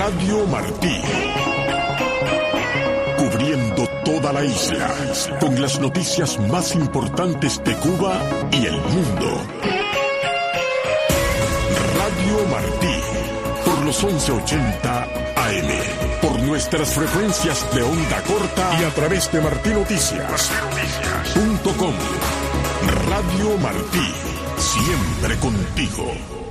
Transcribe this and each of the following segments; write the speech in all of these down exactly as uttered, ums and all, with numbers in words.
Radio Martí. Cubriendo toda la isla, con las noticias más importantes de Cuba y el mundo. Radio Martí, por los once ochenta A M, por nuestras frecuencias de onda corta y a través de martí noticias punto com. Radio Martí, siempre contigo.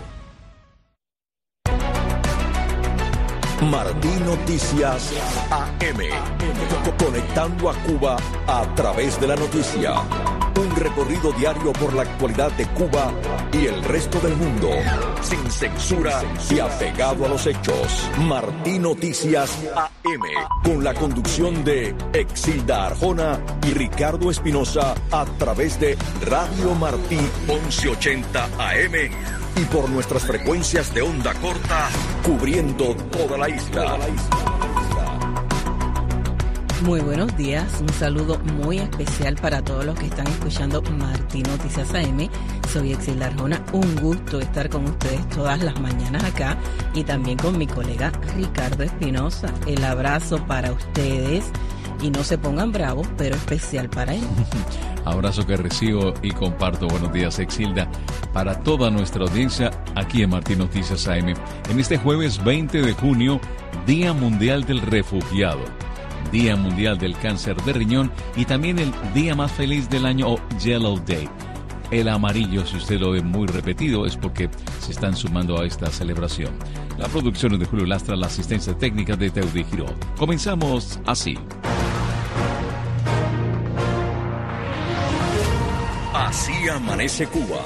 Martí Noticias A M, conectando a Cuba a través de la noticia. Un recorrido diario por la actualidad de Cuba y el resto del mundo, sin censura y apegado a los hechos. Martí Noticias A M, con la conducción de Exilda Arjona y Ricardo Espinosa a través de Radio Martí once ochenta A M y por nuestras frecuencias de onda corta, cubriendo toda la isla. Muy buenos días, un saludo muy especial para todos los que están escuchando Martí Noticias A M. Soy Exilda Arjona, un gusto estar con ustedes todas las mañanas acá y también con mi colega Ricardo Espinosa. El abrazo para ustedes y no se pongan bravos, pero especial para él. Abrazo que recibo y comparto. Buenos días, Exilda, para toda nuestra audiencia aquí en Martí Noticias A M. En este jueves veinte de junio, Día Mundial del Refugiado, Día Mundial del Cáncer de Riñón y también el día más feliz del año, o Yellow Day. El amarillo, si usted lo ve muy repetido, es porque se están sumando a esta celebración. La producción es de Julio Lastra, la asistencia técnica de Teudi Giró. Comenzamos así. Así amanece Cuba.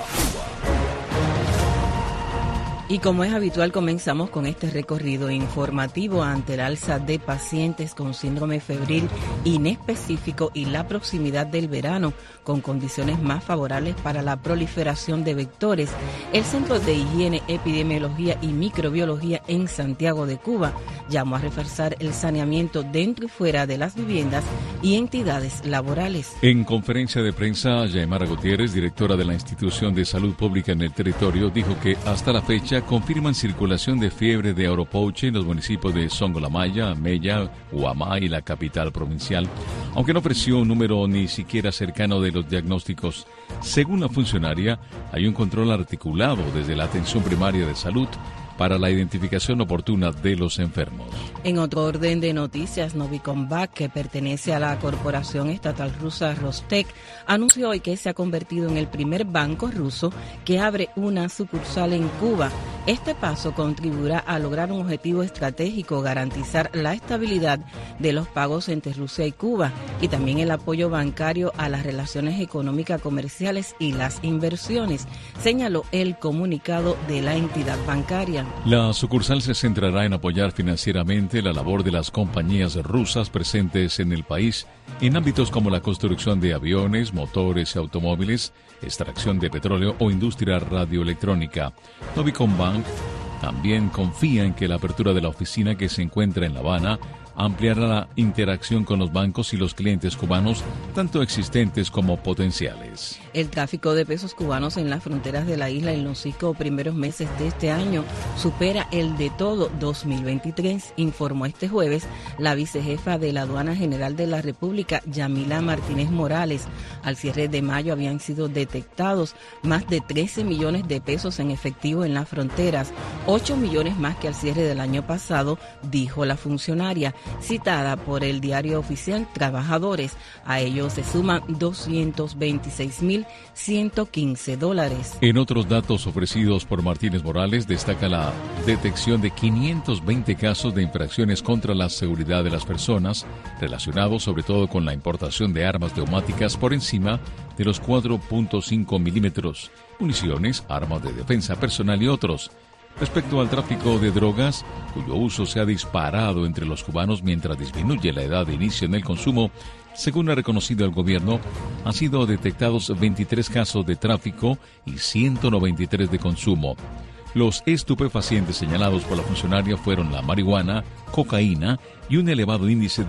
Y como es habitual, comenzamos con este recorrido informativo ante el alza de pacientes con síndrome febril inespecífico y la proximidad del verano, con condiciones más favorables para la proliferación de vectores. El Centro de Higiene, Epidemiología y Microbiología en Santiago de Cuba llamó a reforzar el saneamiento dentro y fuera de las viviendas y entidades laborales. En conferencia de prensa, Yaimara Gutiérrez, directora de la Institución de Salud Pública en el territorio, dijo que hasta la fecha confirman circulación de fiebre de Oropouche en los municipios de Songolamaya, Mella, Huamá y la capital provincial, aunque no ofreció un número ni siquiera cercano de los diagnósticos. Según la funcionaria, hay un control articulado desde la atención primaria de salud para la identificación oportuna de los enfermos. En otro orden de noticias, Novicombank, que pertenece a la corporación estatal rusa Rostec, anunció hoy que se ha convertido en el primer banco ruso que abre una sucursal en Cuba. Este paso contribuirá a lograr un objetivo estratégico, garantizar la estabilidad de los pagos entre Rusia y Cuba y también el apoyo bancario a las relaciones económicas comerciales y las inversiones, señaló el comunicado de la entidad bancaria. La sucursal se centrará en apoyar financieramente la labor de las compañías rusas presentes en el país en ámbitos como la construcción de aviones, motores y automóviles, extracción de petróleo o industria radioelectrónica. Novicombank también confía en que la apertura de la oficina que se encuentra en La Habana ampliará la interacción con los bancos y los clientes cubanos, tanto existentes como potenciales. El tráfico de pesos cubanos en las fronteras de la isla en los cinco primeros meses de este año supera el de todo dos mil veintitrés, informó este jueves la vicejefa de la Aduana General de la República, Yamila Martínez Morales. Al cierre de mayo habían sido detectados más de trece millones de pesos en efectivo en las fronteras, ocho millones más que al cierre del año pasado, dijo la funcionaria, citada por el diario oficial Trabajadores. A ellos se suman doscientos veintiséis mil ciento quince dólares. En otros datos ofrecidos por Martínez Morales, destaca la detección de quinientos veinte casos de infracciones contra la seguridad de las personas, relacionados sobre todo con la importación de armas neumáticas por encima de los cuatro punto cinco milímetros, municiones, armas de defensa personal y otros. Respecto al tráfico de drogas, cuyo uso se ha disparado entre los cubanos mientras disminuye la edad de inicio en el consumo, según ha reconocido el gobierno, han sido detectados veintitrés casos de tráfico y ciento noventa y tres de consumo. Los estupefacientes señalados por la funcionaria fueron la marihuana, cocaína y un elevado índice de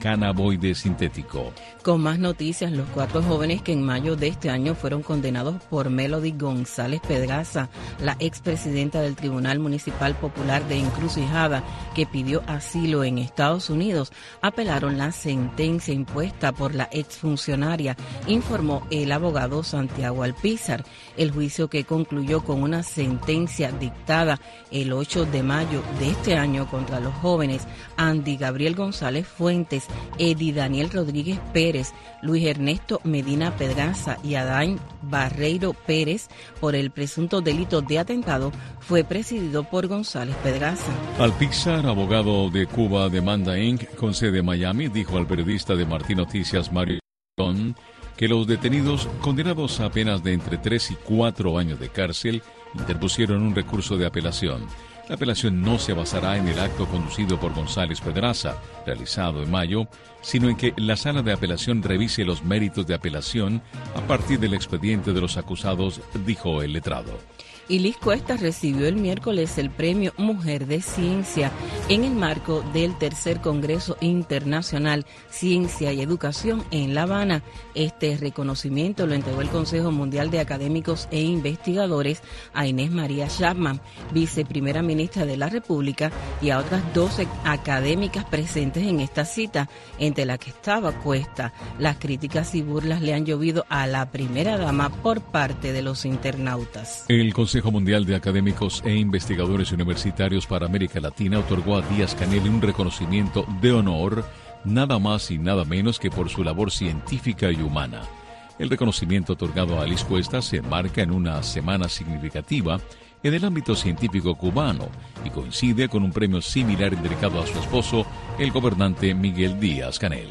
cannabinoide sintético. Con más noticias, los cuatro jóvenes que en mayo de este año fueron condenados por Melody González Pedraza, la expresidenta del Tribunal Municipal Popular de Encrucijada, que pidió asilo en Estados Unidos, apelaron la sentencia impuesta por la exfuncionaria, informó el abogado Santiago Alpizar. El juicio, que concluyó con una sentencia dictada el ocho de mayo de este año contra los jóvenes Andy Gabriel González Fuentes, Eddie Daniel Rodríguez Pérez, Luis Ernesto Medina Pedraza y Adán Barreiro Pérez por el presunto delito de atentado, fue presidido por González Pedraza. Alpizar, abogado de Cuba Demanda incorporated con sede en Miami, dijo al periodista de Martín Noticias Mario Don que los detenidos, condenados a penas de entre tres y cuatro años de cárcel, interpusieron un recurso de apelación. La apelación no se basará en el acto conducido por González Pedraza, realizado en mayo, sino en que la sala de apelación revise los méritos de apelación a partir del expediente de los acusados, dijo el letrado. Y Liz Cuesta recibió el miércoles el premio Mujer de Ciencia en el marco del tercer Congreso Internacional Ciencia y Educación en La Habana. Este reconocimiento lo entregó el Consejo Mundial de Académicos e Investigadores a Inés María Chapman, viceprimera ministra de la República, y a otras doce académicas presentes en esta cita, entre las que estaba Cuesta. Las críticas y burlas le han llovido a la primera dama por parte de los internautas. El Consejo Mundial de Académicos e Investigadores Universitarios para América Latina otorgó a Díaz-Canel un reconocimiento de honor, nada más y nada menos que por su labor científica y humana. El reconocimiento otorgado a Liz Cuesta se enmarca en una semana significativa en el ámbito científico cubano y coincide con un premio similar entregado a su esposo, el gobernante Miguel Díaz-Canel.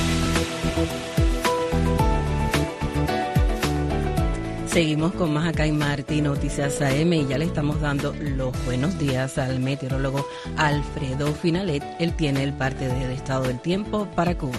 Seguimos con más acá en Martín Noticias A M y ya le estamos dando los buenos días al meteorólogo Alfredo Finalet. Él tiene el parte del estado del tiempo para Cuba.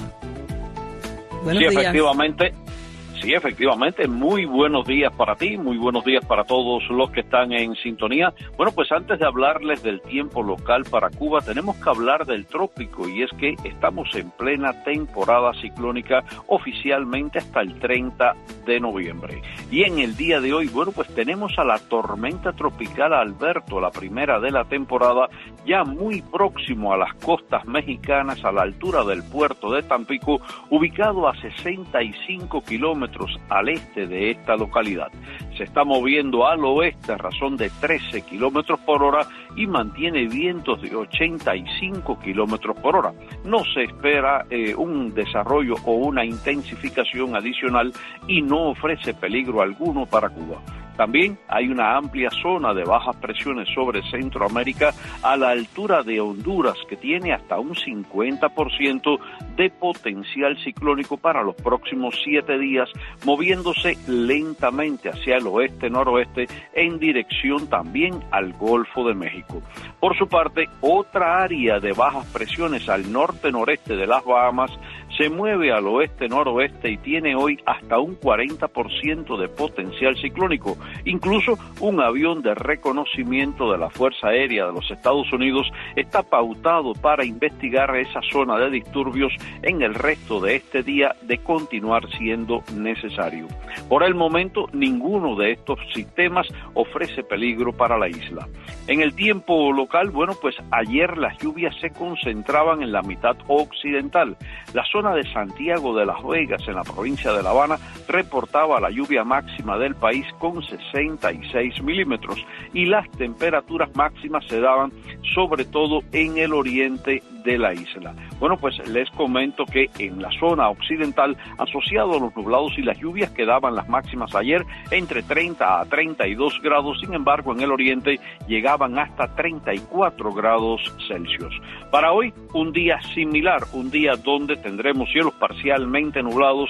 Buenos sí, días. Efectivamente. Sí, efectivamente, muy buenos días para ti, muy buenos días para todos los que están en sintonía. Bueno, pues antes de hablarles del tiempo local para Cuba, tenemos que hablar del trópico, y es que estamos en plena temporada ciclónica oficialmente hasta el treinta de noviembre. Y en el día de hoy, bueno, pues tenemos a la tormenta tropical Alberto, la primera de la temporada, ya muy próximo a las costas mexicanas, a la altura del puerto de Tampico, ubicado a sesenta y cinco kilómetros al este de esta localidad. Se está moviendo al oeste a razón de trece kilómetros por hora y mantiene vientos de ochenta y cinco kilómetros por hora. No se espera eh, un desarrollo o una intensificación adicional y no ofrece peligro alguno para Cuba. También hay una amplia zona de bajas presiones sobre Centroamérica a la altura de Honduras, que tiene hasta un cincuenta por ciento de potencial ciclónico para los próximos siete días, moviéndose lentamente hacia el oeste-noroeste en dirección también al Golfo de México. Por su parte, otra área de bajas presiones al norte-noreste de las Bahamas se mueve al oeste-noroeste y tiene hoy hasta un cuarenta por ciento de potencial ciclónico. Incluso un avión de reconocimiento de la Fuerza Aérea de los Estados Unidos está pautado para investigar esa zona de disturbios en el resto de este día, de continuar siendo necesario. Por el momento, ninguno de estos sistemas ofrece peligro para la isla. En el tiempo local, bueno, pues ayer las lluvias se concentraban en la mitad occidental. La zona de Santiago de las Vegas, en la provincia de La Habana, reportaba la lluvia máxima del país con sesenta y seis milímetros, y las temperaturas máximas se daban sobre todo en el oriente de la isla. Bueno, pues les comento que en la zona occidental, asociado a los nublados y las lluvias, quedaban las máximas ayer entre treinta a treinta y dos grados, sin embargo en el oriente llegaban hasta treinta y cuatro grados Celsius. Para hoy, un día similar, un día donde tendremos cielos parcialmente nublados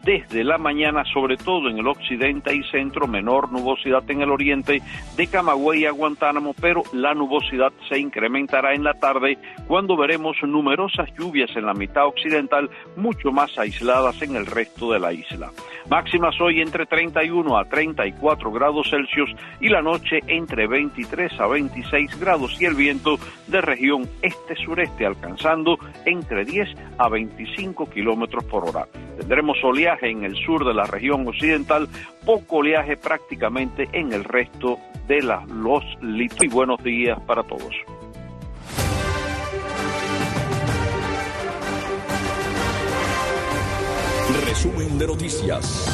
desde la mañana, sobre todo en el occidente y centro, menor nubosidad en el oriente de Camagüey a Guantánamo, pero la nubosidad se incrementará en la tarde cuando veremos numerosas lluvias en la mitad occidental, mucho más aisladas en el resto de la isla. Máximas hoy entre treinta y uno a treinta y cuatro grados Celsius y la noche entre veintitrés a veintiséis grados y el viento de región este-sureste alcanzando entre diez a veinticinco kilómetros por hora. Tendremos oleaje en el sur de la región occidental, poco oleaje prácticamente en el resto de la, los litorales. Y buenos días para todos. Resumen de noticias.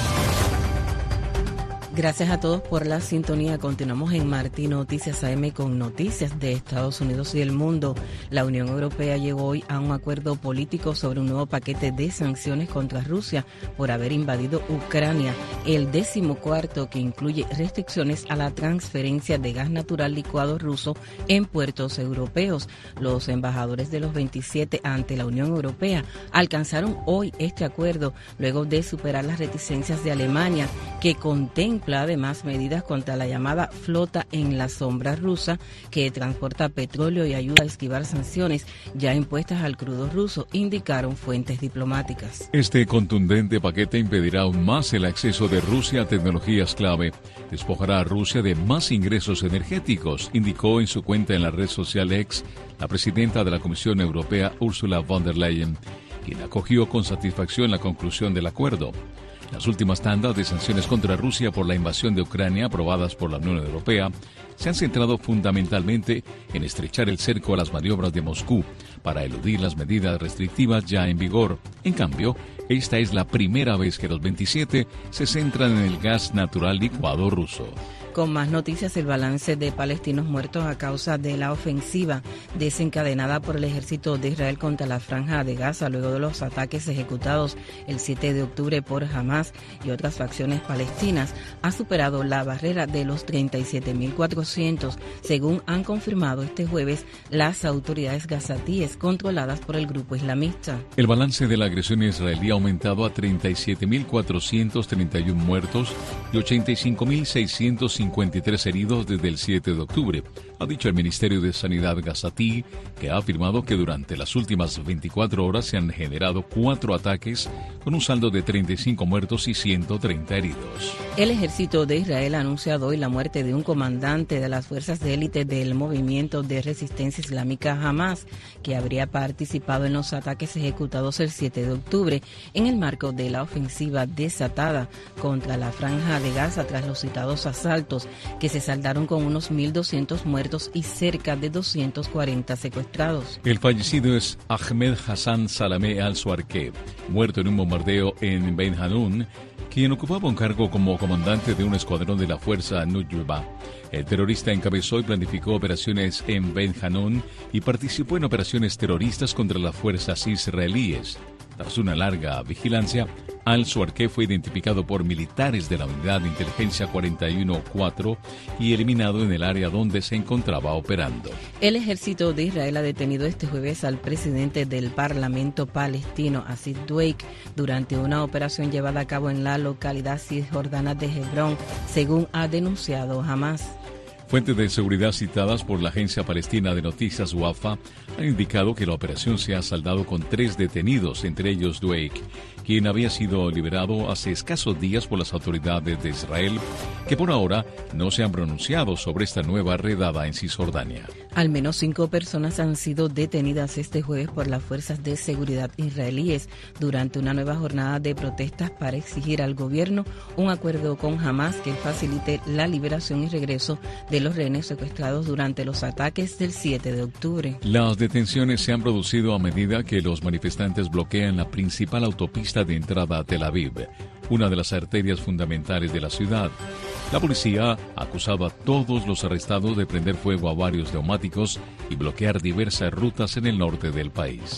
Gracias a todos por la sintonía. Continuamos en Martí Noticias A M con noticias de Estados Unidos y el mundo. La Unión Europea llegó hoy a un acuerdo político sobre un nuevo paquete de sanciones contra Rusia por haber invadido Ucrania, el decimocuarto que incluye restricciones a la transferencia de gas natural licuado ruso en puertos europeos. Los embajadores de los veintisiete ante la Unión Europea alcanzaron hoy este acuerdo luego de superar las reticencias de Alemania, que contempla además medidas contra la llamada flota en la sombra rusa, que transporta petróleo y ayuda a esquivar sanciones ya impuestas al crudo ruso, indicaron fuentes diplomáticas. Este contundente paquete impedirá aún más el acceso de Rusia a tecnologías clave, despojará a Rusia de más ingresos energéticos, indicó en su cuenta en la red social X la presidenta de la Comisión Europea, Ursula von der Leyen, quien acogió con satisfacción la conclusión del acuerdo. Las últimas tandas de sanciones contra Rusia por la invasión de Ucrania, aprobadas por la Unión Europea, se han centrado fundamentalmente en estrechar el cerco a las maniobras de Moscú para eludir las medidas restrictivas ya en vigor. En cambio, esta es la primera vez que los veintisiete se centran en el gas natural licuado ruso. Con más noticias, el balance de palestinos muertos a causa de la ofensiva desencadenada por el ejército de Israel contra la Franja de Gaza luego de los ataques ejecutados el siete de octubre por Hamas y otras facciones palestinas ha superado la barrera de los treinta y siete mil cuatrocientos, según han confirmado este jueves las autoridades gazatíes controladas por el grupo islamista. El balance de la agresión israelí ha aumentado a treinta y siete mil cuatrocientos treinta y uno muertos y ochenta y cinco mil seiscientos cincuenta y tres heridos desde el siete de octubre, ha dicho el Ministerio de Sanidad gazatí, que ha afirmado que durante las últimas veinticuatro horas se han generado cuatro ataques con un saldo de treinta y cinco muertos y ciento treinta heridos. El ejército de Israel ha anunciado hoy la muerte de un comandante de las fuerzas de élite del movimiento de resistencia islámica Hamas, que habría participado en los ataques ejecutados el siete de octubre en el marco de la ofensiva desatada contra la Franja de Gaza tras los citados asaltos, que se saldaron con unos mil doscientos muertos y cerca de doscientos cuarenta secuestrados. El fallecido es Ahmed Hassan Salameh al-Suarque, muerto en un bombardeo en Ben Hanun, quien ocupaba un cargo como comandante de un escuadrón de la fuerza Nujba. El terrorista encabezó y planificó operaciones en Ben Hanun y participó en operaciones terroristas contra las fuerzas israelíes. Tras una larga vigilancia, al-Suarque fue identificado por militares de la Unidad de Inteligencia cuarenta y uno cuatro y eliminado en el área donde se encontraba operando. El ejército de Israel ha detenido este jueves al presidente del Parlamento palestino, Asif Dweik, durante una operación llevada a cabo en la localidad cisjordana de Hebrón, según ha denunciado Hamas. Fuentes de seguridad citadas por la agencia palestina de noticias Wafa han indicado que la operación se ha saldado con tres detenidos, entre ellos Dweik, quien había sido liberado hace escasos días por las autoridades de Israel, que por ahora no se han pronunciado sobre esta nueva redada en Cisjordania. Al menos cinco personas han sido detenidas este jueves por las fuerzas de seguridad israelíes durante una nueva jornada de protestas para exigir al gobierno un acuerdo con Hamas que facilite la liberación y regreso de los rehenes secuestrados durante los ataques del siete de octubre. Las detenciones se han producido a medida que los manifestantes bloquean la principal autopista de entrada a Tel Aviv, una de las arterias fundamentales de la ciudad. La policía ha acusado a todos los arrestados de prender fuego a varios neumáticos y bloquear diversas rutas en el norte del país.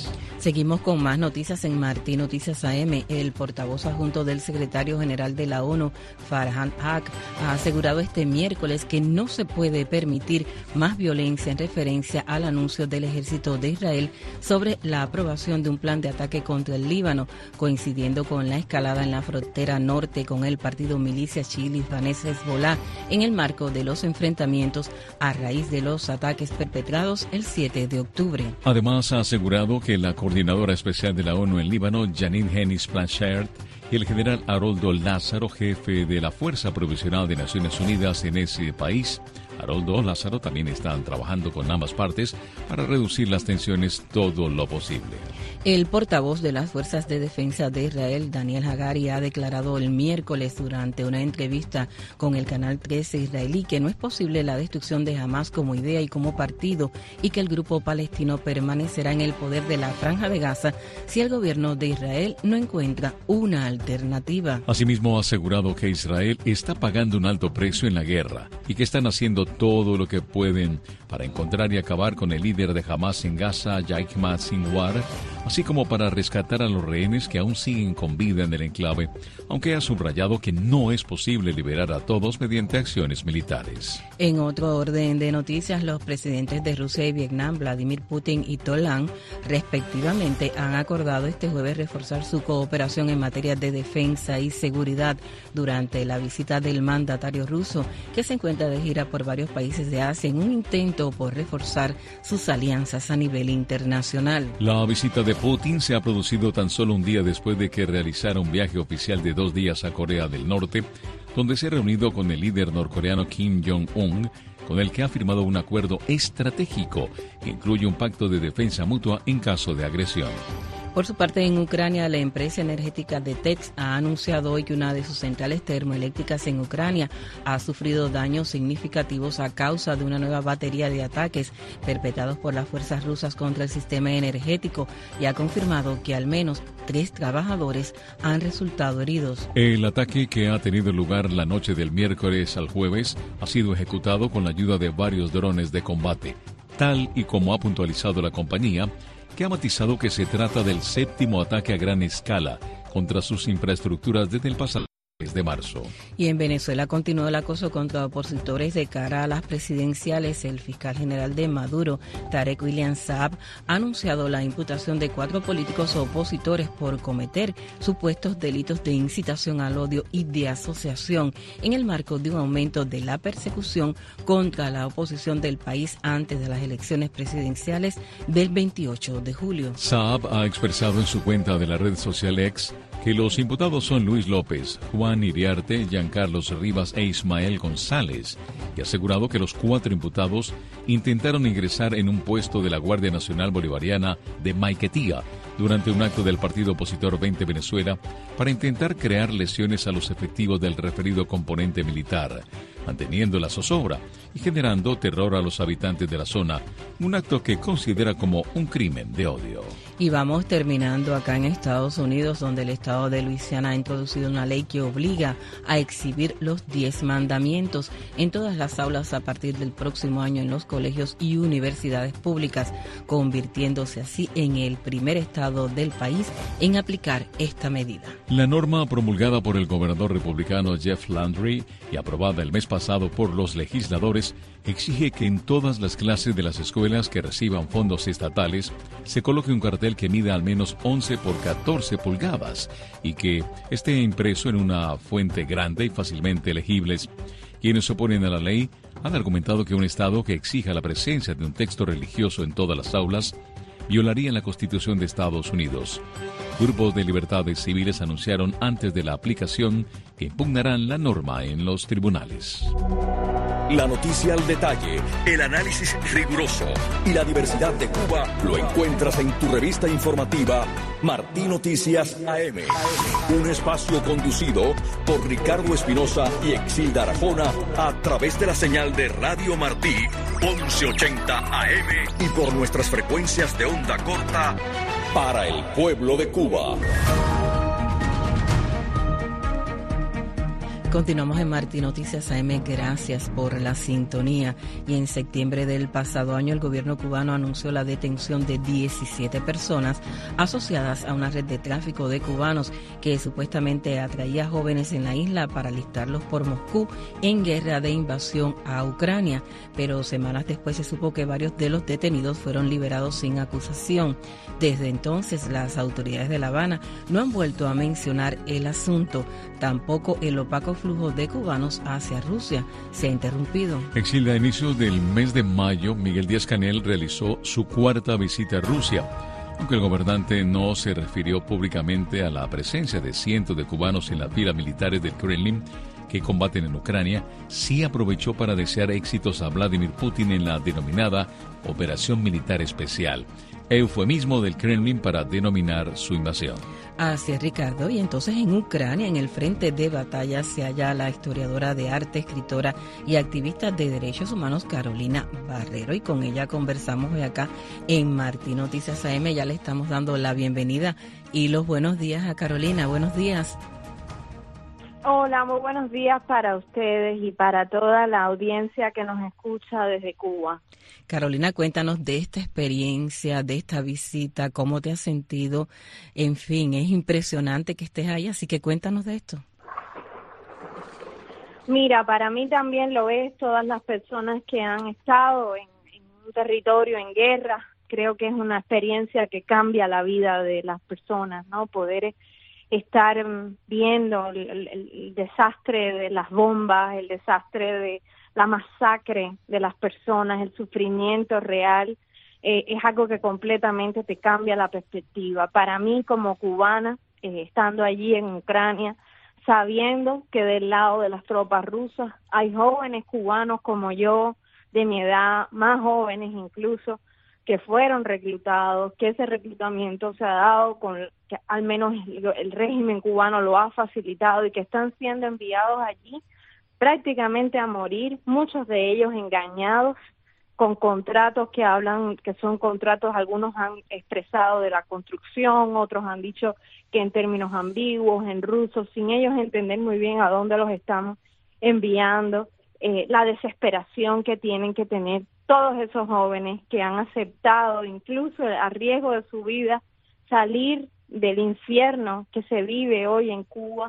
Seguimos con más noticias en Martí Noticias A M. El portavoz adjunto del secretario general de la ONU, Farhan Haq, ha asegurado este miércoles que no se puede permitir más violencia en referencia al anuncio del ejército de Israel sobre la aprobación de un plan de ataque contra el Líbano, coincidiendo con la escalada en la frontera norte con el partido milicia chií-libanés Hezbollah en el marco de los enfrentamientos a raíz de los ataques perpetrados el siete de octubre. Además, ha asegurado que la coordinadora especial de la ONU en Líbano, Janine Hennis-Plasschaert, y el general Haroldo Lázaro, jefe de la Fuerza Provisional de Naciones Unidas en ese país, Haroldo Lázaro, también están trabajando con ambas partes para reducir las tensiones todo lo posible. El portavoz de las Fuerzas de Defensa de Israel, Daniel Hagari, ha declarado el miércoles durante una entrevista con el Canal trece israelí que no es posible la destrucción de Hamás como idea y como partido y que el grupo palestino permanecerá en el poder de la Franja de Gaza si el gobierno de Israel no encuentra una alternativa. Asimismo, ha asegurado que Israel está pagando un alto precio en la guerra y que están haciendo todo lo que pueden para encontrar y acabar con el líder de Hamás en Gaza, Yahya Sinwar, así como para rescatar a los rehenes que aún siguen con vida en el enclave, aunque ha subrayado que no es posible liberar a todos mediante acciones militares. En otro orden de noticias, los presidentes de Rusia y Vietnam, Vladimir Putin y To Lam, respectivamente, han acordado este jueves reforzar su cooperación en materia de defensa y seguridad durante la visita del mandatario ruso, que se encuentra de gira por varios países de Asia en un intento por reforzar sus alianzas a nivel internacional. La visita de Putin se ha producido tan solo un día después de que realizara un viaje oficial de dos días a Corea del Norte, donde se ha reunido con el líder norcoreano Kim Jong-un, con el que ha firmado un acuerdo estratégico que incluye un pacto de defensa mutua en caso de agresión. Por su parte, en Ucrania, la empresa energética D T E X ha anunciado hoy que una de sus centrales termoeléctricas en Ucrania ha sufrido daños significativos a causa de una nueva batería de ataques perpetrados por las fuerzas rusas contra el sistema energético y ha confirmado que al menos tres trabajadores han resultado heridos. El ataque, que ha tenido lugar la noche del miércoles al jueves, ha sido ejecutado con la ayuda de varios drones de combate, tal y como ha puntualizado la compañía, que ha matizado que se trata del séptimo ataque a gran escala contra sus infraestructuras desde el pasado mes de marzo. Y en Venezuela continuó el acoso contra opositores de cara a las presidenciales. El fiscal general de Maduro, Tarek William Saab, ha anunciado la imputación de cuatro políticos opositores por cometer supuestos delitos de incitación al odio y de asociación en el marco de un aumento de la persecución contra la oposición del país antes de las elecciones presidenciales del veintiocho de julio. Saab ha expresado en su cuenta de la red social X que los imputados son Luis López, Juan Iriarte, Giancarlos Rivas e Ismael González, y ha asegurado que los cuatro imputados intentaron ingresar en un puesto de la Guardia Nacional Bolivariana de Maiquetía durante un acto del partido opositor veinte Venezuela para intentar crear lesiones a los efectivos del referido componente militar, manteniendo la zozobra y generando terror a los habitantes de la zona, un acto que considera como un crimen de odio. Y vamos terminando acá en Estados Unidos, donde el estado de Luisiana ha introducido una ley que obliga a exhibir los diez mandamientos en todas las aulas a partir del próximo año en los colegios y universidades públicas, convirtiéndose así en el primer estado del país en aplicar esta medida. La norma, promulgada por el gobernador republicano Jeff Landry y aprobada el mes pasado por los legisladores, exige que en todas las clases de las escuelas que reciban fondos estatales se coloque un cartel que mida al menos once por catorce pulgadas y que esté impreso en una fuente grande y fácilmente legibles. Quienes se oponen a la ley han argumentado que un estado que exija la presencia de un texto religioso en todas las aulas violaría la Constitución de Estados Unidos. Grupos de libertades civiles anunciaron antes de la aplicación que impugnarán la norma en los tribunales. La noticia al detalle, el análisis riguroso y la diversidad de Cuba lo encuentras en tu revista informativa Martí Noticias A M. Un espacio conducido por Ricardo Espinosa y Exilda Arajona a través de la señal de Radio Martí once ochenta A M y por nuestras frecuencias de onda corta para el pueblo de Cuba. Continuamos en Martí Noticias A M, gracias por la sintonía. Y en septiembre del pasado año el gobierno cubano anunció la detención de diecisiete personas asociadas a una red de tráfico de cubanos que supuestamente atraía jóvenes en la isla para alistarlos por Moscú en guerra de invasión a Ucrania. Pero semanas después se supo que varios de los detenidos fueron liberados sin acusación. Desde entonces las autoridades de La Habana no han vuelto a mencionar el asunto. Tampoco el opaco flujo de cubanos hacia Rusia se ha interrumpido. Exilda, a inicios del mes de mayo, Miguel Díaz-Canel realizó su cuarta visita a Rusia. Aunque el gobernante no se refirió públicamente a la presencia de cientos de cubanos en las filas militares del Kremlin que combaten en Ucrania, sí aprovechó para desear éxitos a Vladimir Putin en la denominada Operación Militar Especial, eufemismo del Kremlin para denominar su invasión. Así es, Ricardo. Y entonces en Ucrania, en el frente de batalla, se halla la historiadora de arte, escritora y activista de derechos humanos Carolina Barrero. Y con ella conversamos hoy acá en Martí Noticias A M. Ya le estamos dando la bienvenida y los buenos días a Carolina. Buenos días. Hola, muy buenos días para ustedes y para toda la audiencia que nos escucha desde Cuba. Carolina, cuéntanos de esta experiencia, de esta visita, cómo te has sentido. En fin, es impresionante que estés ahí, así que cuéntanos de esto. Mira, para mí también lo es, todas las personas que han estado en, en un territorio en guerra, creo que es una experiencia que cambia la vida de las personas, ¿no? Poder estar viendo el, el, el desastre de las bombas, el desastre de la masacre de las personas, el sufrimiento real, eh, es algo que completamente te cambia la perspectiva. Para mí como cubana, eh, estando allí en Ucrania, sabiendo que del lado de las tropas rusas hay jóvenes cubanos como yo, de mi edad, más jóvenes incluso, que fueron reclutados, que ese reclutamiento se ha dado con, que al menos el, el régimen cubano lo ha facilitado y que están siendo enviados allí prácticamente a morir, muchos de ellos engañados con contratos que hablan, que son contratos, algunos han expresado de la construcción, otros han dicho que en términos ambiguos, en ruso, sin ellos entender muy bien a dónde los estamos enviando, eh, la desesperación que tienen que tener todos esos jóvenes que han aceptado, incluso a riesgo de su vida, salir del infierno que se vive hoy en Cuba,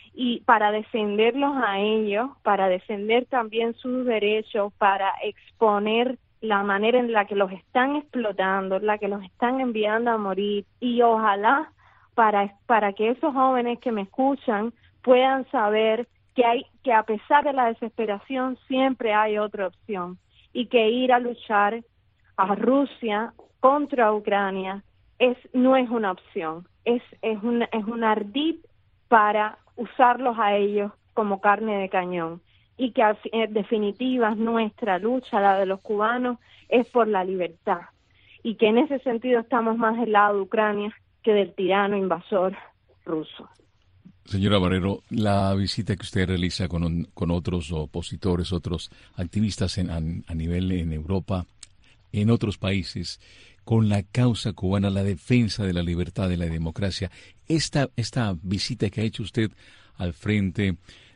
y para defenderlos a ellos, para defender también sus derechos, para exponer la manera en la que los están explotando, en la que los están enviando a morir, y ojalá para, para que esos jóvenes que me escuchan puedan saber que hay, que a pesar de la desesperación siempre hay otra opción, y que ir a luchar a Rusia contra Ucrania es no es una opción, es es un es un ardid para usarlos a ellos como carne de cañón, y que en definitiva nuestra lucha, la de los cubanos, es por la libertad, y que en ese sentido estamos más del lado de Ucrania que del tirano invasor ruso. Señora Barrero, la visita que usted realiza con, con otros opositores, otros activistas en, a, a nivel en Europa, en otros países, con la causa cubana, la defensa de la libertad, de la democracia, esta, esta visita que ha hecho usted al frente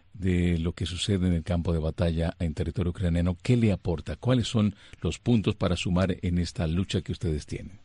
de lo que sucede en el campo de batalla en territorio ucraniano, ¿qué le aporta? ¿Cuáles son los puntos para sumar en esta lucha que ustedes tienen?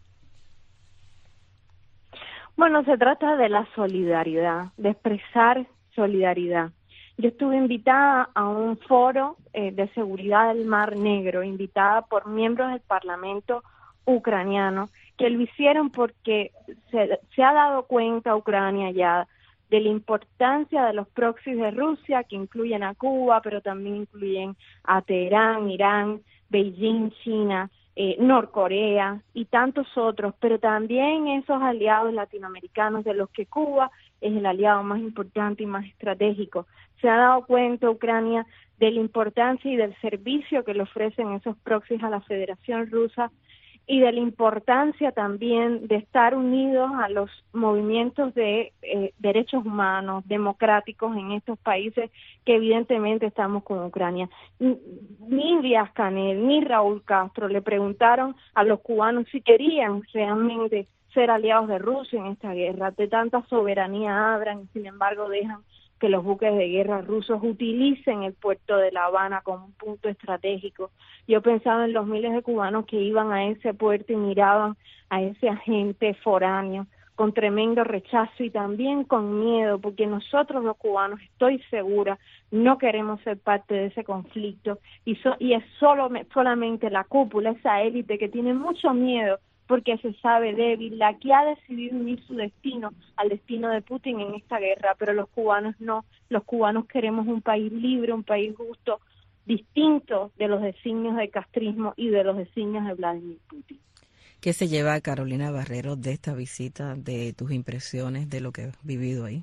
Bueno, se trata de la solidaridad, de expresar solidaridad. Yo estuve invitada a un foro eh, de seguridad del Mar Negro, invitada por miembros del Parlamento ucraniano, que lo hicieron porque se, se ha dado cuenta Ucrania ya de la importancia de los proxies de Rusia, que incluyen a Cuba, pero también incluyen a Teherán, Irán, Beijing, China, Eh, Norcorea y tantos otros, pero también esos aliados latinoamericanos de los que Cuba es el aliado más importante y más estratégico. Se ha dado cuenta Ucrania de la importancia y del servicio que le ofrecen esos proxies a la Federación Rusa, y de la importancia también de estar unidos a los movimientos de eh, derechos humanos, democráticos en estos países que evidentemente estamos con Ucrania. Ni Díaz-Canel ni Raúl Castro le preguntaron a los cubanos si querían realmente ser aliados de Rusia en esta guerra. De tanta soberanía hablan y sin embargo dejan que los buques de guerra rusos utilicen el puerto de La Habana como un punto estratégico. Yo pensaba en los miles de cubanos que iban a ese puerto y miraban a ese agente foráneo con tremendo rechazo y también con miedo, porque nosotros los cubanos, estoy segura, no queremos ser parte de ese conflicto, y, so, y es solo, solamente la cúpula, esa élite que tiene mucho miedo porque se sabe débil, la que ha decidido unir su destino al destino de Putin en esta guerra, pero los cubanos no, los cubanos queremos un país libre, un país justo, distinto de los designios del castrismo y de los designios de Vladimir Putin. ¿Qué se lleva, Carolina Barrero, de esta visita, de tus impresiones, de lo que has vivido ahí?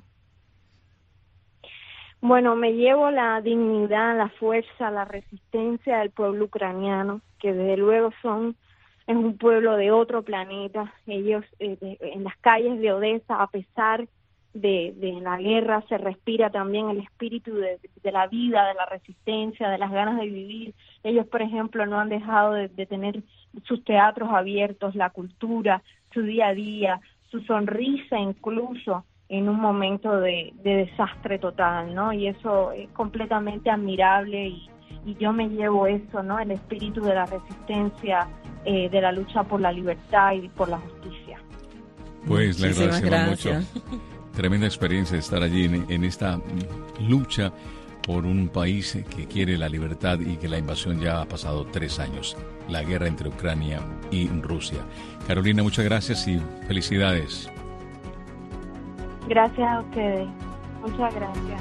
Bueno, me llevo la dignidad, la fuerza, la resistencia del pueblo ucraniano, que desde luego son es un pueblo de otro planeta. Ellos eh, de, en las calles de Odessa, a pesar de, de la guerra, se respira también el espíritu de, de la vida, de la resistencia, de las ganas de vivir. Ellos, por ejemplo, no han dejado de, de tener sus teatros abiertos, la cultura, su día a día, su sonrisa incluso en un momento de, de desastre total, ¿no? Y eso es completamente admirable y, y yo me llevo eso, ¿no? El espíritu de la resistencia, eh, de la lucha por la libertad y por la justicia. Pues le agradecemos mucho. Tremenda experiencia estar allí en, en esta lucha por un país que quiere la libertad y que la invasión ya ha pasado tres años, la guerra entre Ucrania y Rusia. Carolina, muchas gracias y felicidades. Gracias a ustedes. Muchas gracias.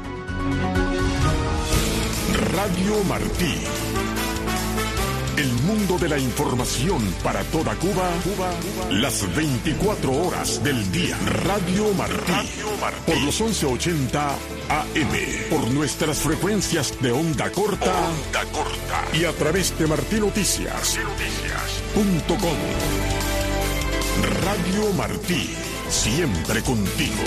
Radio Martí. El mundo de la información para toda Cuba, Cuba, las veinticuatro horas del día. Radio Martí, Radio Martí. Por los once ochenta A M, por nuestras frecuencias de onda corta, onda corta. Y a través de Martí Noticias punto com. Radio Martí, siempre contigo.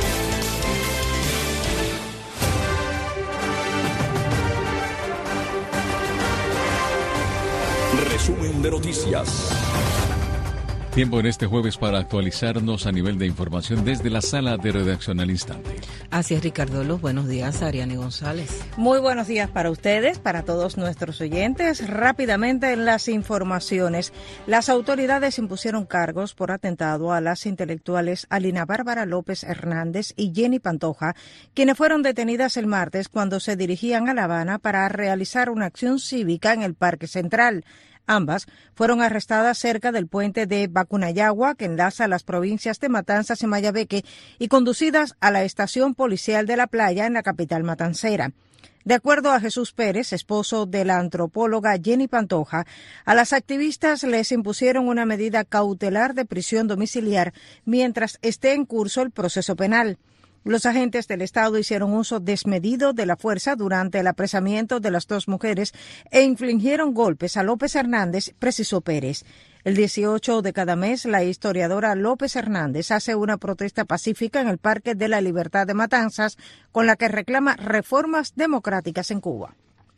Resumen de noticias. Tiempo en este jueves para actualizarnos a nivel de información desde la sala de redacción al instante. Así es, Ricardo. Los buenos días, Ariane González. Muy buenos días para ustedes, para todos nuestros oyentes. Rápidamente en las informaciones, las autoridades impusieron cargos por atentado a las intelectuales Alina Bárbara López Hernández y Jenny Pantoja, quienes fueron detenidas el martes cuando se dirigían a La Habana para realizar una acción cívica en el Parque Central. Ambas fueron arrestadas cerca del puente de Bacunayagua, que enlaza las provincias de Matanzas y Mayabeque, y conducidas a la estación policial de La Playa en la capital matancera. De acuerdo a Jesús Pérez, esposo de la antropóloga Jenny Pantoja, a las activistas les impusieron una medida cautelar de prisión domiciliar mientras esté en curso el proceso penal. Los agentes del Estado hicieron uso desmedido de la fuerza durante el apresamiento de las dos mujeres e infligieron golpes a López Hernández, precisó Pérez. El dieciocho de cada mes, la historiadora López Hernández hace una protesta pacífica en el Parque de la Libertad de Matanzas, con la que reclama reformas democráticas en Cuba.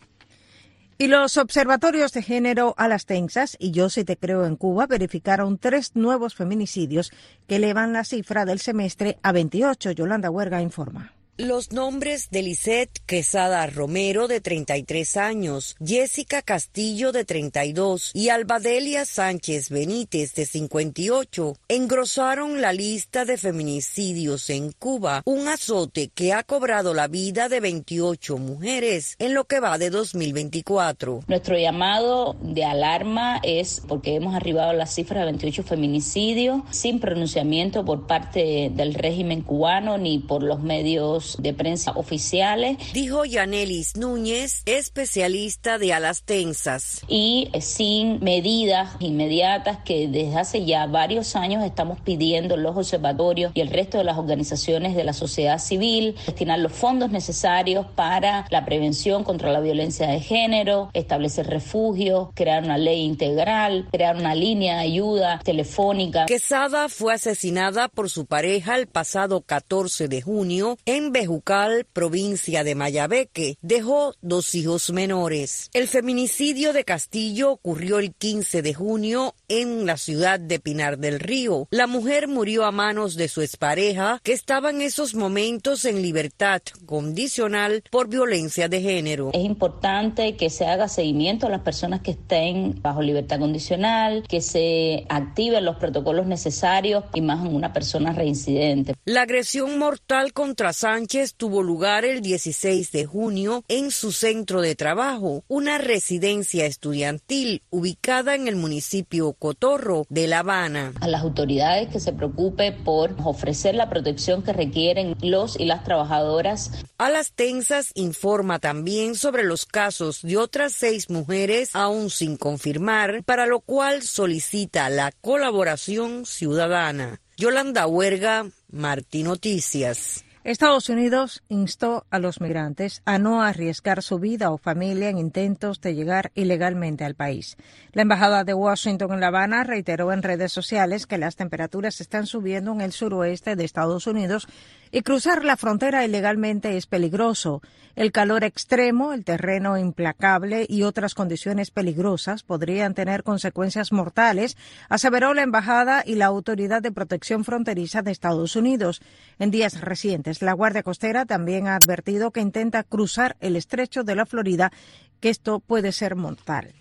Y los observatorios de género Alastenses y Yo Si Te Creo en Cuba verificaron tres nuevos feminicidios que elevan la cifra del semestre a veintiocho. Yolanda Huerga informa. Los nombres de Lisette Quesada Romero, de treinta y tres años, Jessica Castillo, de treinta y dos, y Albadelia Sánchez Benítez, de cincuenta y ocho, engrosaron la lista de feminicidios en Cuba, un azote que ha cobrado la vida de veintiocho mujeres en lo que va de dos mil veinticuatro. Nuestro llamado de alarma es porque hemos arribado a la cifra de veintiocho feminicidios sin pronunciamiento por parte del régimen cubano ni por los medios de prensa oficiales, dijo Yanelis Núñez, especialista de Alastenses. Y sin medidas inmediatas que desde hace ya varios años estamos pidiendo los observatorios y el resto de las organizaciones de la sociedad civil, destinar los fondos necesarios para la prevención contra la violencia de género, establecer refugios, crear una ley integral, crear una línea de ayuda telefónica. Quesada fue asesinada por su pareja el pasado catorce de junio en Bejucal, provincia de Mayabeque. Dejó dos hijos menores. El feminicidio de Castillo ocurrió el quince de junio en la ciudad de Pinar del Río. La mujer murió a manos de su expareja, que estaba en esos momentos en libertad condicional por violencia de género. Es importante que se haga seguimiento a las personas que estén bajo libertad condicional, que se activen los protocolos necesarios y más en una persona reincidente. La agresión mortal contra Sánchez tuvo lugar el dieciséis de junio en su centro de trabajo, una residencia estudiantil ubicada en el municipio Cotorro de La Habana. A las autoridades que se preocupe por ofrecer la protección que requieren los y las trabajadoras. A las Tensas informa también sobre los casos de otras seis mujeres aún sin confirmar, para lo cual solicita la colaboración ciudadana. Yolanda Huerga, Martí Noticias. Estados Unidos instó a los migrantes a no arriesgar su vida o familia en intentos de llegar ilegalmente al país. La Embajada de Washington en La Habana reiteró en redes sociales que las temperaturas están subiendo en el suroeste de Estados Unidos y cruzar la frontera ilegalmente es peligroso. El calor extremo, el terreno implacable y otras condiciones peligrosas podrían tener consecuencias mortales, aseveró la Embajada y la Autoridad de Protección Fronteriza de Estados Unidos. En días recientes, la Guardia Costera también ha advertido que intenta cruzar el estrecho de la Florida, que esto puede ser mortal.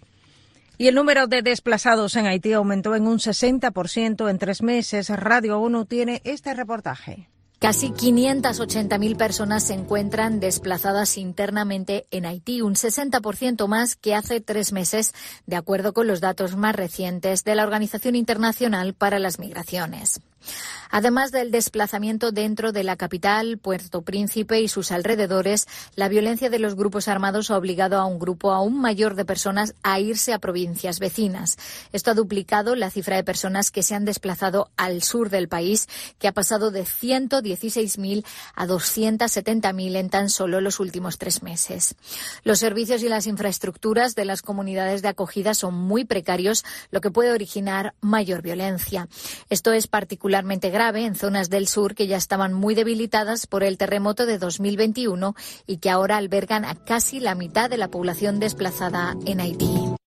Y el número de desplazados en Haití aumentó en un sesenta por ciento en tres meses. Radio uno tiene este reportaje. Casi quinientas ochenta mil personas se encuentran desplazadas internamente en Haití, un sesenta por ciento más que hace tres meses, de acuerdo con los datos más recientes de la Organización Internacional para las Migraciones. Además del desplazamiento dentro de la capital, Puerto Príncipe y sus alrededores, la violencia de los grupos armados ha obligado a un grupo aún mayor de personas a irse a provincias vecinas. Esto ha duplicado la cifra de personas que se han desplazado al sur del país, que ha pasado de ciento dieciséis mil a doscientos setenta mil en tan solo los últimos tres meses. Los servicios y las infraestructuras de las comunidades de acogida son muy precarios, lo que puede originar mayor violencia. Esto es particularmente grave en zonas del sur que ya estaban muy debilitadas por el terremoto de dos mil veintiuno y que ahora albergan a casi la mitad de la población desplazada en Haití.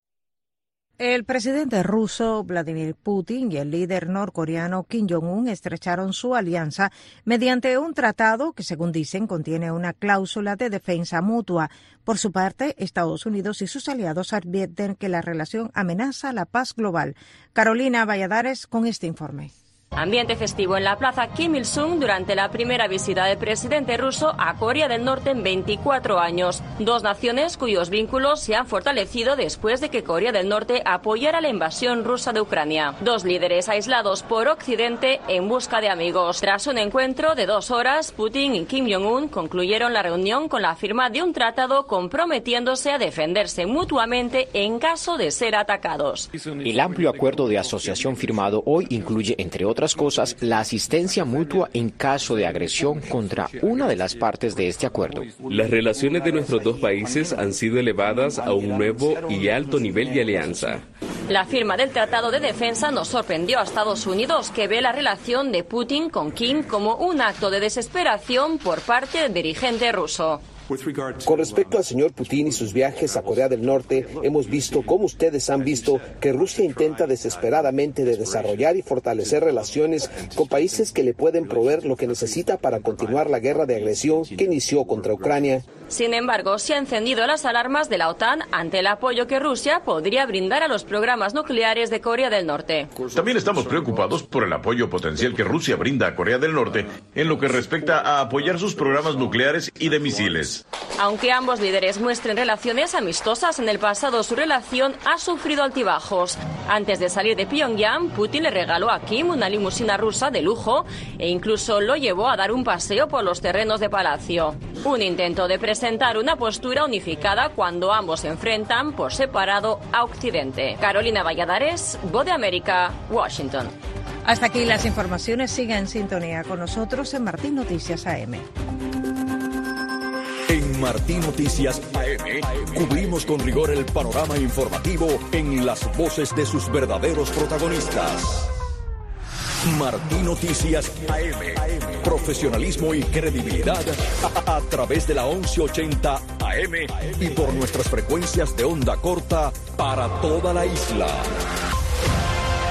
El presidente ruso Vladimir Putin y el líder norcoreano Kim Jong-un estrecharon su alianza mediante un tratado que, según dicen, contiene una cláusula de defensa mutua. Por su parte, Estados Unidos y sus aliados advierten que la relación amenaza la paz global. Carolina Valladares con este informe. Ambiente festivo en la plaza Kim Il-sung durante la primera visita del presidente ruso a Corea del Norte en veinticuatro años. Dos naciones cuyos vínculos se han fortalecido después de que Corea del Norte apoyara la invasión rusa de Ucrania. Dos líderes aislados por Occidente en busca de amigos. Tras un encuentro de dos horas, Putin y Kim Jong-un concluyeron la reunión con la firma de un tratado comprometiéndose a defenderse mutuamente en caso de ser atacados. El amplio acuerdo de asociación firmado hoy incluye, entre otras cosas, la asistencia mutua en caso de agresión contra una de las partes de este acuerdo. Las relaciones de nuestros dos países han sido elevadas a un nuevo y alto nivel de alianza. La firma del Tratado de Defensa nos sorprendió a Estados Unidos, que ve la relación de Putin con Kim como un acto de desesperación por parte del dirigente ruso. Con respecto al señor Putin y sus viajes a Corea del Norte, hemos visto, como ustedes han visto, que Rusia intenta desesperadamente de desarrollar y fortalecer relaciones con países que le pueden proveer lo que necesita para continuar la guerra de agresión que inició contra Ucrania. Sin embargo, se han encendido las alarmas de la OTAN ante el apoyo que Rusia podría brindar a los programas nucleares de Corea del Norte. También estamos preocupados por el apoyo potencial que Rusia brinda a Corea del Norte en lo que respecta a apoyar sus programas nucleares y de misiles. Aunque ambos líderes muestren relaciones amistosas, en el pasado su relación ha sufrido altibajos. Antes de salir de Pyongyang, Putin le regaló a Kim una limusina rusa de lujo e incluso lo llevó a dar un paseo por los terrenos de palacio. Un intento de presentar una postura unificada cuando ambos se enfrentan por separado a Occidente. Carolina Valladares, Voz de América, Washington. Hasta aquí las informaciones. Siga en sintonía con nosotros en Martí Noticias A M. En Martí Noticias A M cubrimos con rigor el panorama informativo en las voces de sus verdaderos protagonistas. Martí Noticias A M. Profesionalismo y credibilidad a, a través de la once ochenta A M y por nuestras frecuencias de onda corta para toda la isla.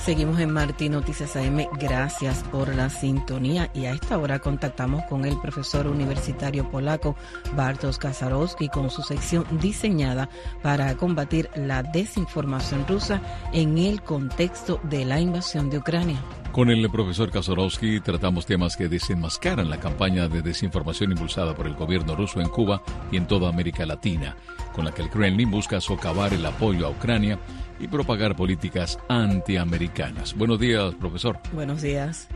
Seguimos en Martín Noticias A M. Gracias por la sintonía. Y a esta hora contactamos con el profesor universitario polaco Bartosz Kaczorowski con su sección diseñada para combatir la desinformación rusa en el contexto de la invasión de Ucrania. Con el profesor Kaczorowski tratamos temas que desenmascaran la campaña de desinformación impulsada por el gobierno ruso en Cuba y en toda América Latina, con la que el Kremlin busca socavar el apoyo a Ucrania y propagar políticas antiamericanas. Buenos días, profesor. Buenos días.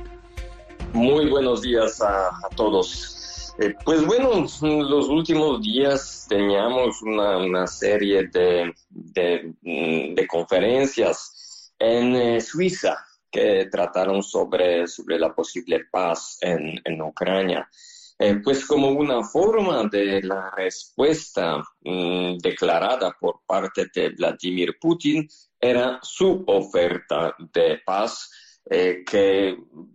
Muy buenos días a, a todos. Eh, pues bueno, los últimos días teníamos una, una serie de, de, de conferencias en eh, Suiza que trataron sobre, sobre la posible paz en, en Ucrania. Eh, pues como una forma de la respuesta mmm, declarada por parte de Vladimir Putin era su oferta de paz, eh, que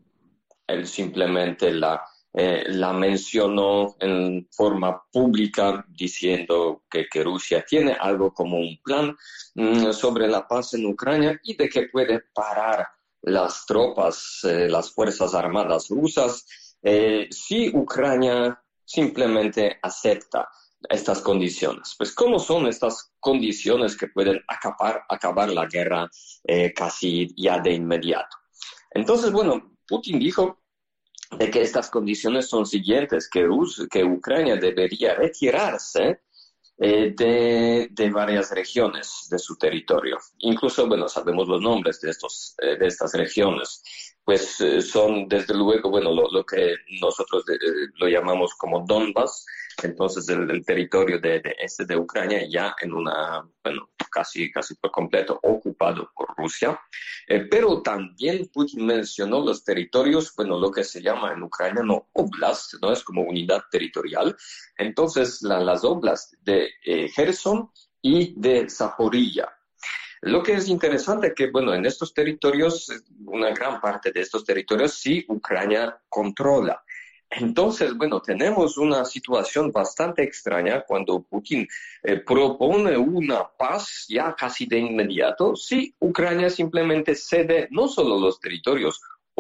él simplemente la, eh, la mencionó en forma pública diciendo que, que Rusia tiene algo como un plan mmm, sobre la paz en Ucrania y de que puede parar las tropas, eh, las fuerzas armadas rusas, Eh, si Ucrania simplemente acepta estas condiciones. Pues, ¿cómo son estas condiciones que pueden acabar, acabar la guerra eh, casi ya de inmediato? Entonces, bueno, Putin dijo de que estas condiciones son siguientes, que, Rus- que Ucrania debería retirarse eh, de, de varias regiones de su territorio. Incluso, bueno, sabemos los nombres de, estos, eh, de estas regiones. Pues eh, son desde luego, bueno, lo, lo que nosotros de, eh, lo llamamos como Donbass, entonces el, el territorio de, de este de Ucrania ya en una, bueno, casi, casi por completo ocupado por Rusia, eh, pero también Putin mencionó los territorios, bueno, lo que se llama en ucraniano oblast, ¿no? Es como unidad territorial, entonces la, las oblast de eh, Kherson y de Zaporilla. Lo que es interesante es que, bueno, en estos territorios, una gran parte de estos territorios sí Ucrania controla. Entonces, bueno, tenemos una situación bastante extraña cuando Putin eh, propone una paz ya casi de inmediato, si Ucrania simplemente cede no solo los territorios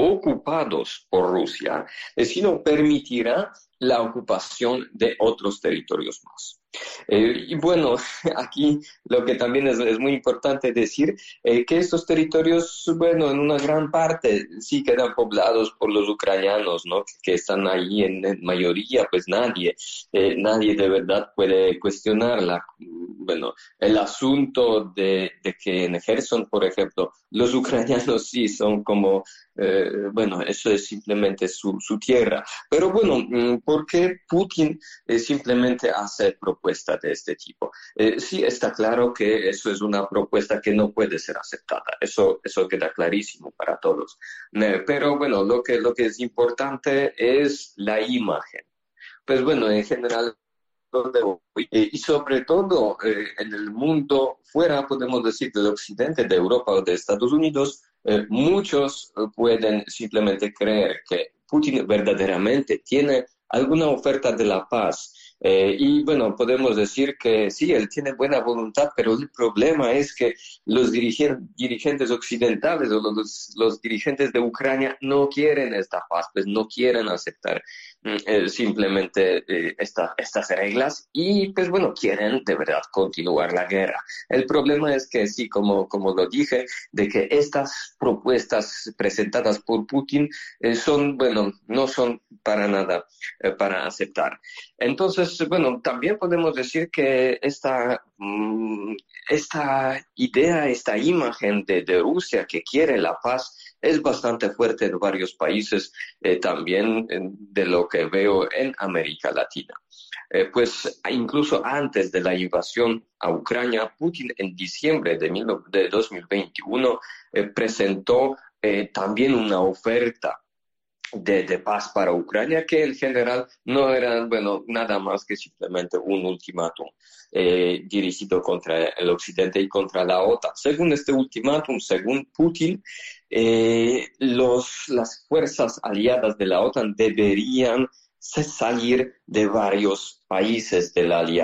ocupados por Rusia, eh, sino permitirá la ocupación de otros territorios más. Eh, y bueno, aquí lo que también es, es muy importante decir eh, que estos territorios, bueno, en una gran parte sí quedan poblados por los ucranianos, ¿no? Que, que están ahí en, en mayoría, pues nadie, eh, nadie de verdad puede cuestionar la, bueno, el asunto de, de que en Kherson, por ejemplo, los ucranianos sí son como, eh, bueno, eso es simplemente su, su tierra. Pero bueno, ¿por qué Putin eh, simplemente hace propuestas de este tipo? Eh, sí está claro que eso es una propuesta que no puede ser aceptada, eso, eso queda clarísimo para todos. Eh, pero bueno, lo que, lo que es importante es la imagen. Pues bueno, en general, donde voy, eh, y sobre todo eh, en el mundo fuera, podemos decir, del occidente, de Europa o de Estados Unidos, eh, muchos pueden simplemente creer que Putin verdaderamente tiene alguna oferta de la paz. Eh, y bueno, podemos decir que sí, él tiene buena voluntad, pero el problema es que los dirigentes, dirigentes occidentales o los, los dirigentes de Ucrania no quieren esta paz, pues no quieren aceptar eh, simplemente eh, esta, estas reglas y pues bueno, quieren de verdad continuar la guerra. El problema es que sí, como, como lo dije, de que estas propuestas presentadas por Putin eh, son, bueno, no son para nada eh, para aceptar. Entonces, bueno, también podemos decir que esta, mmm, esta idea, esta imagen de, de Rusia que quiere la paz es bastante fuerte en varios países, eh, también de lo que veo en América Latina. Eh, pues incluso antes de la invasión a Ucrania, Putin en diciembre de, mil, de dos mil veintiuno eh, presentó eh, también una oferta De, de paz para Ucrania, que en general no era, bueno, nada más que simplemente un ultimátum eh, dirigido contra el Occidente y contra la OTAN. Según este ultimátum, según Putin, eh, los, las fuerzas aliadas de la OTAN deberían salir de varios países de la alianza.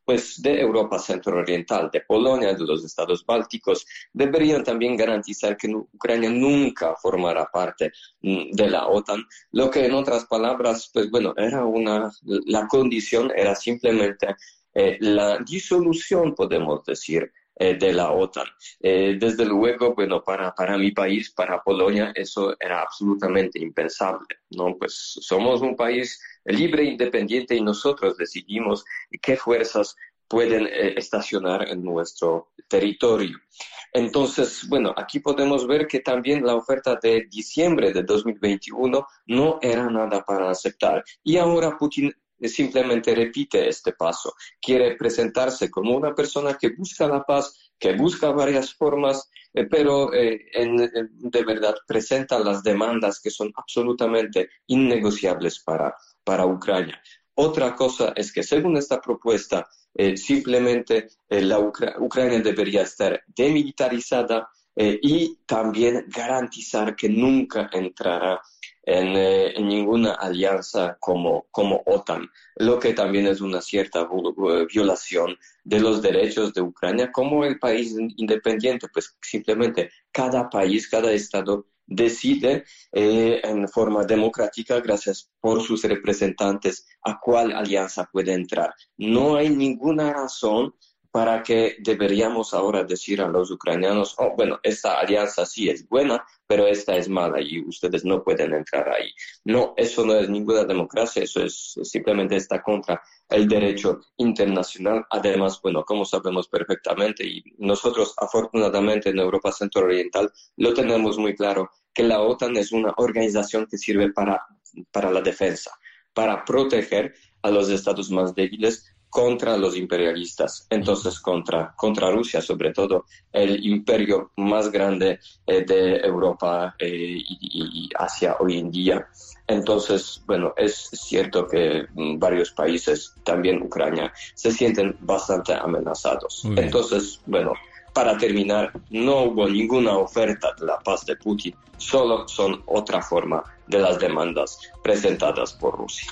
pues de Europa centro-oriental, de Polonia, de los estados bálticos, deberían también garantizar que Ucrania nunca formará parte de la OTAN, lo que en otras palabras, pues bueno, era una, la condición era simplemente eh, la disolución, podemos decir, eh, de la OTAN. Eh, desde luego, bueno, para, para mi país, para Polonia, eso era absolutamente impensable, ¿no? Pues somos un país libre, independiente, y nosotros decidimos qué fuerzas pueden eh, estacionar en nuestro territorio. Entonces, bueno, aquí podemos ver que también la oferta de diciembre de dos mil veintiuno no era nada para aceptar. Y ahora Putin simplemente repite este paso. Quiere presentarse como una persona que busca la paz, que busca varias formas, eh, pero eh, en, en, de verdad presenta las demandas que son absolutamente innegociables para, para Ucrania. Otra cosa es que según esta propuesta, eh, simplemente eh, la Ucra- Ucrania debería estar demilitarizada eh, y también garantizar que nunca entrará en, eh, en ninguna alianza como, como OTAN, lo que también es una cierta violación de los derechos de Ucrania como el país independiente. Pues simplemente cada país, cada estado decide eh, en forma democrática, gracias por sus representantes, a cuál alianza puede entrar. No hay ninguna razón para que deberíamos ahora decir a los ucranianos, oh, bueno, esta alianza sí es buena, pero esta es mala y ustedes no pueden entrar ahí. No, eso no es ninguna democracia, eso es simplemente está contra el derecho internacional. Además, bueno, como sabemos perfectamente, y nosotros afortunadamente en Europa Centro-Oriental lo tenemos muy claro, que la OTAN es una organización que sirve para, para la defensa, para proteger a los estados más débiles contra los imperialistas, entonces contra, contra Rusia, sobre todo el imperio más grande eh, de Europa eh, y, y Asia hoy en día. Entonces, bueno, es cierto que varios países, también Ucrania, se sienten bastante amenazados. Entonces, bueno, para terminar, no hubo ninguna oferta de la paz de Putin, solo son otra forma de las demandas presentadas por Rusia.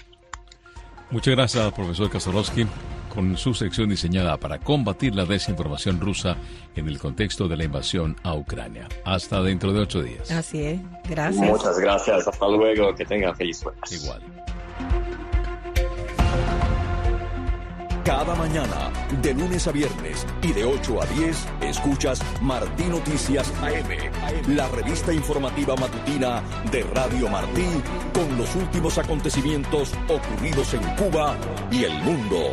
Muchas gracias, profesor Kaczorowski, con su sección diseñada para combatir la desinformación rusa en el contexto de la invasión a Ucrania. Hasta dentro de ocho días. Así es, gracias. Muchas gracias, hasta luego, que tengan feliz jueves. Igual. Cada mañana, de lunes a viernes y de ocho a diez, escuchas Martí Noticias A M, la revista informativa matutina de Radio Martí, con los últimos acontecimientos ocurridos en Cuba y el mundo.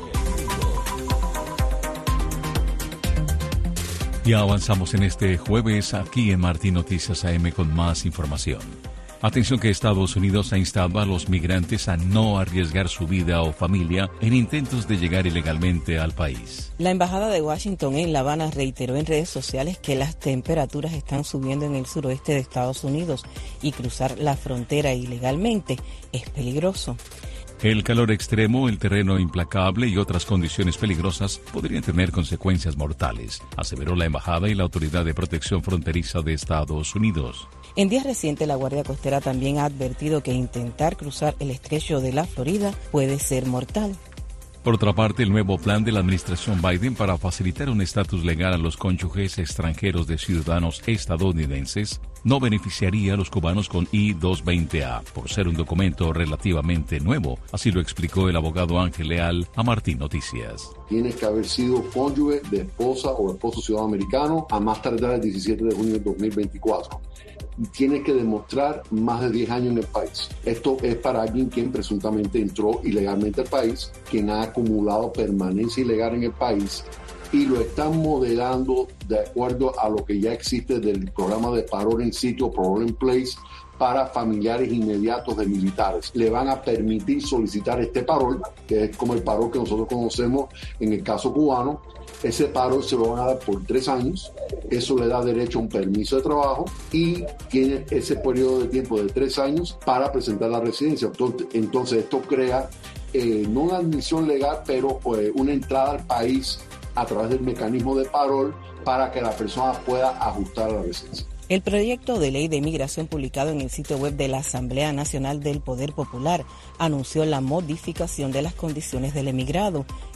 Ya avanzamos en este jueves aquí en Martí Noticias A M con más información. Atención que Estados Unidos ha instado a los migrantes a no arriesgar su vida o familia en intentos de llegar ilegalmente al país. La Embajada de Washington en La Habana reiteró en redes sociales que las temperaturas están subiendo en el suroeste de Estados Unidos y cruzar la frontera ilegalmente es peligroso. El calor extremo, el terreno implacable y otras condiciones peligrosas podrían tener consecuencias mortales, aseveró la Embajada y la Autoridad de Protección Fronteriza de Estados Unidos. En días recientes, la Guardia Costera también ha advertido que intentar cruzar el estrecho de la Florida puede ser mortal. Por otra parte, el nuevo plan de la administración Biden para facilitar un estatus legal a los cónyuges extranjeros de ciudadanos estadounidenses no beneficiaría a los cubanos con I doscientos veinte A, por ser un documento relativamente nuevo. Así lo explicó el abogado Ángel Leal a Martí Noticias. Tienes que haber sido cónyuge de esposa o esposo ciudadano americano a más tardar el diecisiete de junio de dos mil veinticuatro. Y tienes que demostrar más de diez años en el país. Esto es para alguien quien presuntamente entró ilegalmente al país, quien ha acumulado permanencia ilegal en el país, y lo están modelando de acuerdo a lo que ya existe del programa de parol en sitio, parol in place, para familiares inmediatos de militares. Le van a permitir solicitar este parol, que es como el parol que nosotros conocemos en el caso cubano. Ese parol se lo van a dar por tres años, eso le da derecho a un permiso de trabajo y tiene ese periodo de tiempo de tres años para presentar la residencia. Entonces, entonces esto crea eh, no una admisión legal, pero pues, una entrada al país a través del mecanismo de parol para que la persona pueda ajustar a la residencia. El proyecto de ley de inmigración publicado en el sitio web de la Asamblea Nacional del Poder Popular anunció la modificación de las condiciones del emigrado.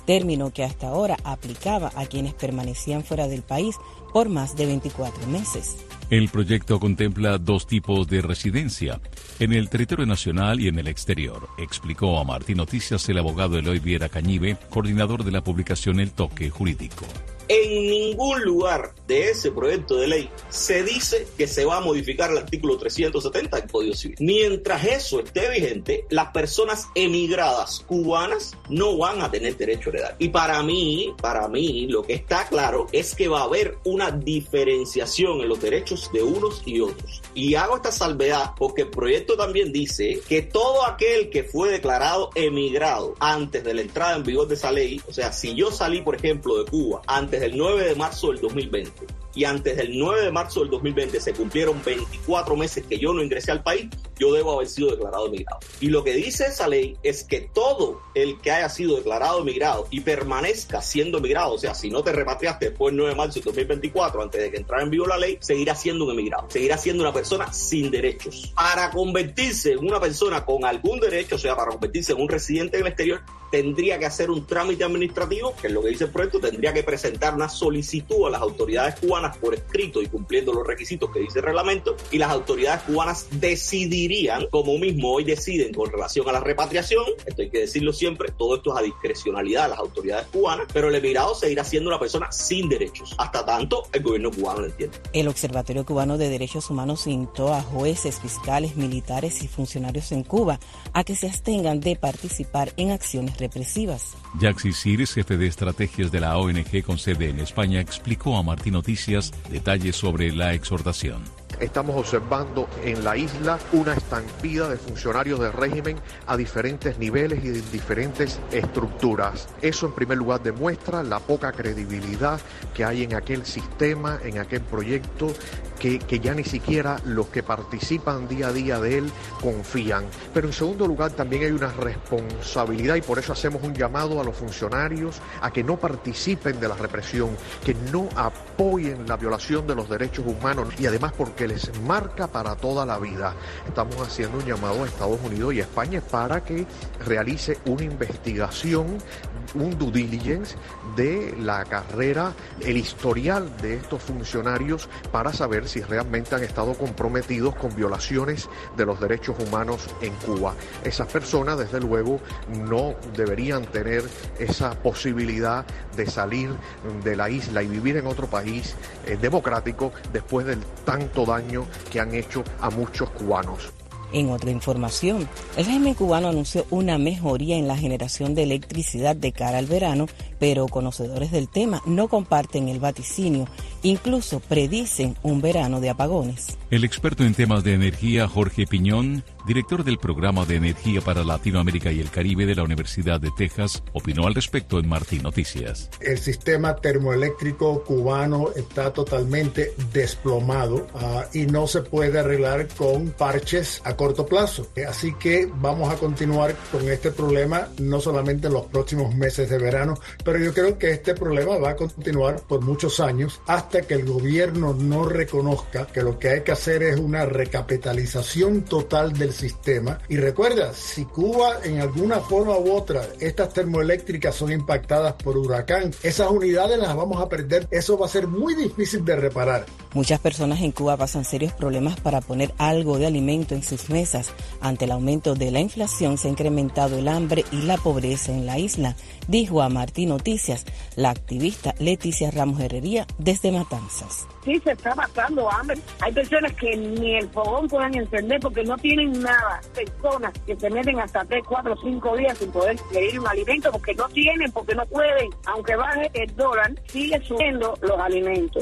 término que hasta ahora aplicaba a quienes permanecían fuera del país por más de veinticuatro meses. El proyecto contempla dos tipos de residencia, en el territorio nacional y en el exterior, explicó a Martín Noticias el abogado Eloy Viera Cañive, coordinador de la publicación El Toque Jurídico. En ningún lugar de ese proyecto de ley se dice que se va a modificar el artículo trescientos setenta del Código Civil. Mientras eso esté vigente, las personas emigradas cubanas no van a tener derecho a heredar. Y para mí, para mí, lo que está claro es que va a haber una diferenciación en los derechos de unos y otros. Y hago esta salvedad porque el proyecto también dice que todo aquel que fue declarado emigrado antes de la entrada en vigor de esa ley, o sea, si yo salí, por ejemplo, de Cuba antes del nueve de marzo del dos mil veinte y antes del nueve de marzo del dos mil veinte se cumplieron veinticuatro meses que yo no ingresé al país, yo debo haber sido declarado emigrado. Y lo que dice esa ley es que todo el que haya sido declarado emigrado y permanezca siendo emigrado, o sea, si no te repatriaste después del nueve de marzo del dos mil veinticuatro, antes de que entrara en vigor la ley, seguirá siendo un emigrado, seguirá siendo una persona sin derechos. Para convertirse en una persona con algún derecho, o sea, para convertirse en un residente en el exterior, tendría que hacer un trámite administrativo, que es lo que dice el proyecto, tendría que presentar una solicitud a las autoridades cubanas por escrito y cumpliendo los requisitos que dice el reglamento, y las autoridades cubanas decidirían, como mismo hoy deciden con relación a la repatriación, esto hay que decirlo siempre, todo esto es a discrecionalidad de las autoridades cubanas, pero el emigrado seguirá siendo una persona sin derechos, hasta tanto el gobierno cubano lo entiende. El Observatorio Cubano de Derechos Humanos instó a jueces, fiscales, militares y funcionarios en Cuba a que se abstengan de participar en acciones represivas. Jaxi Sires, jefe de estrategias de la O N G con sede en España, explicó a Martín Noticias detalles sobre la exhortación. Estamos observando en la isla una estampida de funcionarios del régimen a diferentes niveles y en diferentes estructuras. Eso en primer lugar demuestra la poca credibilidad que hay en aquel sistema, en aquel proyecto, que, que ya ni siquiera los que participan día a día de él confían. Pero en segundo lugar también hay una responsabilidad y por eso hacemos un llamado a los funcionarios a que no participen de la represión, que no apoyen la violación de los derechos humanos y además porque les marca para toda la vida. Estamos haciendo un llamado a Estados Unidos y a España para que realice una investigación, un due diligence de la carrera, el historial de estos funcionarios para saber si realmente han estado comprometidos con violaciones de los derechos humanos en Cuba. Esas personas, desde luego, no deberían tener esa posibilidad de salir de la isla y vivir en otro país eh, democrático después del tanto daño que han hecho a muchos cubanos. En otra información, el régimen cubano anunció una mejoría en la generación de electricidad de cara al verano, pero conocedores del tema no comparten el vaticinio, incluso predicen un verano de apagones. El experto en temas de energía, Jorge Piñón, director del Programa de Energía para Latinoamérica y el Caribe de la Universidad de Texas, opinó al respecto en Martín Noticias. El sistema termoeléctrico cubano está totalmente desplomado uh, y no se puede arreglar con parches a corto plazo. Así que vamos a continuar con este problema no solamente en los próximos meses de verano, pero yo creo que este problema va a continuar por muchos años hasta que el gobierno no reconozca que lo que hay que hacer es una recapitalización total del sistema. Y recuerda, si Cuba en alguna forma u otra, estas termoeléctricas son impactadas por huracán, esas unidades las vamos a perder. Eso va a ser muy difícil de reparar. Muchas personas en Cuba pasan serios problemas para poner algo de alimento en sus mesas. Ante el aumento de la inflación se ha incrementado el hambre y la pobreza en la isla, dijo a Martín Noticias la activista Leticia Ramos Herrería desde Matanzas. Sí, se está pasando hambre. Hay personas que ni el fogón pueden encender porque no tienen nada. Personas que se meten hasta tres, cuatro, cinco días sin poder pedir un alimento porque no tienen, porque no pueden. Aunque baje el dólar, sigue subiendo los alimentos.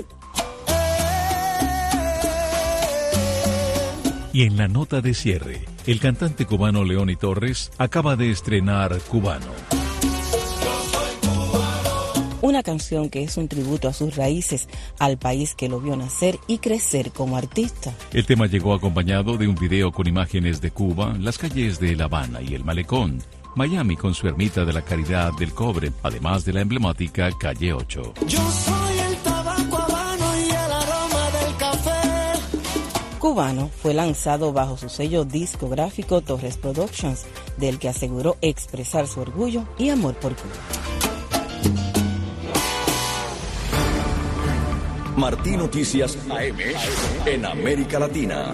Y en la nota de cierre, el cantante cubano Leoni Torres acaba de estrenar Cubano. Una canción que es un tributo a sus raíces, al país que lo vio nacer y crecer como artista. El tema llegó acompañado de un video con imágenes de Cuba, las calles de La Habana y el Malecón, Miami con su ermita de la Caridad del Cobre, además de la emblemática Calle ocho. Yo soy el tabaco habano y el aroma del café. Cubano fue lanzado bajo su sello discográfico Torres Productions, del que aseguró expresar su orgullo y amor por Cuba. Martí Noticias A M en América Latina.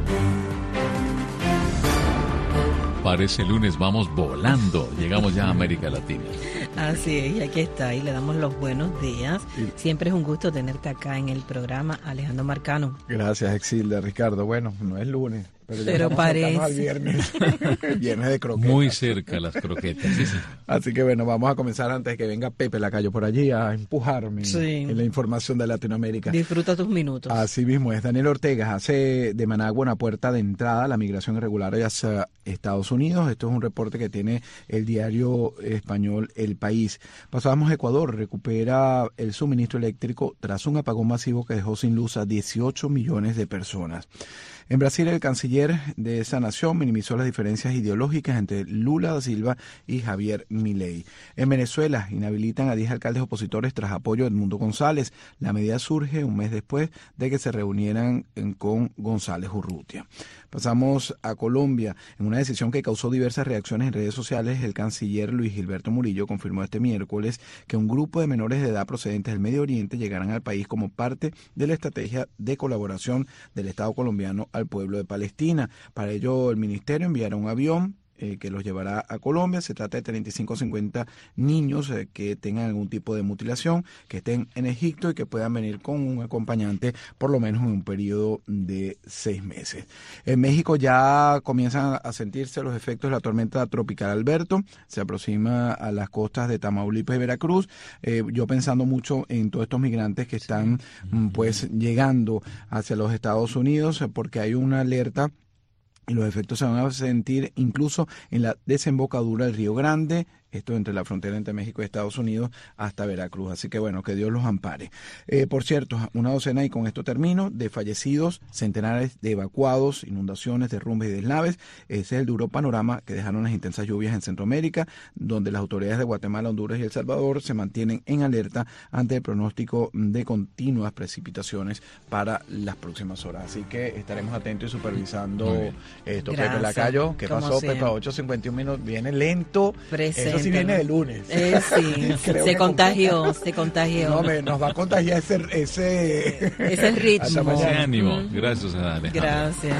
Parece lunes, vamos volando. Llegamos ya a América Latina. Así es, y aquí está, y le damos los buenos días. Sí. Siempre es un gusto tenerte acá en el programa, Alejandro Marcano. Gracias, Exilda, Ricardo. Bueno, no es lunes, pero, pero parece al viernes. Viernes de croquetas. Muy cerca las croquetas, sí, sí. Así que bueno, vamos a comenzar antes de que venga Pepe Lacayo por allí a empujarme sí. en la información de Latinoamérica. Disfruta tus minutos. Así mismo es. Daniel Ortega hace de Managua una puerta de entrada a la migración irregular hacia Estados Unidos. Esto es un reporte que tiene el diario español El País. Pasamos a Ecuador. Recupera el suministro eléctrico tras un apagón masivo que dejó sin luz a dieciocho millones de personas. En Brasil, el canciller de esa nación minimizó las diferencias ideológicas entre Lula da Silva y Javier Milei. En Venezuela, inhabilitan a diez alcaldes opositores tras apoyo de Edmundo González. La medida surge un mes después de que se reunieran con González Urrutia. Pasamos a Colombia. En una decisión que causó diversas reacciones en redes sociales, el canciller Luis Gilberto Murillo confirmó este miércoles que un grupo de menores de edad procedentes del Medio Oriente llegarán al país como parte de la estrategia de colaboración del Estado colombiano al pueblo de Palestina. Para ello, el ministerio enviará un avión Eh, que los llevará a Colombia. Se trata de treinta y cinco a cincuenta niños eh, que tengan algún tipo de mutilación, que estén en Egipto y que puedan venir con un acompañante por lo menos en un periodo de seis meses. En México ya comienzan a sentirse los efectos de la tormenta tropical Alberto. Se aproxima a las costas de Tamaulipas y Veracruz. Eh, yo pensando mucho en todos estos migrantes que están pues llegando hacia los Estados Unidos, porque hay una alerta y los efectos se van a sentir incluso en la desembocadura del Río Grande, esto entre la frontera entre México y Estados Unidos hasta Veracruz. Así que bueno, que Dios los ampare. Eh, por cierto, una docena, y con esto termino, de fallecidos, centenares de evacuados, inundaciones, derrumbes y deslaves. Ese es el duro panorama que dejaron las intensas lluvias en Centroamérica, donde las autoridades de Guatemala, Honduras y El Salvador se mantienen en alerta ante el pronóstico de continuas precipitaciones para las próximas horas. Así que estaremos atentos y supervisando esto. Gracias. Pepe Lacayo, ¿qué pasó, Pepe? A ocho cincuenta y un minutos, viene lento. Presente. Eso sí viene de lunes. Eh, sí, se contagió, se contagió. No, me, nos va a contagiar ese ese, ese ritmo. Ese ánimo. Gracias, Alejandro. Gracias.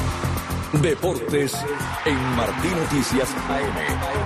Deportes en Martí Noticias A M.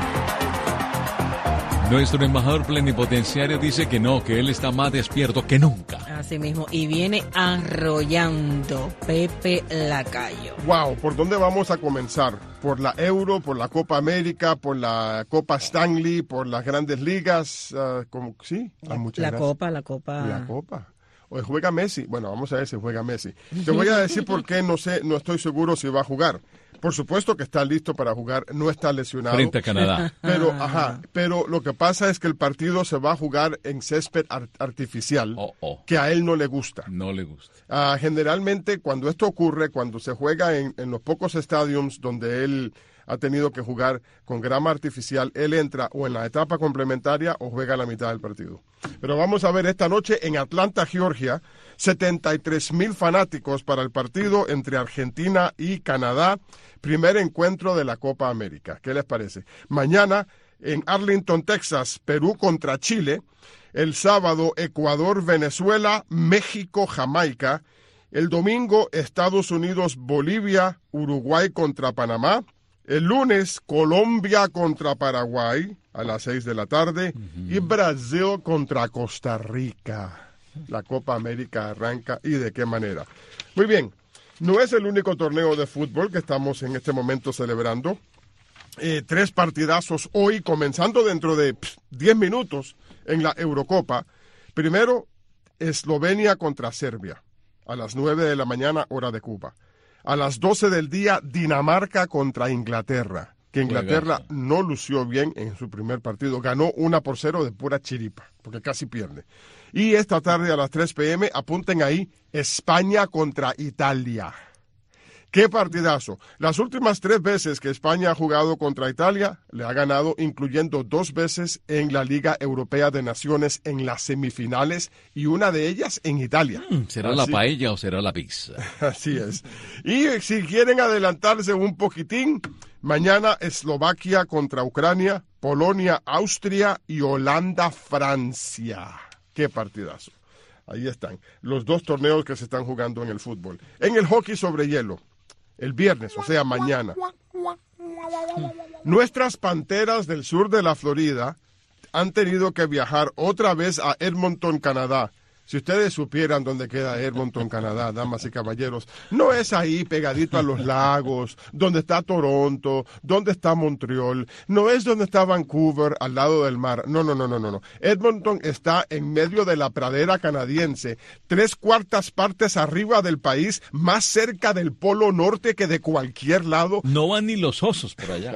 Nuestro embajador plenipotenciario dice que no, que él está más despierto que nunca. Así mismo, y viene arrollando Pepe Lacayo. Wow, ¿por dónde vamos a comenzar? ¿Por la Euro, por la Copa América, por la Copa Stanley, por las Grandes Ligas? Uh, como, sí, la, la Copa, la Copa. La Copa. ¿O juega Messi? Bueno, vamos a ver si juega Messi. Te voy a decir por qué no sé, no estoy seguro si va a jugar. Por supuesto que está listo para jugar, no está lesionado. Frente a Canadá. Pero, ajá, pero lo que pasa es que el partido se va a jugar en césped art- artificial, oh, oh. que a él no le gusta. No le gusta. Uh, generalmente, cuando esto ocurre, cuando se juega en, en los pocos estadios donde él ha tenido que jugar con grama artificial, él entra o en la etapa complementaria o juega la mitad del partido. Pero vamos a ver esta noche en Atlanta, Georgia, setenta y tres mil fanáticos para el partido entre Argentina y Canadá, primer encuentro de la Copa América. ¿Qué les parece? Mañana en Arlington, Texas, Perú contra Chile. El sábado, Ecuador, Venezuela, México, Jamaica. El domingo, Estados Unidos, Bolivia, Uruguay contra Panamá. El lunes, Colombia contra Paraguay a las seis de la tarde. Uh-huh. Y Brasil contra Costa Rica. La Copa América arranca, y de qué manera. Muy bien, no es el único torneo de fútbol que estamos en este momento celebrando. Eh, tres partidazos hoy, comenzando dentro de pff, diez minutos en la Eurocopa. Primero, Eslovenia contra Serbia, a las nueve de la mañana, hora de Cuba. A las doce del día, Dinamarca contra Inglaterra, que Inglaterra no lució bien en su primer partido. Ganó una por cero de pura chiripa, porque casi pierde. Y esta tarde a las tres pe eme, apunten ahí, España contra Italia. ¡Qué partidazo! Las últimas tres veces que España ha jugado contra Italia, le ha ganado, incluyendo dos veces en la Liga Europea de Naciones en las semifinales, y una de ellas en Italia. ¿Será Así, la paella o será la pizza? Así es. Y si quieren adelantarse un poquitín, mañana Eslovaquia contra Ucrania, Polonia, Austria y Holanda, Francia. ¡Qué partidazo! Ahí están los dos torneos que se están jugando en el fútbol. En el hockey sobre hielo, el viernes, o sea, mañana. Nuestras Panteras del sur de la Florida han tenido que viajar otra vez a Edmonton, Canadá. Si ustedes supieran dónde queda Edmonton, Canadá, damas y caballeros, no es ahí pegadito a los lagos, donde está Toronto, donde está Montreal, no es donde está Vancouver, al lado del mar. No, no, no, no, no, no. Edmonton está en medio de la pradera canadiense, tres cuartas partes arriba del país, más cerca del Polo Norte que de cualquier lado. No van ni los osos por allá.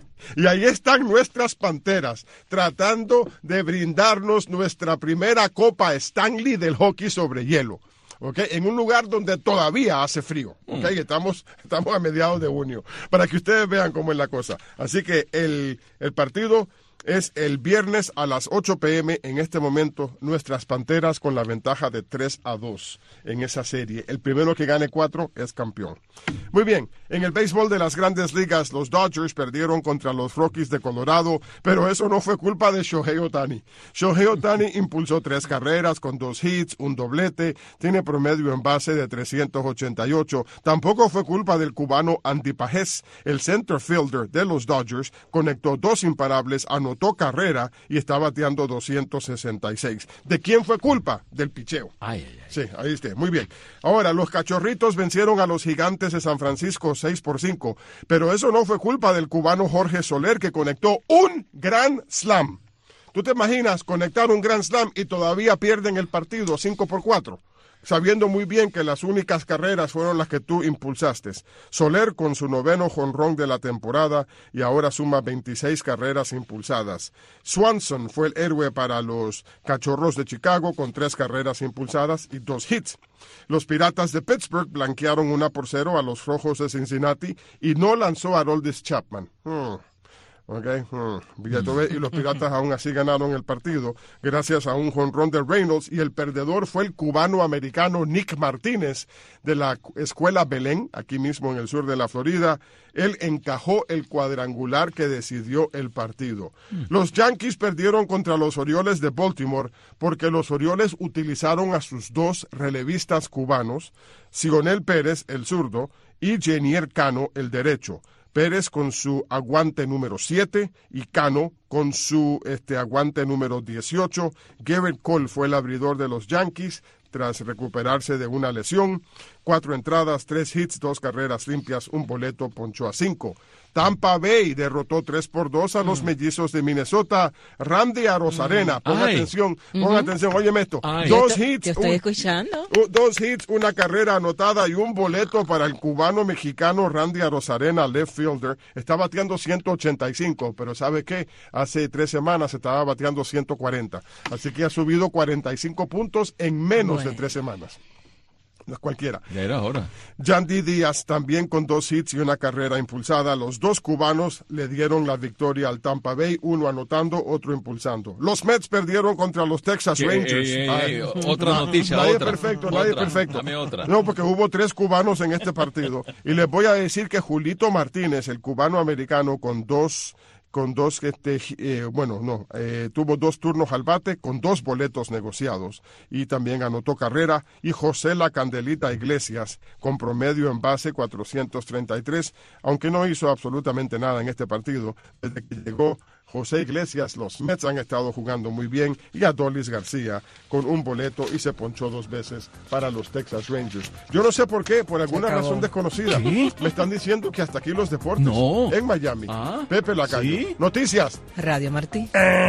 Y ahí están nuestras Panteras, tratando de brindarnos nuestra primera Copa Stanley del hockey sobre hielo, ¿okay? En un lugar donde todavía hace frío, ¿okay? Mm. Estamos, estamos a mediados de junio, para que ustedes vean cómo es la cosa. Así que el, el partido es el viernes a las ocho pe eme. En este momento, nuestras Panteras con la ventaja de tres a dos en esa serie. El primero que gane cuatro es campeón. Muy bien, en el béisbol de las Grandes Ligas, los Dodgers perdieron contra los Rockies de Colorado, pero eso no fue culpa de Shohei Ohtani. Shohei Ohtani impulsó tres carreras con dos hits, un doblete, tiene promedio en base de trescientos ochenta y ocho. Tampoco fue culpa del cubano Andy Pajés. El center fielder de los Dodgers conectó dos imparables, anotó carrera y está bateando doscientos sesenta y seis. ¿De quién fue culpa? Del picheo. Ay, ay, ay. Sí, ahí está. Muy bien. Ahora, los Cachorritos vencieron a los Gigantes de San Francisco seis por cinco, pero eso no fue culpa del cubano Jorge Soler, que conectó un Grand Slam. ¿Tú te imaginas conectar un Grand Slam y todavía pierden el partido cinco por cuatro? Sabiendo muy bien que las únicas carreras fueron las que tú impulsaste. Soler con su noveno jonrón de la temporada y ahora suma veintiséis carreras impulsadas. Swanson fue el héroe para los Cachorros de Chicago con tres carreras impulsadas y dos hits. Los Piratas de Pittsburgh blanquearon una por cero a los Rojos de Cincinnati y no lanzó a Aroldis Chapman. Hmm. Okay. Hmm. Y los Piratas aún así ganaron el partido gracias a un jonrón de Reynolds, y el perdedor fue el cubano-americano Nick Martínez de la Escuela Belén, aquí mismo en el sur de la Florida. Él encajó el cuadrangular que decidió el partido. Los Yankees perdieron contra los Orioles de Baltimore porque los Orioles utilizaron a sus dos relevistas cubanos, Sionel Pérez, el zurdo, y Jenier Cano, el derecho. Pérez con su aguante número siete y Cano con su este, aguante número dieciocho. Garrett Cole fue el abridor de los Yankees tras recuperarse de una lesión. Cuatro entradas, tres hits, dos carreras limpias, un boleto, ponchó a cinco. Tampa Bay derrotó tres por dos a los mm. Mellizos de Minnesota. Randy Arozarena, mm. pon Ay. atención, pon uh-huh. atención, óyeme esto. Ay. Dos te, hits. te estoy un, escuchando. Un, dos hits, una carrera anotada y un boleto para el cubano-mexicano Randy Arozarena, left fielder. Está bateando ciento ochenta y cinco, pero ¿sabe qué? Hace tres semanas estaba bateando ciento cuarenta. Así que ha subido cuarenta y cinco puntos en menos bueno. de tres semanas. No es cualquiera. Ya era hora. Yandy Díaz también con dos hits y una carrera impulsada. Los dos cubanos le dieron la victoria al Tampa Bay, uno anotando, otro impulsando. Los Mets perdieron contra los Texas ¿Qué? Rangers. Eh, eh, eh, otra noticia, nadie otra. Perfecto, otra. nadie perfecto. Dame otra. No, porque hubo tres cubanos en este partido. Y les voy a decir que Julito Martínez, el cubano americano, con dos... con dos, este, eh, bueno, no, eh, tuvo dos turnos al bate con dos boletos negociados y también anotó carrera. Y José La Candelita Iglesias con promedio en base cuatrocientos treinta y tres, aunque no hizo absolutamente nada en este partido. Desde que llegó José Iglesias, los Mets han estado jugando muy bien, y Adolis García con un boleto y se ponchó dos veces para los Texas Rangers. Yo no sé por qué, por alguna razón desconocida. ¿Sí? Me están diciendo que hasta aquí los deportes no. en Miami. Ah, Pepe Lacayo. ¿sí? Noticias. Radio Martí.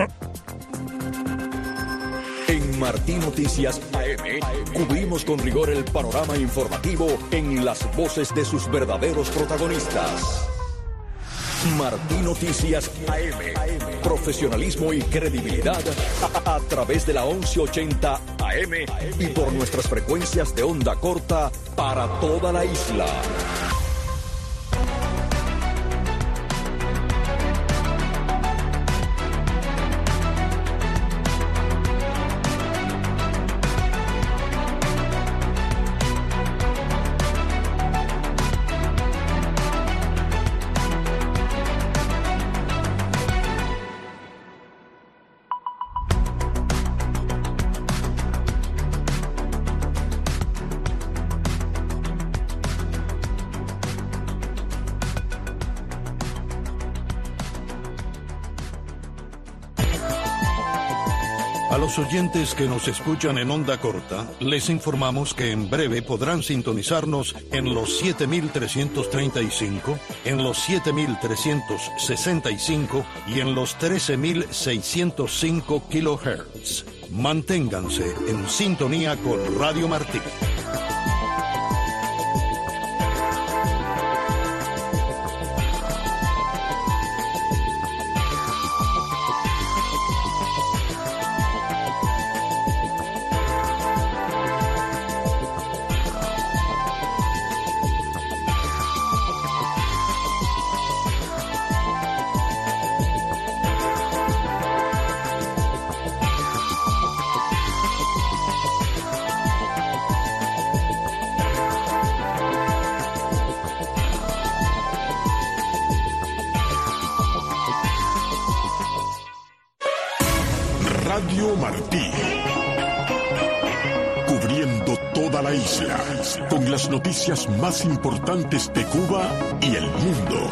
En Martí Noticias A M cubrimos con rigor el panorama informativo en las voces de sus verdaderos protagonistas. Martí Noticias A M. Profesionalismo y credibilidad a, a, a través de la once ochenta A M y por nuestras frecuencias de onda corta para toda la isla. A los oyentes que nos escuchan en onda corta, les informamos que en breve podrán sintonizarnos en los siete mil trescientos treinta y cinco, en los siete mil trescientos sesenta y cinco y en los trece mil seiscientos cinco kilohertz. Manténganse en sintonía con Radio Martí. Radio Martí, cubriendo toda la isla, con las noticias más importantes de Cuba y el mundo.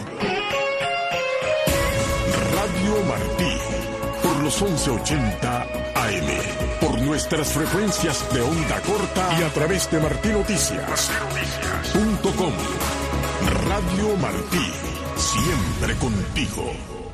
Radio Martí, por los once ochenta A M, por nuestras frecuencias de onda corta y a través de martí noticias punto com. Radio Martí, siempre contigo.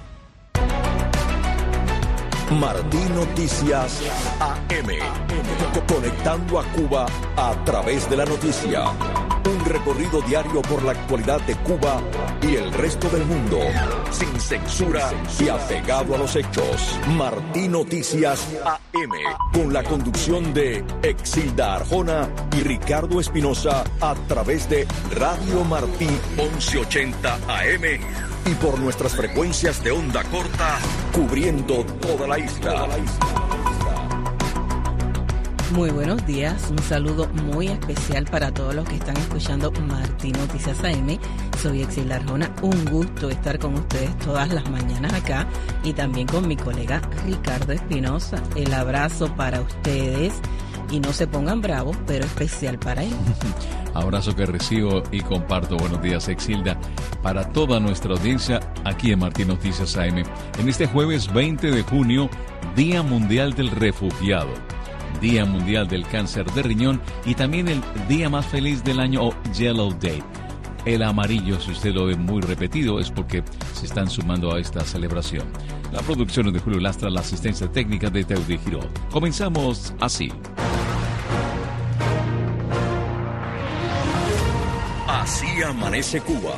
Martí Noticias A M, conectando a Cuba a través de la noticia. Un recorrido diario por la actualidad de Cuba y el resto del mundo, sin censura y apegado a los hechos. Martí Noticias A M, con la conducción de Exilda Arjona y Ricardo Espinosa a través de Radio Martí once ochenta A M. Y por nuestras frecuencias de onda corta, cubriendo toda la isla. Muy buenos días, un saludo muy especial para todos los que están escuchando Martí Noticias A M. Soy Exilda Arjona, un gusto estar con ustedes todas las mañanas acá y también con mi colega Ricardo Espinosa. El abrazo para ustedes y no se pongan bravos, pero especial para él. Abrazo que recibo y comparto. Buenos días, Exilda, para toda nuestra audiencia aquí en Martí Noticias A M. En este jueves veinte de junio, Día Mundial del Refugiado, Día Mundial del Cáncer de Riñón y también el día más feliz del año, o Yellow Day. El amarillo, si usted lo ve muy repetido, es porque se están sumando a esta celebración. La producción es de Julio Lastra, la asistencia técnica de Teudi Giró. Comenzamos así. Así amanece Cuba.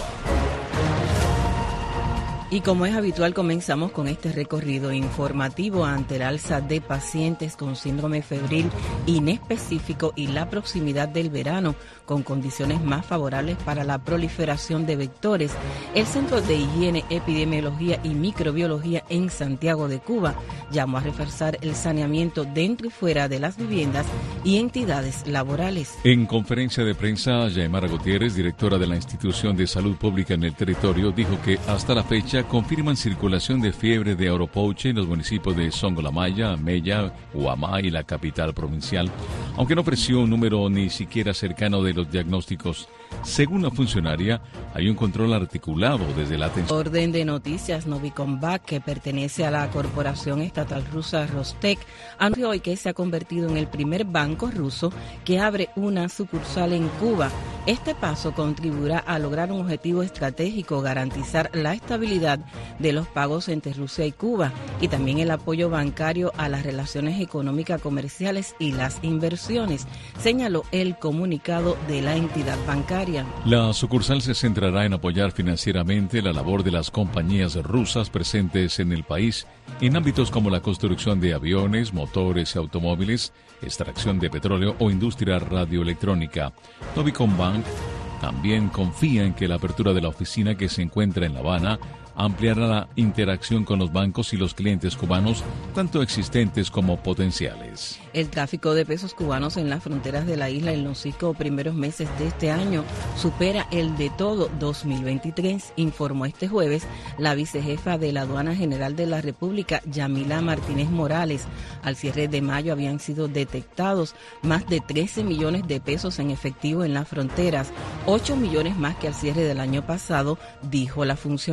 Y como es habitual, comenzamos con este recorrido informativo ante el alza de pacientes con síndrome febril inespecífico y la proximidad del verano con condiciones más favorables para la proliferación de vectores. El Centro de Higiene, Epidemiología y Microbiología en Santiago de Cuba llamó a reforzar el saneamiento dentro y fuera de las viviendas y entidades laborales. En conferencia de prensa, Yaimara Gutiérrez, directora de la Institución de Salud Pública en el territorio, dijo que hasta la fecha confirman circulación de fiebre de Oropouche en los municipios de Songolamaya, Mella, Huamá y la capital provincial, aunque no ofreció un número ni siquiera cercano de los diagnósticos. Según la funcionaria, hay un control articulado desde la atención. Orden de noticias, Novikombank, que pertenece a la corporación estatal rusa Rostec, anunció hoy que se ha convertido en el primer banco ruso que abre una sucursal en Cuba. Este paso contribuirá a lograr un objetivo estratégico, garantizar la estabilidad de los pagos entre Rusia y Cuba y también el apoyo bancario a las relaciones económicas comerciales y las inversiones, señaló el comunicado de la entidad bancaria. La sucursal se centrará en apoyar financieramente la labor de las compañías rusas presentes en el país en ámbitos como la construcción de aviones, motores y automóviles, extracción de petróleo o industria radioelectrónica. Novikombank también confía en que la apertura de la oficina que se encuentra en La Habana ampliará la interacción con los bancos y los clientes cubanos, tanto existentes como potenciales. El tráfico de pesos cubanos en las fronteras de la isla en los cinco primeros meses de este año supera el de todo dos mil veintitrés, informó este jueves la vicejefa de la Aduana General de la República, Yamila Martínez Morales. Al cierre de mayo habían sido detectados más de trece millones de pesos en efectivo en las fronteras, ocho millones más que al cierre del año pasado, dijo la funcionaria.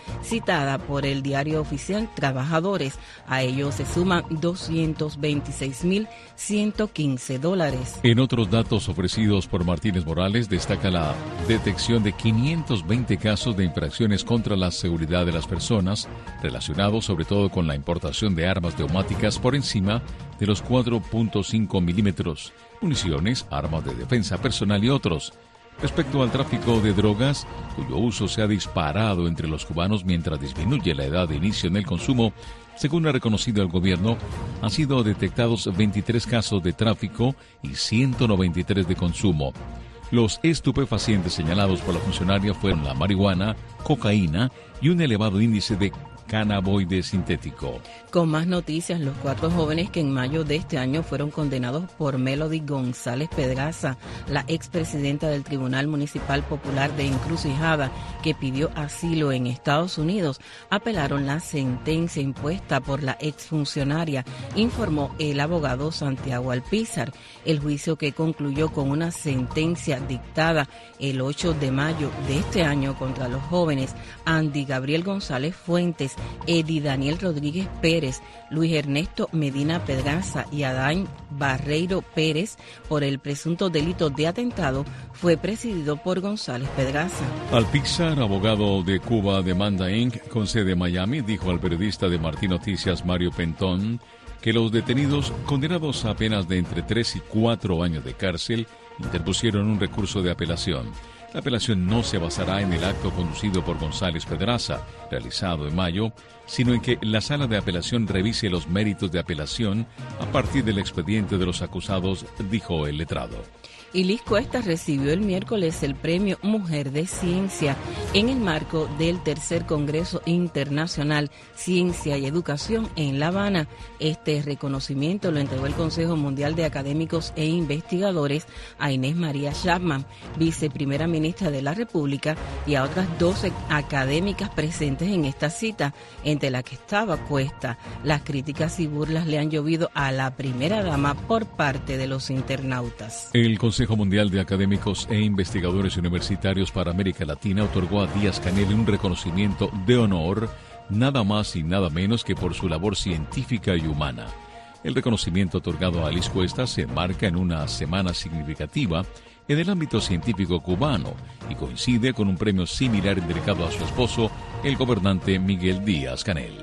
citada por el diario oficial Trabajadores. A ello se suman doscientos veintiséis mil ciento quince dólares. En otros datos ofrecidos por Martínez Morales, destaca la detección de quinientos veinte casos de infracciones contra la seguridad de las personas, relacionados sobre todo con la importación de armas neumáticas por encima de los cuatro punto cinco milímetros, municiones, armas de defensa personal y otros. Respecto al tráfico de drogas, cuyo uso se ha disparado entre los cubanos mientras disminuye la edad de inicio en el consumo, según ha reconocido el gobierno, han sido detectados veintitrés casos de tráfico y ciento noventa y tres de consumo. Los estupefacientes señalados por la funcionaria fueron la marihuana, cocaína y un elevado índice de cannabinoide sintético. Con más noticias, los cuatro jóvenes que en mayo de este año fueron condenados por Melody González Pedraza, la expresidenta del Tribunal Municipal Popular de Encrucijada, que pidió asilo en Estados Unidos, apelaron la sentencia impuesta por la exfuncionaria, informó el abogado Santiago Alpizar. El juicio, que concluyó con una sentencia dictada el ocho de mayo de este año contra los jóvenes Andy Gabriel González Fuentes, Eddie Daniel Rodríguez Pérez, Luis Ernesto Medina Pedraza y Adán Barreiro Pérez por el presunto delito de atentado, fue presidido por González Pedraza. Alpizar, abogado de Cuba Demanda incorporated con sede en Miami, dijo al periodista de Martín Noticias Mario Pentón que los detenidos, condenados a penas de entre tres y cuatro años de cárcel, interpusieron un recurso de apelación. La apelación no se basará en el acto conducido por González Pedraza, realizado en mayo, sino en que la sala de apelación revise los méritos de apelación a partir del expediente de los acusados, dijo el letrado. Y Liz Cuestas recibió el miércoles el premio Mujer de Ciencia en el marco del tercer Congreso Internacional Ciencia y Educación en La Habana. Este reconocimiento lo entregó el Consejo Mundial de Académicos e Investigadores a Inés María Chapman, viceprimera ministra de la República, y a otras doce académicas presentes en esta cita, entre las que estaba Cuesta. Las críticas y burlas le han llovido a la primera dama por parte de los internautas. El Consejo Mundial de Académicos e Investigadores Universitarios para América Latina otorgó a Díaz-Canel un reconocimiento de honor, nada más y nada menos que por su labor científica y humana. El reconocimiento otorgado a Liz Cuestas se enmarca en una semana significativa en el ámbito científico cubano y coincide con un premio similar entregado a su esposo, el gobernante Miguel Díaz-Canel.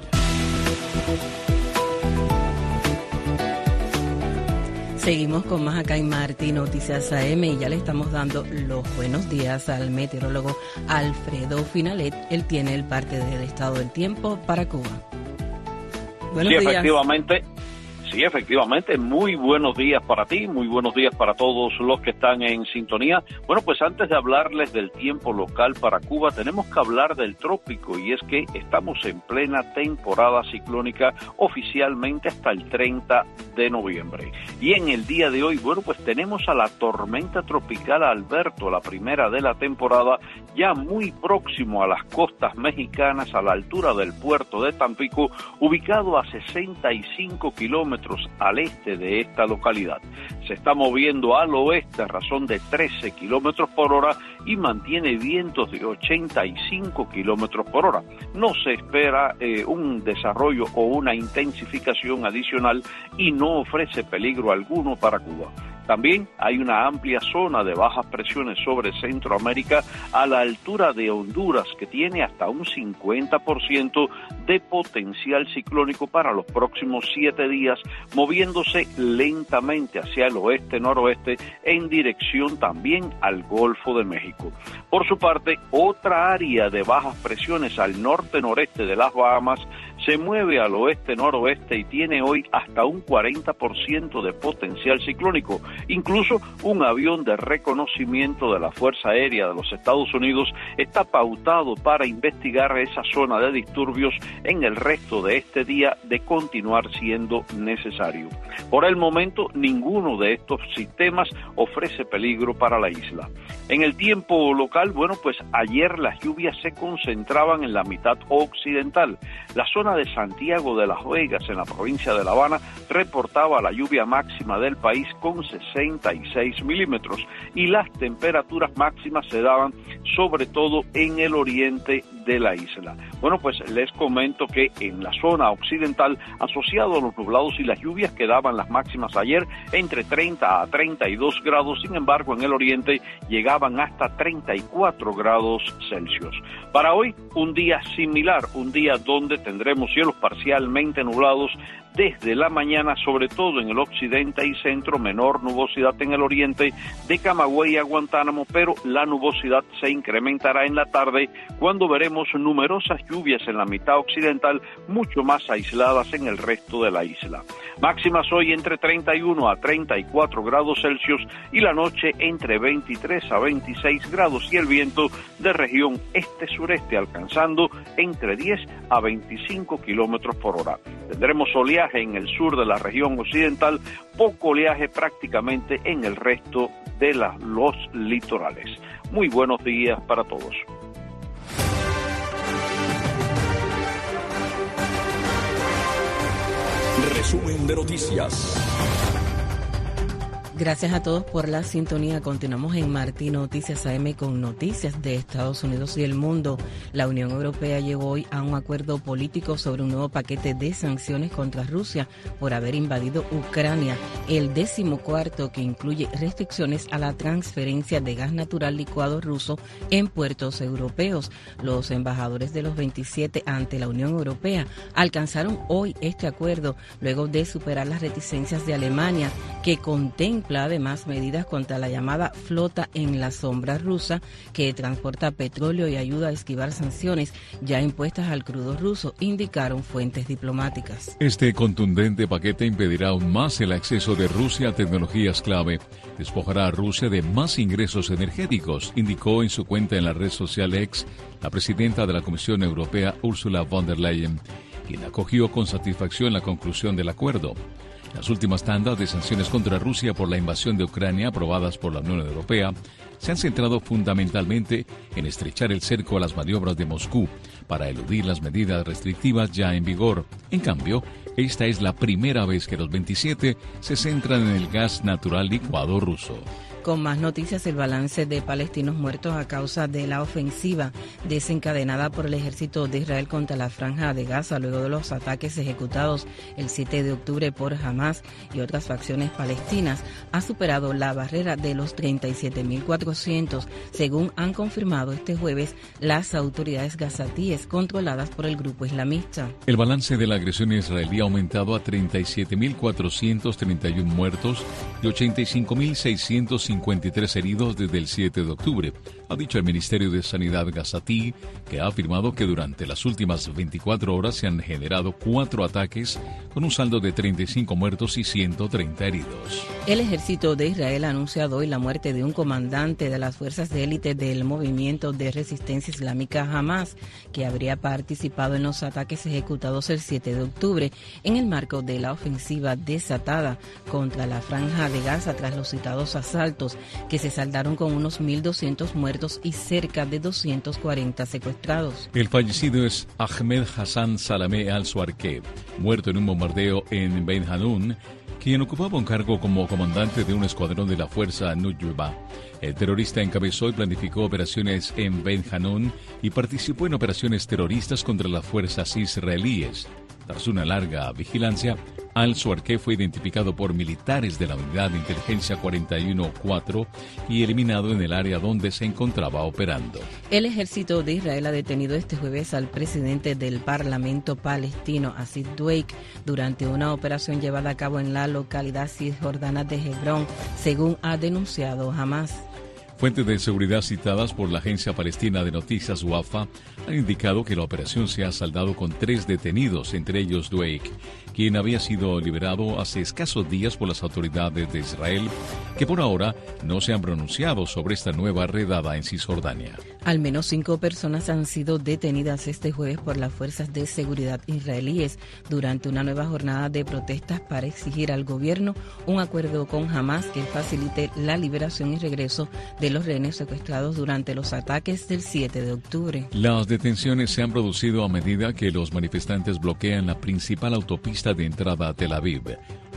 Seguimos con más acá en Martín Noticias A M y ya le estamos dando los buenos días al meteorólogo Alfredo Finalet. Él tiene el parte del estado del tiempo para Cuba. Buenos sí, días. Efectivamente. Sí, efectivamente, muy buenos días para ti, muy buenos días para todos los que están en sintonía. Bueno, pues antes de hablarles del tiempo local para Cuba, tenemos que hablar del trópico, y es que estamos en plena temporada ciclónica oficialmente hasta el treinta de noviembre. Y en el día de hoy, bueno, pues tenemos a la tormenta tropical Alberto, la primera de la temporada, ya muy próximo a las costas mexicanas, a la altura del puerto de Tampico, ubicado a sesenta y cinco kilómetros al este de esta localidad. Se está moviendo al oeste a razón de trece kilómetros por hora y mantiene vientos de ochenta y cinco kilómetros por hora. No se espera eh, un desarrollo o una intensificación adicional y no ofrece peligro alguno para Cuba. También hay una amplia zona de bajas presiones sobre Centroamérica a la altura de Honduras, que tiene hasta un cincuenta por ciento de potencial ciclónico para los próximos siete días, moviéndose lentamente hacia el oeste-noroeste en dirección también al Golfo de México. Por su parte, otra área de bajas presiones al norte-noreste de las Bahamas se mueve al oeste-noroeste y tiene hoy hasta un cuarenta por ciento de potencial ciclónico. Incluso un avión de reconocimiento de la Fuerza Aérea de los Estados Unidos está pautado para investigar esa zona de disturbios en el resto de este día, de continuar siendo necesario. Por el momento, ninguno de estos sistemas ofrece peligro para la isla. En el tiempo local, bueno, pues ayer las lluvias se concentraban en la mitad occidental. La zona de Santiago de las Vegas, en la provincia de La Habana, reportaba la lluvia máxima del país con sesenta y seis milímetros, y las temperaturas máximas se daban sobre todo en el oriente de la isla. Bueno, pues les comento que en la zona occidental, asociado a los nublados y las lluvias, quedaban las máximas ayer entre treinta a treinta y dos grados, sin embargo en el oriente llegaban hasta treinta y cuatro grados Celsius. Para hoy, un día similar, un día donde tendremos cielos parcialmente nublados desde la mañana, sobre todo en el occidente y centro, menor nubosidad en el oriente, de Camagüey a Guantánamo, pero la nubosidad se incrementará en la tarde cuando veremos numerosas lluvias en la mitad occidental, mucho más aisladas en el resto de la isla. Máximas hoy entre treinta y uno a treinta y cuatro grados Celsius y la noche entre veintitrés a veintiséis grados y el viento de región este-sureste alcanzando entre diez a veinticinco kilómetros por hora. Tendremos oleaje en el sur de la región occidental, poco oleaje prácticamente en el resto de la, los litorales. Muy buenos días para todos. Resumen de noticias. Gracias a todos por la sintonía. Continuamos en Martí Noticias A M con noticias de Estados Unidos y el mundo. La Unión Europea llegó hoy a un acuerdo político sobre un nuevo paquete de sanciones contra Rusia por haber invadido Ucrania, el decimocuarto que incluye restricciones a la transferencia de gas natural licuado ruso en puertos europeos. Los embajadores de los veintisiete ante la Unión Europea alcanzaron hoy este acuerdo luego de superar las reticencias de Alemania, que contempla además medidas contra la llamada flota en la sombra rusa, que transporta petróleo y ayuda a esquivar sanciones ya impuestas al crudo ruso, indicaron fuentes diplomáticas. Este contundente paquete impedirá aún más el acceso de Rusia a tecnologías clave, despojará a Rusia de más ingresos energéticos, indicó en su cuenta en la red social X la presidenta de la Comisión Europea, Ursula von der Leyen, quien acogió con satisfacción la conclusión del acuerdo. Las últimas tandas de sanciones contra Rusia por la invasión de Ucrania aprobadas por la Unión Europea se han centrado fundamentalmente en estrechar el cerco a las maniobras de Moscú para eludir las medidas restrictivas ya en vigor. En cambio, esta es la primera vez que los veintisiete se centran en el gas natural licuado ruso. Con más noticias, el balance de palestinos muertos a causa de la ofensiva desencadenada por el ejército de Israel contra la Franja de Gaza luego de los ataques ejecutados el siete de octubre por Hamas y otras facciones palestinas ha superado la barrera de los treinta y siete mil cuatrocientos, según han confirmado este jueves las autoridades gazatíes controladas por el grupo islamista. El balance de la agresión israelí ha aumentado a treinta y siete mil cuatrocientos treinta y uno muertos y ochenta y cinco mil seiscientos cincuenta y tres heridos desde el siete de octubre, ha dicho el Ministerio de Sanidad gazatí, que ha afirmado que durante las últimas veinticuatro horas se han generado cuatro ataques con un saldo de treinta y cinco muertos y ciento treinta heridos. El ejército de Israel ha anunciado hoy la muerte de un comandante de las fuerzas de élite del movimiento de resistencia islámica Hamas, que habría participado en los ataques ejecutados el siete de octubre en el marco de la ofensiva desatada contra la Franja de Gaza tras los citados asaltos, que se saldaron con unos mil doscientos muertos y cerca de doscientos cuarenta secuestrados. El fallecido es Ahmed Hassan Salameh al-Suarqueb, muerto en un bombardeo en Ben Hanun, quien ocupaba un cargo como comandante de un escuadrón de la fuerza Nujba. El terrorista encabezó y planificó operaciones en Ben Hanun y participó en operaciones terroristas contra las fuerzas israelíes. Tras una larga vigilancia, al-Suarqueb fue identificado por militares de la Unidad de Inteligencia cuarenta y uno cuatro y eliminado en el área donde se encontraba operando. El ejército de Israel ha detenido este jueves al presidente del Parlamento palestino, Asif Dweik, durante una operación llevada a cabo en la localidad cisjordana de Hebrón, según ha denunciado Hamas. Fuentes de seguridad citadas por la agencia palestina de noticias Wafa han indicado que la operación se ha saldado con tres detenidos, entre ellos Dweik, quien había sido liberado hace escasos días por las autoridades de Israel, que por ahora no se han pronunciado sobre esta nueva redada en Cisjordania. Al menos cinco personas han sido detenidas este jueves por las fuerzas de seguridad israelíes durante una nueva jornada de protestas para exigir al gobierno un acuerdo con Hamas que facilite la liberación y regreso de los rehenes secuestrados durante los ataques del siete de octubre. Las detenciones se han producido a medida que los manifestantes bloquean la principal autopista de entrada a Tel Aviv,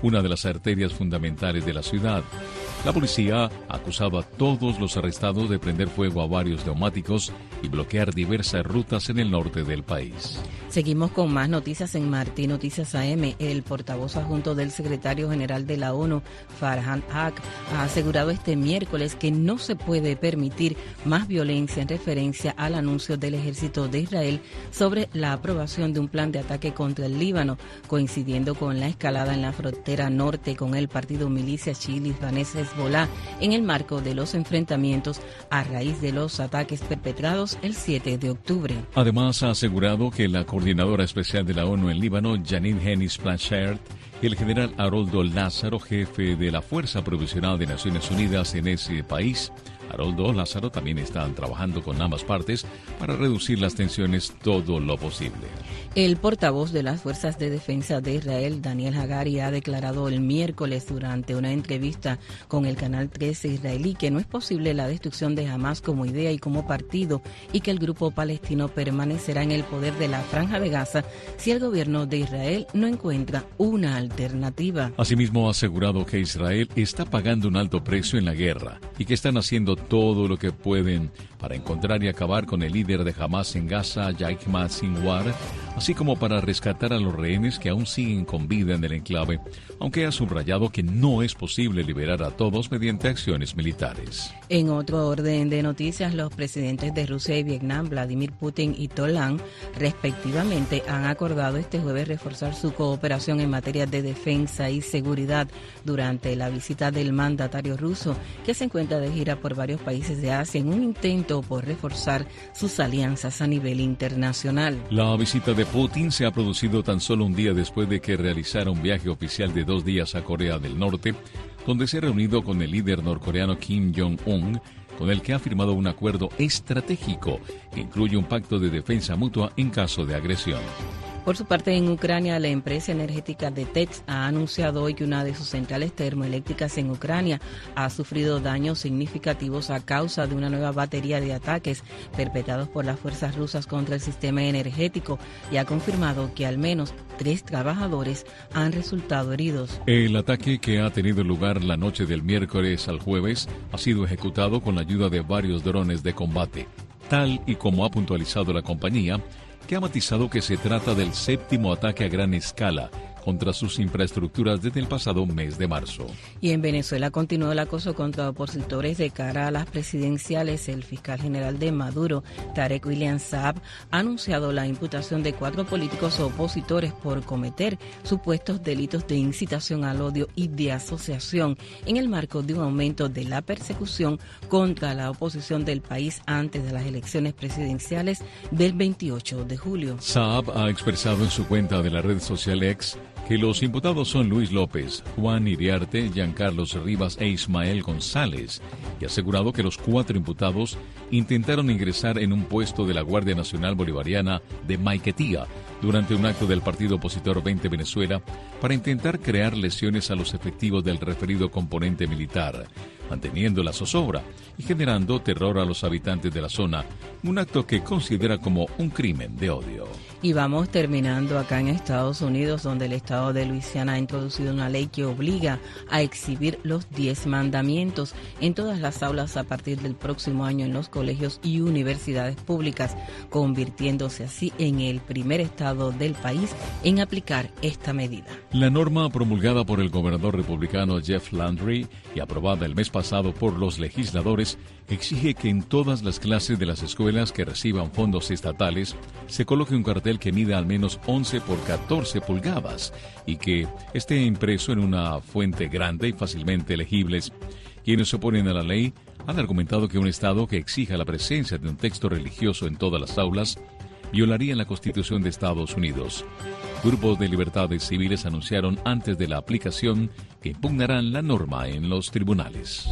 una de las arterias fundamentales de la ciudad. La policía ha acusado a todos los arrestados de prender fuego a varios neumáticos y bloquear diversas rutas en el norte del país. Seguimos con más noticias en Martí Noticias A M. El portavoz adjunto del secretario general de la ONU, Farhan Haq, ha asegurado este miércoles que no se puede permitir más violencia en referencia al anuncio del ejército de Israel sobre la aprobación de un plan de ataque contra el Líbano, coincidiendo con la escalada en la frontera norte con el partido milicia chií-libanés Hezbollah en el marco de los enfrentamientos a raíz de los ataques perpetrados el siete de octubre. Además, ha asegurado que la coordinadora especial de la ONU en Líbano, Janine Hennis-Plasschaert, y el general Haroldo Lázaro, jefe de la Fuerza Provisional de Naciones Unidas en ese país, Haroldo Lázaro, también están trabajando con ambas partes para reducir las tensiones todo lo posible. El portavoz de las Fuerzas de Defensa de Israel, Daniel Hagari, ha declarado el miércoles durante una entrevista con el Canal trece israelí que no es posible la destrucción de Hamas como idea y como partido y que el grupo palestino permanecerá en el poder de la Franja de Gaza si el gobierno de Israel no encuentra una alternativa. Asimismo, ha asegurado que Israel está pagando un alto precio en la guerra y que están haciendo todo lo que pueden para encontrar y acabar con el líder de Hamas en Gaza, Yahya Sinwar, así como para rescatar a los rehenes que aún siguen con vida en el enclave, aunque ha subrayado que no es posible liberar a todos mediante acciones militares. En otro orden de noticias, los presidentes de Rusia y Vietnam, Vladimir Putin y To Lam, respectivamente, han acordado este jueves reforzar su cooperación en materia de defensa y seguridad durante la visita del mandatario ruso, que se encuentra de gira por varios países de Asia en un intento por reforzar sus alianzas a nivel internacional. La visita de Putin se ha producido tan solo un día después de que realizara un viaje oficial de dos días a Corea del Norte, donde se ha reunido con el líder norcoreano Kim Jong-un, con el que ha firmado un acuerdo estratégico que incluye un pacto de defensa mutua en caso de agresión. Por su parte, en Ucrania, la empresa energética de Tex ha anunciado hoy que una de sus centrales termoeléctricas en Ucrania ha sufrido daños significativos a causa de una nueva batería de ataques perpetrados por las fuerzas rusas contra el sistema energético y ha confirmado que al menos tres trabajadores han resultado heridos. El ataque, que ha tenido lugar la noche del miércoles al jueves, ha sido ejecutado con la ayuda de varios drones de combate, tal y como ha puntualizado la compañía, que ha matizado que se trata del séptimo ataque a gran escala contra sus infraestructuras desde el pasado mes de marzo. Y en Venezuela continuó el acoso contra opositores de cara a las presidenciales. El fiscal general de Maduro, Tarek William Saab, ha anunciado la imputación de cuatro políticos opositores por cometer supuestos delitos de incitación al odio y de asociación en el marco de un aumento de la persecución contra la oposición del país antes de las elecciones presidenciales del veintiocho de julio. Saab ha expresado en su cuenta de la red social X que los imputados son Luis López, Juan Iriarte, Giancarlos Rivas e Ismael González, y ha asegurado que los cuatro imputados intentaron ingresar en un puesto de la Guardia Nacional Bolivariana de Maiquetía durante un acto del partido opositor veinte Venezuela para intentar crear lesiones a los efectivos del referido componente militar, manteniendo la zozobra y generando terror a los habitantes de la zona, un acto que considera como un crimen de odio. Y vamos terminando acá en Estados Unidos, donde el estado de Luisiana ha introducido una ley que obliga a exhibir los diez mandamientos en todas las aulas a partir del próximo año en los colegios y universidades públicas, convirtiéndose así en el primer estado del país en aplicar esta medida. La norma, promulgada por el gobernador republicano Jeff Landry y aprobada el mes pasado por los legisladores, exige que en todas las clases de las escuelas que reciban fondos estatales se coloque un cartel que mida al menos once por catorce pulgadas y que esté impreso en una fuente grande y fácilmente legibles. Quienes se oponen a la ley han argumentado que un estado que exija la presencia de un texto religioso en todas las aulas violaría la Constitución de Estados Unidos. Grupos de libertades civiles anunciaron antes de la aplicación que impugnarán la norma en los tribunales.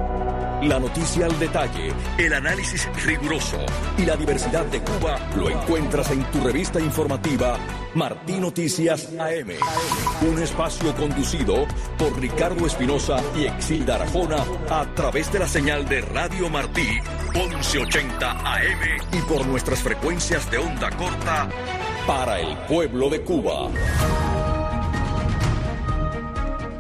La noticia al detalle, el análisis riguroso y la diversidad de Cuba lo encuentras en tu revista informativa Martí Noticias A M. Un espacio conducido por Ricardo Espinosa y Exilda Arjona a través de la señal de Radio Martí once ochenta A M y por nuestras frecuencias de onda corta para el pueblo de Cuba.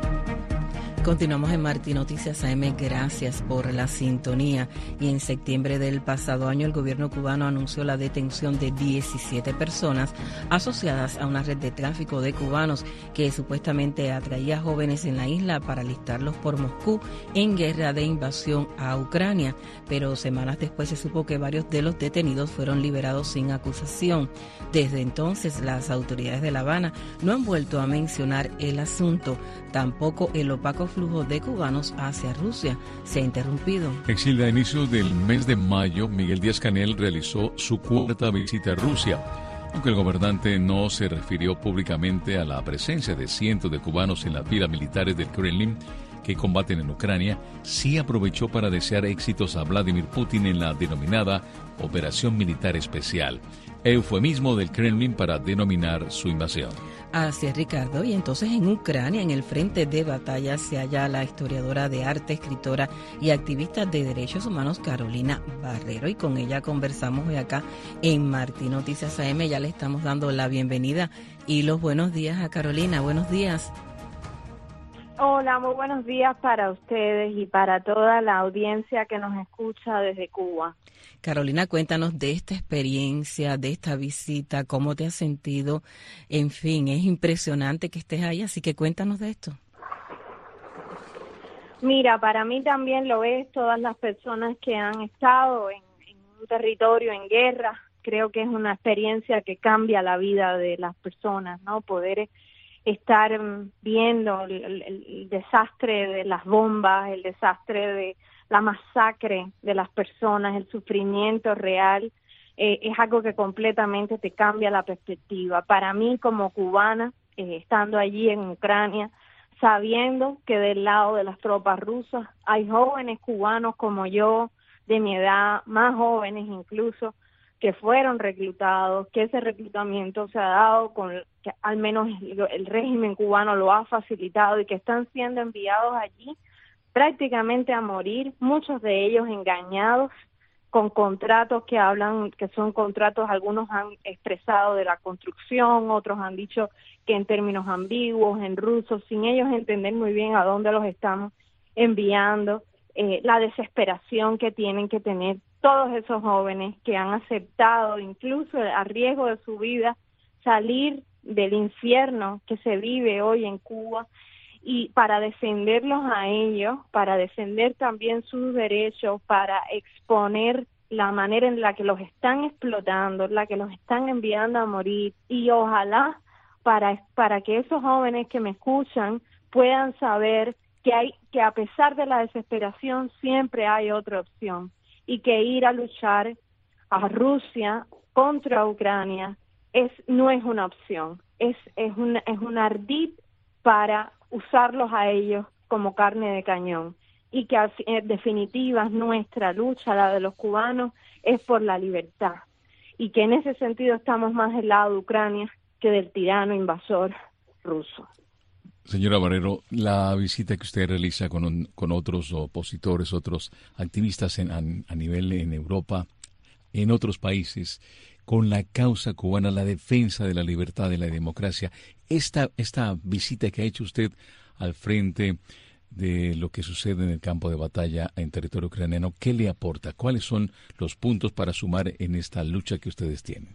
Continuamos en Martí Noticias A M, gracias por la sintonía. Y en septiembre del pasado año el gobierno cubano anunció la detención de diecisiete personas asociadas a una red de tráfico de cubanos que supuestamente atraía jóvenes en la isla para alistarlos por Moscú en guerra de invasión a Ucrania. Pero semanas después se supo que varios de los detenidos fueron liberados sin acusación. Desde entonces las autoridades de La Habana no han vuelto a mencionar el asunto. Tampoco el opaco flujo de cubanos hacia Rusia se ha interrumpido. Exilda, a inicios del mes de mayo, Miguel Díaz-Canel realizó su cuarta visita a Rusia. Aunque el gobernante no se refirió públicamente a la presencia de cientos de cubanos en las filas militares del Kremlin que combaten en Ucrania, sí aprovechó para desear éxitos a Vladimir Putin en la denominada Operación Militar Especial, eufemismo del Kremlin para denominar su invasión. Así es, Ricardo. Y entonces en Ucrania, en el frente de batalla, se halla la historiadora de arte, escritora y activista de derechos humanos Carolina Barrero. Y con ella conversamos hoy acá en Martí Noticias A M. Ya le estamos dando la bienvenida y los buenos días a Carolina. Buenos días. Hola, muy buenos días para ustedes y para toda la audiencia que nos escucha desde Cuba. Carolina, cuéntanos de esta experiencia, de esta visita, cómo te has sentido. En fin, es impresionante que estés ahí, así que cuéntanos de esto. Mira, para mí también lo es, todas las personas que han estado en, en un territorio en guerra, creo que es una experiencia que cambia la vida de las personas, ¿no? Poder estar viendo el, el, el desastre de las bombas, el desastre de la masacre de las personas, el sufrimiento real, eh, es algo que completamente te cambia la perspectiva. Para mí como cubana, eh, estando allí en Ucrania, sabiendo que del lado de las tropas rusas hay jóvenes cubanos como yo, de mi edad, más jóvenes incluso, que fueron reclutados, que ese reclutamiento se ha dado con, que al menos el, el régimen cubano lo ha facilitado y que están siendo enviados allí prácticamente a morir, muchos de ellos engañados con contratos que hablan, que son contratos, algunos han expresado de la construcción, otros han dicho que en términos ambiguos, en ruso, sin ellos entender muy bien a dónde los estamos enviando, eh, la desesperación que tienen que tener todos esos jóvenes que han aceptado, incluso a riesgo de su vida, salir del infierno que se vive hoy en Cuba, y para defenderlos a ellos, para defender también sus derechos, para exponer la manera en la que los están explotando, en la que los están enviando a morir, y ojalá para, para que esos jóvenes que me escuchan puedan saber que hay, que a pesar de la desesperación siempre hay otra opción, y que ir a luchar a Rusia contra Ucrania es no es una opción, es es un es un ardid para usarlos a ellos como carne de cañón, y que en definitiva nuestra lucha, la de los cubanos, es por la libertad, y que en ese sentido estamos más del lado de Ucrania que del tirano invasor ruso. Señora Barrero, la visita que usted realiza con, un, con otros opositores, otros activistas en, a, a nivel en Europa, en otros países, con la causa cubana, la defensa de la libertad, de la democracia, esta, esta visita que ha hecho usted al frente de lo que sucede en el campo de batalla en territorio ucraniano, ¿qué le aporta? ¿Cuáles son los puntos para sumar en esta lucha que ustedes tienen?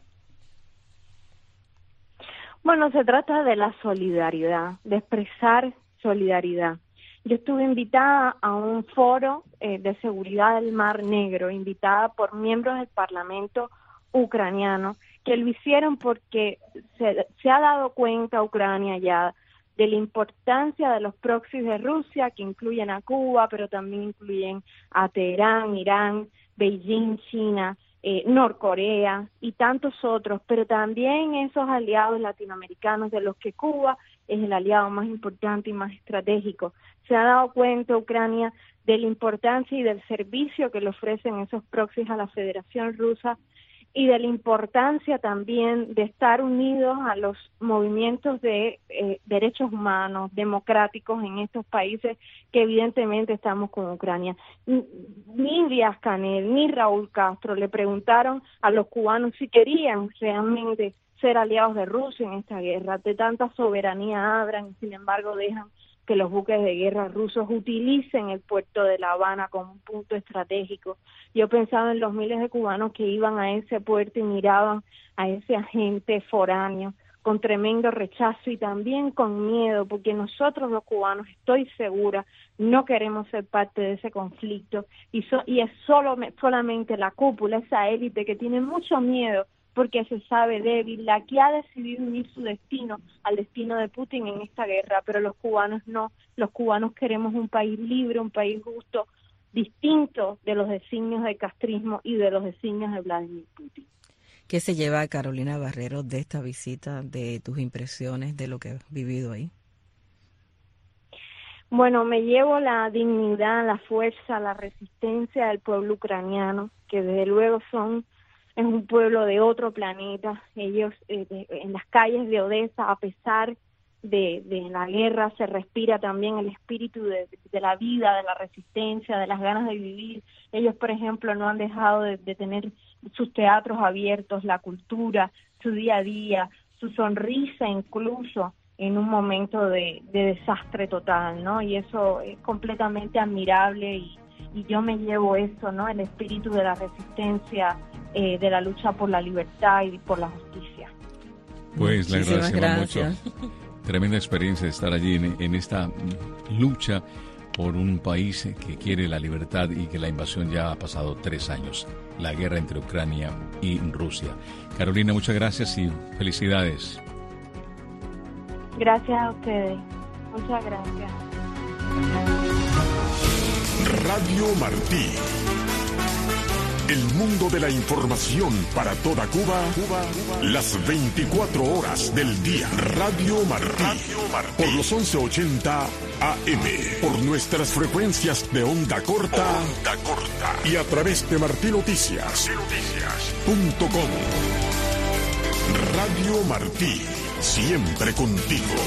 Bueno, se trata de la solidaridad, de expresar solidaridad. Yo estuve invitada a un foro eh, de seguridad del Mar Negro, invitada por miembros del Parlamento ucraniano, que lo hicieron porque se, se ha dado cuenta Ucrania ya de la importancia de los proxies de Rusia, que incluyen a Cuba, pero también incluyen a Teherán, Irán, Beijing, China, eh, Norcorea y tantos otros, pero también esos aliados latinoamericanos de los que Cuba es el aliado más importante y más estratégico. Se ha dado cuenta Ucrania de la importancia y del servicio que le ofrecen esos proxies a la Federación Rusa, y de la importancia también de estar unidos a los movimientos de eh, derechos humanos, democráticos en estos países que evidentemente estamos con Ucrania. Ni Díaz-Canel ni Raúl Castro le preguntaron a los cubanos si querían realmente ser aliados de Rusia en esta guerra. De tanta soberanía hablan y sin embargo dejan que los buques de guerra rusos utilicen el puerto de La Habana como un punto estratégico. Yo pensaba en los miles de cubanos que iban a ese puerto y miraban a ese agente foráneo con tremendo rechazo y también con miedo, porque nosotros los cubanos, estoy segura, no queremos ser parte de ese conflicto y, so, y es solo, solamente la cúpula, esa élite que tiene mucho miedo porque se sabe débil, la que ha decidido unir su destino al destino de Putin en esta guerra, pero los cubanos no, los cubanos queremos un país libre, un país justo, distinto de los designios del castrismo y de los designios de Vladimir Putin. ¿Qué se lleva a Carolina Barrero de esta visita, de tus impresiones, de lo que has vivido ahí? Bueno, me llevo la dignidad, la fuerza, la resistencia del pueblo ucraniano, que desde luego son es un pueblo de otro planeta. Ellos eh, de, en las calles de Odessa, a pesar de, de la guerra, se respira también el espíritu de, de la vida, de la resistencia, de las ganas de vivir. Ellos, por ejemplo, no han dejado de, de tener sus teatros abiertos, la cultura, su día a día, su sonrisa incluso en un momento de, de desastre total, ¿no? Y eso es completamente admirable y, y yo me llevo eso, ¿no? El espíritu de la resistencia, eh, de la lucha por la libertad y por la justicia. Pues le agradecemos mucho. Tremenda experiencia de estar allí en, en esta lucha por un país que quiere la libertad y que la invasión ya ha pasado tres años. La guerra entre Ucrania y Rusia. Carolina, muchas gracias y felicidades. Gracias a ustedes. Muchas gracias. Radio Martí. El mundo de la información para toda Cuba, Cuba, Cuba, las veinticuatro horas del día. Radio Martí. Radio Martí. Por los once ochenta A M. Por nuestras frecuencias de onda corta. Onda corta. Y a través de Martí Noticias. Noticias. Punto com. Radio Martí. Siempre contigo.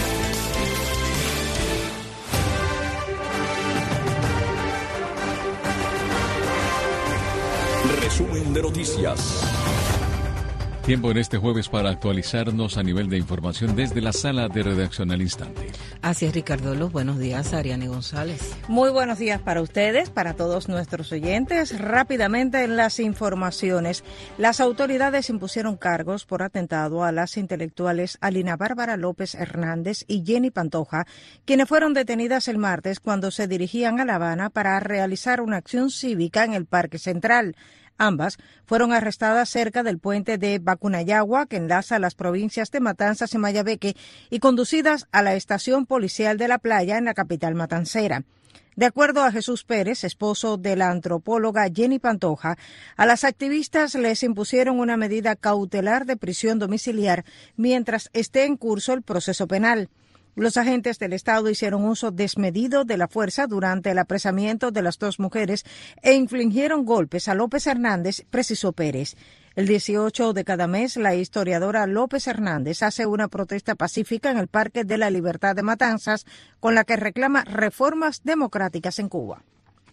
Resumen de noticias. Tiempo en este jueves para actualizarnos a nivel de información desde la sala de redacción al instante. Así es, Ricardo. Los buenos días, Ariane González. Muy buenos días para ustedes, para todos nuestros oyentes. Rápidamente en las informaciones, las autoridades impusieron cargos por atentado a las intelectuales Alina Bárbara López Hernández y Jenny Pantoja, quienes fueron detenidas el martes cuando se dirigían a La Habana para realizar una acción cívica en el Parque Central. Ambas fueron arrestadas cerca del puente de Bacunayagua, que enlaza las provincias de Matanzas y Mayabeque, y conducidas a la estación policial de La Playa en la capital matancera. De acuerdo a Jesús Pérez, esposo de la antropóloga Jenny Pantoja, a las activistas les impusieron una medida cautelar de prisión domiciliar mientras esté en curso el proceso penal. Los agentes del Estado hicieron uso desmedido de la fuerza durante el apresamiento de las dos mujeres e infligieron golpes a López Hernández, precisó Pérez. El dieciocho de cada mes, la historiadora López Hernández hace una protesta pacífica en el Parque de la Libertad de Matanzas, con la que reclama reformas democráticas en Cuba.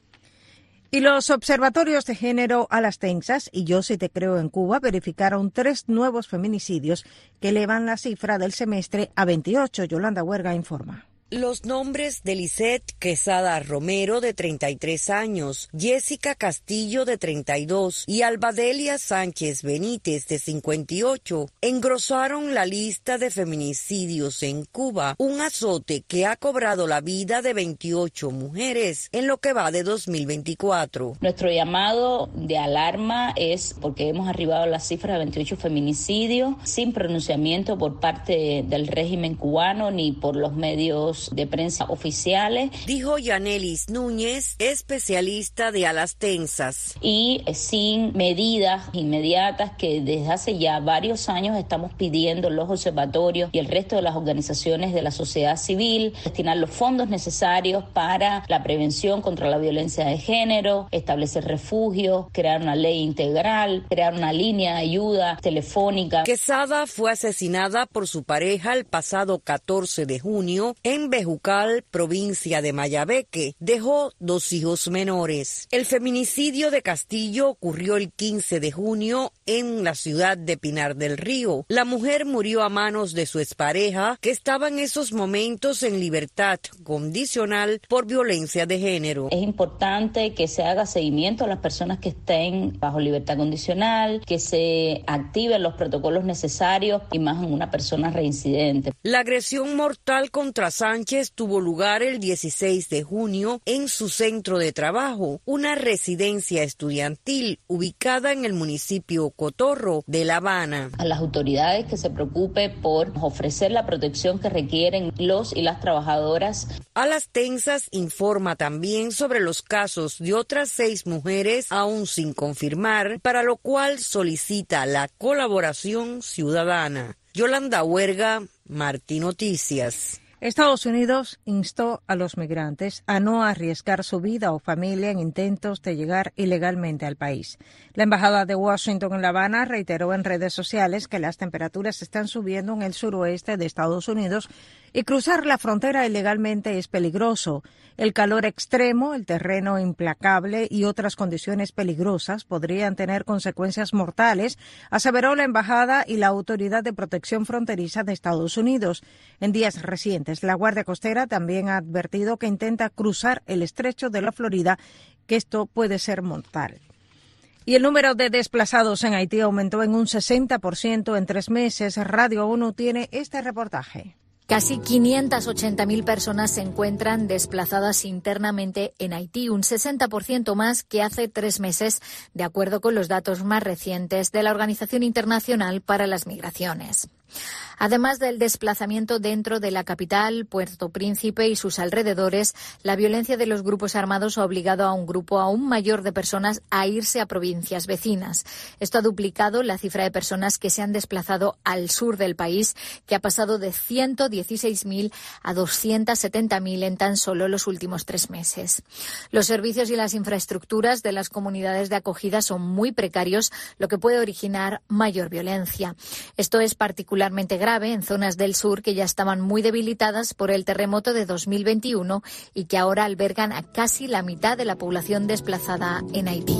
Y los observatorios de género Alastenses y Yo sí te creo en Cuba verificaron tres nuevos feminicidios que elevan la cifra del semestre a veintiocho. Yolanda Huerga informa. Los nombres de Lisette Quesada Romero, de treinta y tres años, Jessica Castillo, de treinta y dos, y Albadelia Sánchez Benítez, de cincuenta y ocho, engrosaron la lista de feminicidios en Cuba, un azote que ha cobrado la vida de veintiocho mujeres en lo que va de dos mil veinticuatro. Nuestro llamado de alarma es porque hemos arribado a la cifra de veintiocho feminicidios sin pronunciamiento por parte del régimen cubano ni por los medios de prensa oficiales. Dijo Yanelis Núñez, especialista de Alastenses. Y sin medidas inmediatas que desde hace ya varios años estamos pidiendo los observatorios y el resto de las organizaciones de la sociedad civil, destinar los fondos necesarios para la prevención contra la violencia de género, establecer refugios, crear una ley integral, crear una línea de ayuda telefónica. Quesada fue asesinada por su pareja el pasado catorce de junio en en Bejucal, provincia de Mayabeque, dejó dos hijos menores. El feminicidio de Castillo ocurrió el quince de junio en la ciudad de Pinar del Río. La mujer murió a manos de su expareja, que estaba en esos momentos en libertad condicional por violencia de género. Es importante que se haga seguimiento a las personas que estén bajo libertad condicional, que se activen los protocolos necesarios y más en una persona reincidente. La agresión mortal contra Sánchez tuvo lugar el dieciséis de junio en su centro de trabajo, una residencia estudiantil ubicada en el municipio Cotorro de La Habana. A las autoridades que se preocupe por ofrecer la protección que requieren los y las trabajadoras. A las Tensas informa también sobre los casos de otras seis mujeres aún sin confirmar, para lo cual solicita la colaboración ciudadana. Yolanda Huerga, Martí Noticias. Estados Unidos instó a los migrantes a no arriesgar su vida o familia en intentos de llegar ilegalmente al país. La Embajada de Washington en La Habana reiteró en redes sociales que las temperaturas están subiendo en el suroeste de Estados Unidos y cruzar la frontera ilegalmente es peligroso. El calor extremo, el terreno implacable y otras condiciones peligrosas podrían tener consecuencias mortales, aseveró la Embajada y la Autoridad de Protección Fronteriza de Estados Unidos. En días recientes, la Guardia Costera también ha advertido que intenta cruzar el estrecho de la Florida, que esto puede ser mortal. Y el número de desplazados en Haití aumentó en un sesenta por ciento en tres meses. Radio ONU tiene este reportaje. Casi quinientas ochenta mil personas se encuentran desplazadas internamente en Haití, un sesenta por ciento más que hace tres meses, de acuerdo con los datos más recientes de la Organización Internacional para las Migraciones. Además del desplazamiento dentro de la capital, Puerto Príncipe y sus alrededores, la violencia de los grupos armados ha obligado a un grupo aún mayor de personas a irse a provincias vecinas. Esto ha duplicado la cifra de personas que se han desplazado al sur del país, que ha pasado de ciento dieciséis mil a doscientos setenta mil en tan solo los últimos tres meses. Los servicios y las infraestructuras de las comunidades de acogida son muy precarios, lo que puede originar mayor violencia. Esto es particularmente grave en zonas del sur que ya estaban muy debilitadas por el terremoto de dos mil veintiuno y que ahora albergan a casi la mitad de la población desplazada en Haití.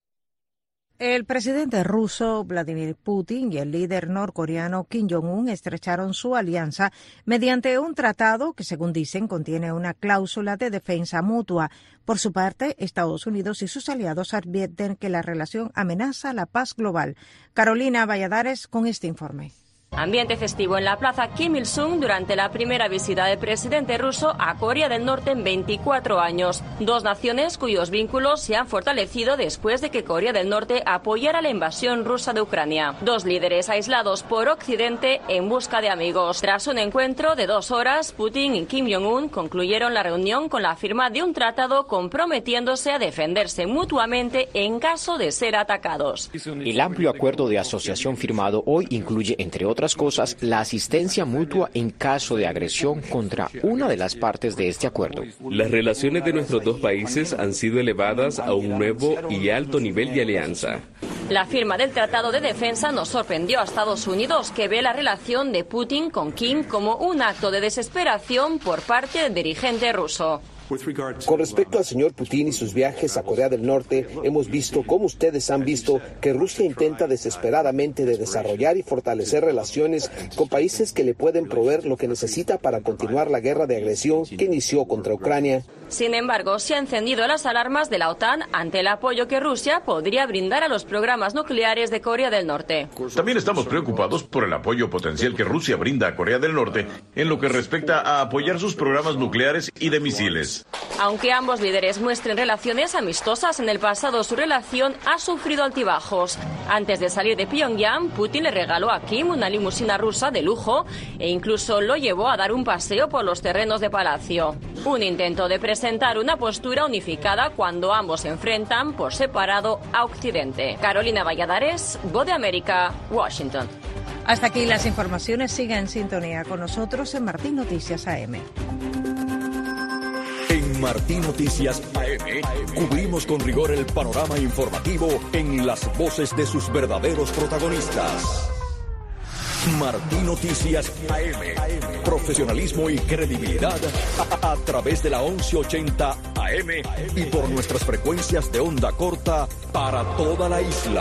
El presidente ruso Vladimir Putin y el líder norcoreano Kim Jong-un estrecharon su alianza mediante un tratado que, según dicen, contiene una cláusula de defensa mutua. Por su parte, Estados Unidos y sus aliados advierten que la relación amenaza la paz global. Carolina Valladares con este informe. Ambiente festivo en la plaza Kim Il-sung durante la primera visita del presidente ruso a Corea del Norte en veinticuatro años. Dos naciones cuyos vínculos se han fortalecido después de que Corea del Norte apoyara la invasión rusa de Ucrania. Dos líderes aislados por Occidente en busca de amigos. Tras un encuentro de dos horas, Putin y Kim Jong-un concluyeron la reunión con la firma de un tratado comprometiéndose a defenderse mutuamente en caso de ser atacados. El amplio acuerdo de asociación firmado hoy incluye, entre otras cosas, la asistencia mutua en caso de agresión contra una de las partes de este acuerdo. Las relaciones de nuestros dos países han sido elevadas a un nuevo y alto nivel de alianza. La firma del Tratado de Defensa nos sorprendió a Estados Unidos, que ve la relación de Putin con Kim como un acto de desesperación por parte del dirigente ruso. Con respecto al señor Putin y sus viajes a Corea del Norte, hemos visto, como ustedes han visto, que Rusia intenta desesperadamente de desarrollar y fortalecer relaciones con países que le pueden proveer lo que necesita para continuar la guerra de agresión que inició contra Ucrania. Sin embargo, se han encendido las alarmas de la OTAN ante el apoyo que Rusia podría brindar a los programas nucleares de Corea del Norte. También estamos preocupados por el apoyo potencial que Rusia brinda a Corea del Norte en lo que respecta a apoyar sus programas nucleares y de misiles. Aunque ambos líderes muestren relaciones amistosas, en el pasado su relación ha sufrido altibajos. Antes de salir de Pyongyang, Putin le regaló a Kim una limusina rusa de lujo e incluso lo llevó a dar un paseo por los terrenos de palacio. Un intento de presentar una postura unificada cuando ambos se enfrentan por separado a Occidente. Carolina Valladares, Voz de América, Washington. Hasta aquí las informaciones. Siga en sintonía con nosotros en Martí Noticias A M. En Martí Noticias A M cubrimos con rigor el panorama informativo en las voces de sus verdaderos protagonistas. Martí Noticias A M. Profesionalismo y credibilidad a, a través de la once ochenta A M y por nuestras frecuencias de onda corta para toda la isla.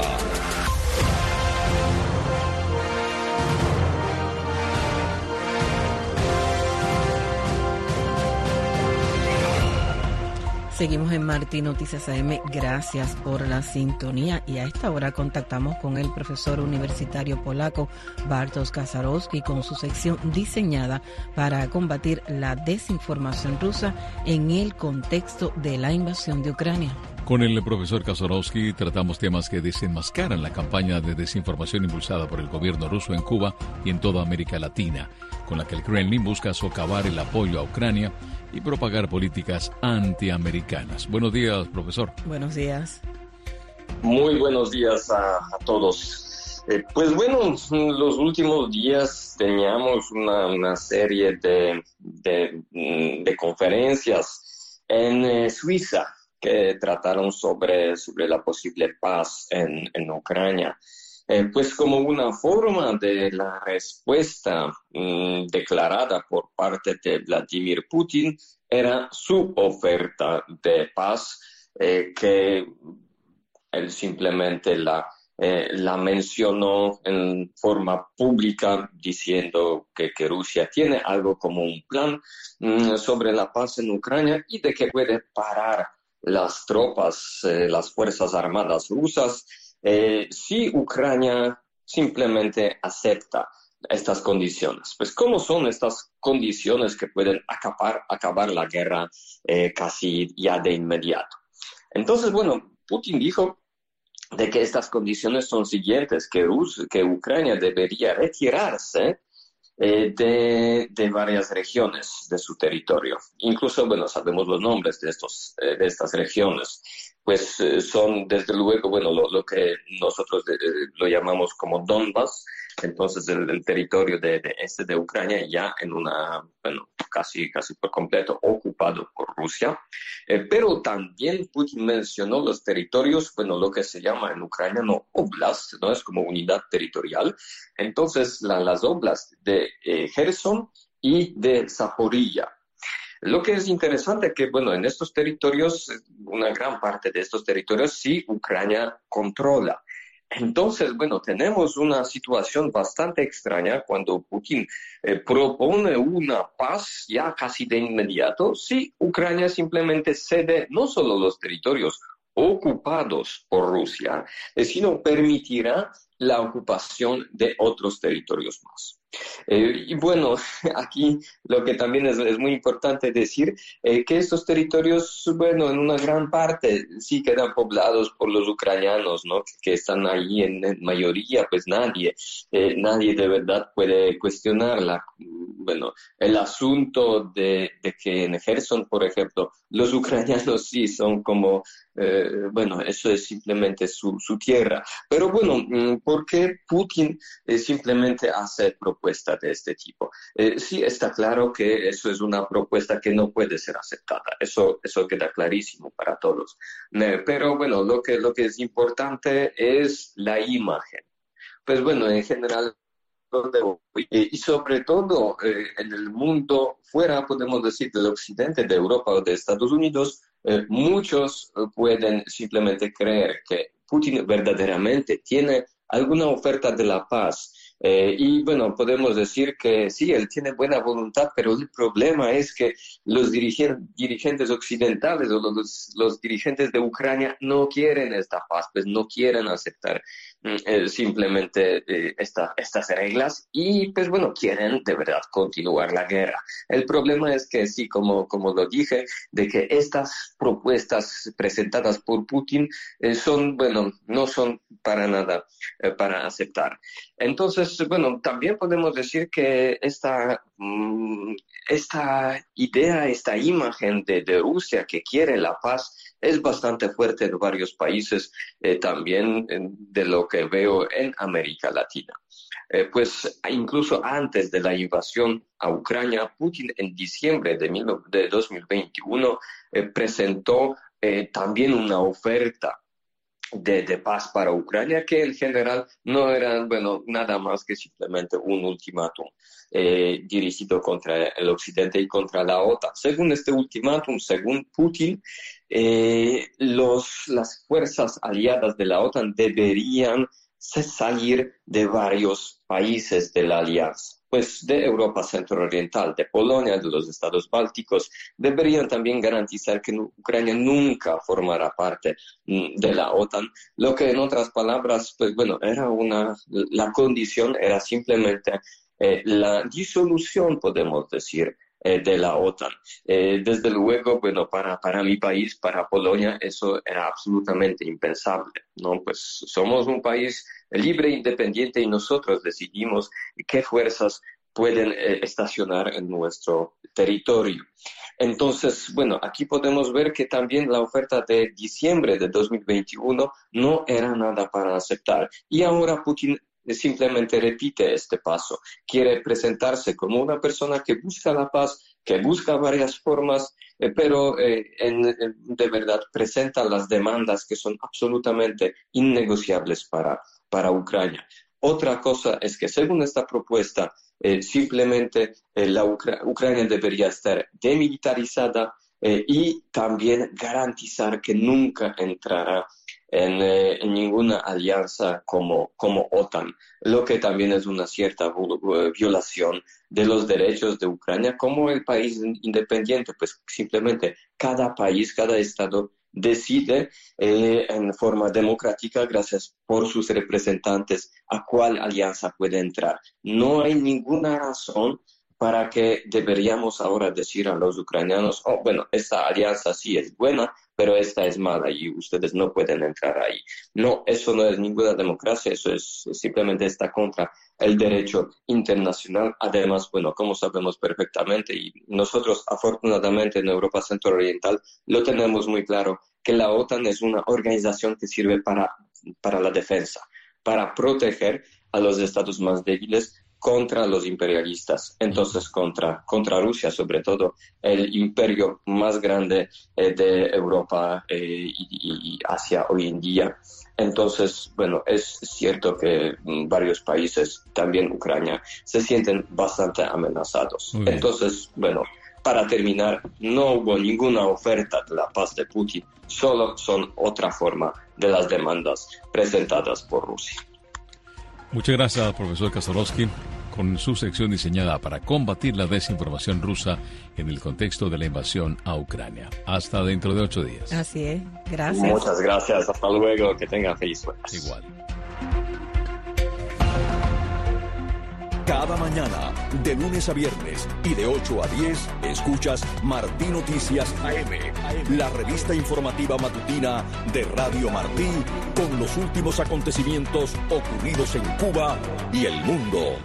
Seguimos en Martí Noticias A M. Gracias por la sintonía. Y a esta hora contactamos con el profesor universitario polaco Bartosz Kaczorowski con su sección diseñada para combatir la desinformación rusa en el contexto de la invasión de Ucrania. Con el profesor Kaczorowski tratamos temas que desenmascaran la campaña de desinformación impulsada por el gobierno ruso en Cuba y en toda América Latina, con la que el Kremlin busca socavar el apoyo a Ucrania y propagar políticas antiamericanas. Buenos días, profesor. Buenos días. Muy buenos días a, a todos. Eh, pues bueno, los últimos días teníamos una, una serie de, de, de conferencias en eh, Suiza que trataron sobre, sobre la posible paz en, en Ucrania. Eh, pues como una forma de la respuesta mmm, declarada por parte de Vladimir Putin era su oferta de paz, eh, que él simplemente la, eh, la mencionó en forma pública diciendo que, que Rusia tiene algo como un plan mmm, sobre la paz en Ucrania y de que puede parar las tropas, eh, las fuerzas armadas rusas, Eh, si Ucrania simplemente acepta estas condiciones. Pues, ¿cómo son estas condiciones que pueden acabar, acabar la guerra eh, casi ya de inmediato? Entonces, bueno, Putin dijo de que estas condiciones son siguientes, que, Rus- que Ucrania debería retirarse eh, de, de varias regiones de su territorio. Incluso, bueno, sabemos los nombres de, estos, eh, de estas regiones. Pues eh, son desde luego, bueno, lo, lo que nosotros de, de, lo llamamos como Donbass, entonces el, el territorio de, de este de Ucrania ya en una, bueno, casi, casi por completo ocupado por Rusia, eh, pero también Putin mencionó los territorios, bueno, lo que se llama en ucraniano oblast, ¿no? Es como unidad territorial, entonces la, las oblasts de eh, Kherson y de Zaporilla. Lo que es interesante es que, bueno, en estos territorios, una gran parte de estos territorios sí Ucrania controla. Entonces, bueno, tenemos una situación bastante extraña cuando Putin eh, propone una paz ya casi de inmediato si Ucrania simplemente cede no solo los territorios ocupados por Rusia, eh, sino permitirá la ocupación de otros territorios más. Eh, y bueno, aquí lo que también es, es muy importante decir eh, que estos territorios, bueno, en una gran parte sí quedan poblados por los ucranianos, ¿no? Que, que están ahí en, en mayoría, pues nadie, eh, nadie de verdad puede cuestionar la, bueno, el asunto de, de que en Kherson, por ejemplo, los ucranianos sí son como, eh, bueno, eso es simplemente su, su tierra. Pero bueno, ¿por qué Putin eh, simplemente hace propuestas de este tipo? Eh, sí está claro que eso es una propuesta que no puede ser aceptada, eso, eso queda clarísimo para todos. Eh, pero bueno, lo que, lo que es importante es la imagen. Pues bueno, en general, eh, y sobre todo eh, en el mundo fuera, podemos decir, del occidente, de Europa o de Estados Unidos, eh, muchos pueden simplemente creer que Putin verdaderamente tiene alguna oferta de la paz. Eh, y bueno, podemos decir que sí, él tiene buena voluntad, pero el problema es que los dirigentes, dirigentes occidentales o los, los dirigentes de Ucrania no quieren esta paz, pues no quieren aceptar eh, simplemente eh, esta, estas reglas y pues bueno, quieren de verdad continuar la guerra. El problema es que sí, como, como lo dije, de que estas propuestas presentadas por Putin eh, son, bueno, no son para nada eh, para aceptar. Entonces, bueno, también podemos decir que esta, esta idea, esta imagen de, de Rusia que quiere la paz es bastante fuerte en varios países, eh, también de lo que veo en América Latina. Eh, pues incluso antes de la invasión a Ucrania, Putin en diciembre de, mil, de dos mil veintiuno eh, presentó eh, también una oferta de, de paz para Ucrania, que en general no eran, bueno, nada más que simplemente un ultimátum eh, dirigido contra el Occidente y contra la OTAN. Según este ultimátum, según Putin, eh, los, las fuerzas aliadas de la OTAN deberían salir de varios países de la alianza, pues de Europa centro-oriental, de Polonia, de los estados bálticos. Deberían también garantizar que Ucrania nunca formará parte de la OTAN, lo que en otras palabras, pues bueno, era una, la condición era simplemente eh, la disolución, podemos decir, eh, de la OTAN. Eh, desde luego, bueno, para, para mi país, para Polonia, eso era absolutamente impensable, ¿no? Pues somos un país libre e independiente y nosotros decidimos qué fuerzas pueden eh, estacionar en nuestro territorio. Entonces, bueno, aquí podemos ver que también la oferta de diciembre de dos mil veintiuno no era nada para aceptar. Y ahora Putin simplemente repite este paso. Quiere presentarse como una persona que busca la paz, que busca varias formas, eh, pero eh, en, en, de verdad presenta las demandas que son absolutamente innegociables para, para Ucrania. Otra cosa es que según esta propuesta, eh, simplemente eh, la Ucra- Ucrania debería estar demilitarizada eh, y también garantizar que nunca entrará en, eh, en ninguna alianza como, como OTAN, lo que también es una cierta violación de los derechos de Ucrania como el país independiente, pues simplemente cada país, cada estado decide eh, en forma democrática, gracias por sus representantes, a cuál alianza puede entrar. No hay ninguna razón para que deberíamos ahora decir a los ucranianos, oh, bueno, esta alianza sí es buena, pero esta es mala y ustedes no pueden entrar ahí. No, eso no es ninguna democracia, eso es simplemente está contra el derecho internacional. Además, bueno, como sabemos perfectamente, y nosotros afortunadamente en Europa Centro-Oriental lo tenemos muy claro, que la OTAN es una organización que sirve para, para la defensa, para proteger a los estados más débiles contra los imperialistas, entonces contra, contra Rusia, sobre todo el imperio más grande eh, de Europa eh, y, y Asia hoy en día. Entonces, bueno, es cierto que varios países, también Ucrania, se sienten bastante amenazados. Entonces, bueno, para terminar, no hubo ninguna oferta de la paz de Putin, solo son otra forma de las demandas presentadas por Rusia. Muchas gracias, profesor Kazarovsky, con su sección diseñada para combatir la desinformación rusa en el contexto de la invasión a Ucrania. Hasta dentro de ocho días. Así es, gracias. Muchas gracias, hasta luego, que tengan feliz jueves. Igual. Cada mañana, de lunes a viernes y de ocho a diez, escuchas Martí Noticias A M, la revista informativa matutina de Radio Martí, con los últimos acontecimientos ocurridos en Cuba y el mundo.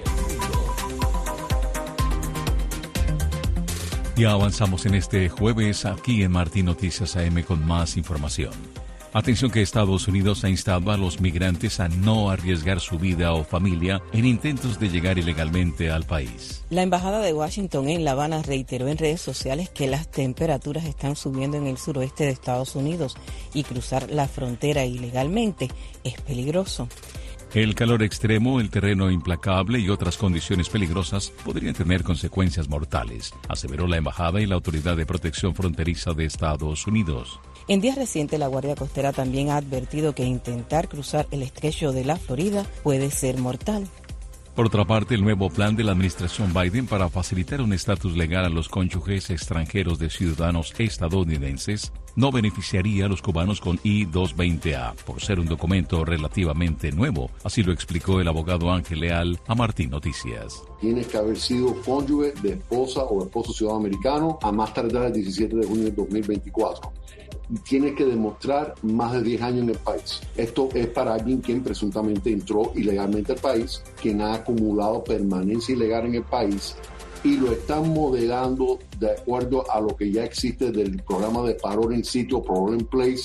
Ya avanzamos en este jueves aquí en Martí Noticias A M con más información. Atención que Estados Unidos ha instado a los migrantes a no arriesgar su vida o familia en intentos de llegar ilegalmente al país. La Embajada de Washington en La Habana reiteró en redes sociales que las temperaturas están subiendo en el suroeste de Estados Unidos y cruzar la frontera ilegalmente es peligroso. El calor extremo, el terreno implacable y otras condiciones peligrosas podrían tener consecuencias mortales, aseveró la Embajada y la Autoridad de Protección Fronteriza de Estados Unidos. En días recientes, la Guardia Costera también ha advertido que intentar cruzar el estrecho de la Florida puede ser mortal. Por otra parte, el nuevo plan de la administración Biden para facilitar un estatus legal a los cónyuges extranjeros de ciudadanos estadounidenses no beneficiaría a los cubanos con I doscientos veinte A, por ser un documento relativamente nuevo. Así lo explicó el abogado Ángel Leal a Martí Noticias. Tienes que haber sido cónyuge de esposa o esposo ciudadano americano a más tardar el diecisiete de junio de dos mil veinticuatro. Tienes que demostrar más de diez años en el país. Esto es para alguien quien presuntamente entró ilegalmente al país, quien ha acumulado permanencia ilegal en el país y lo están modelando de acuerdo a lo que ya existe del programa de parol en sitio, parol in place,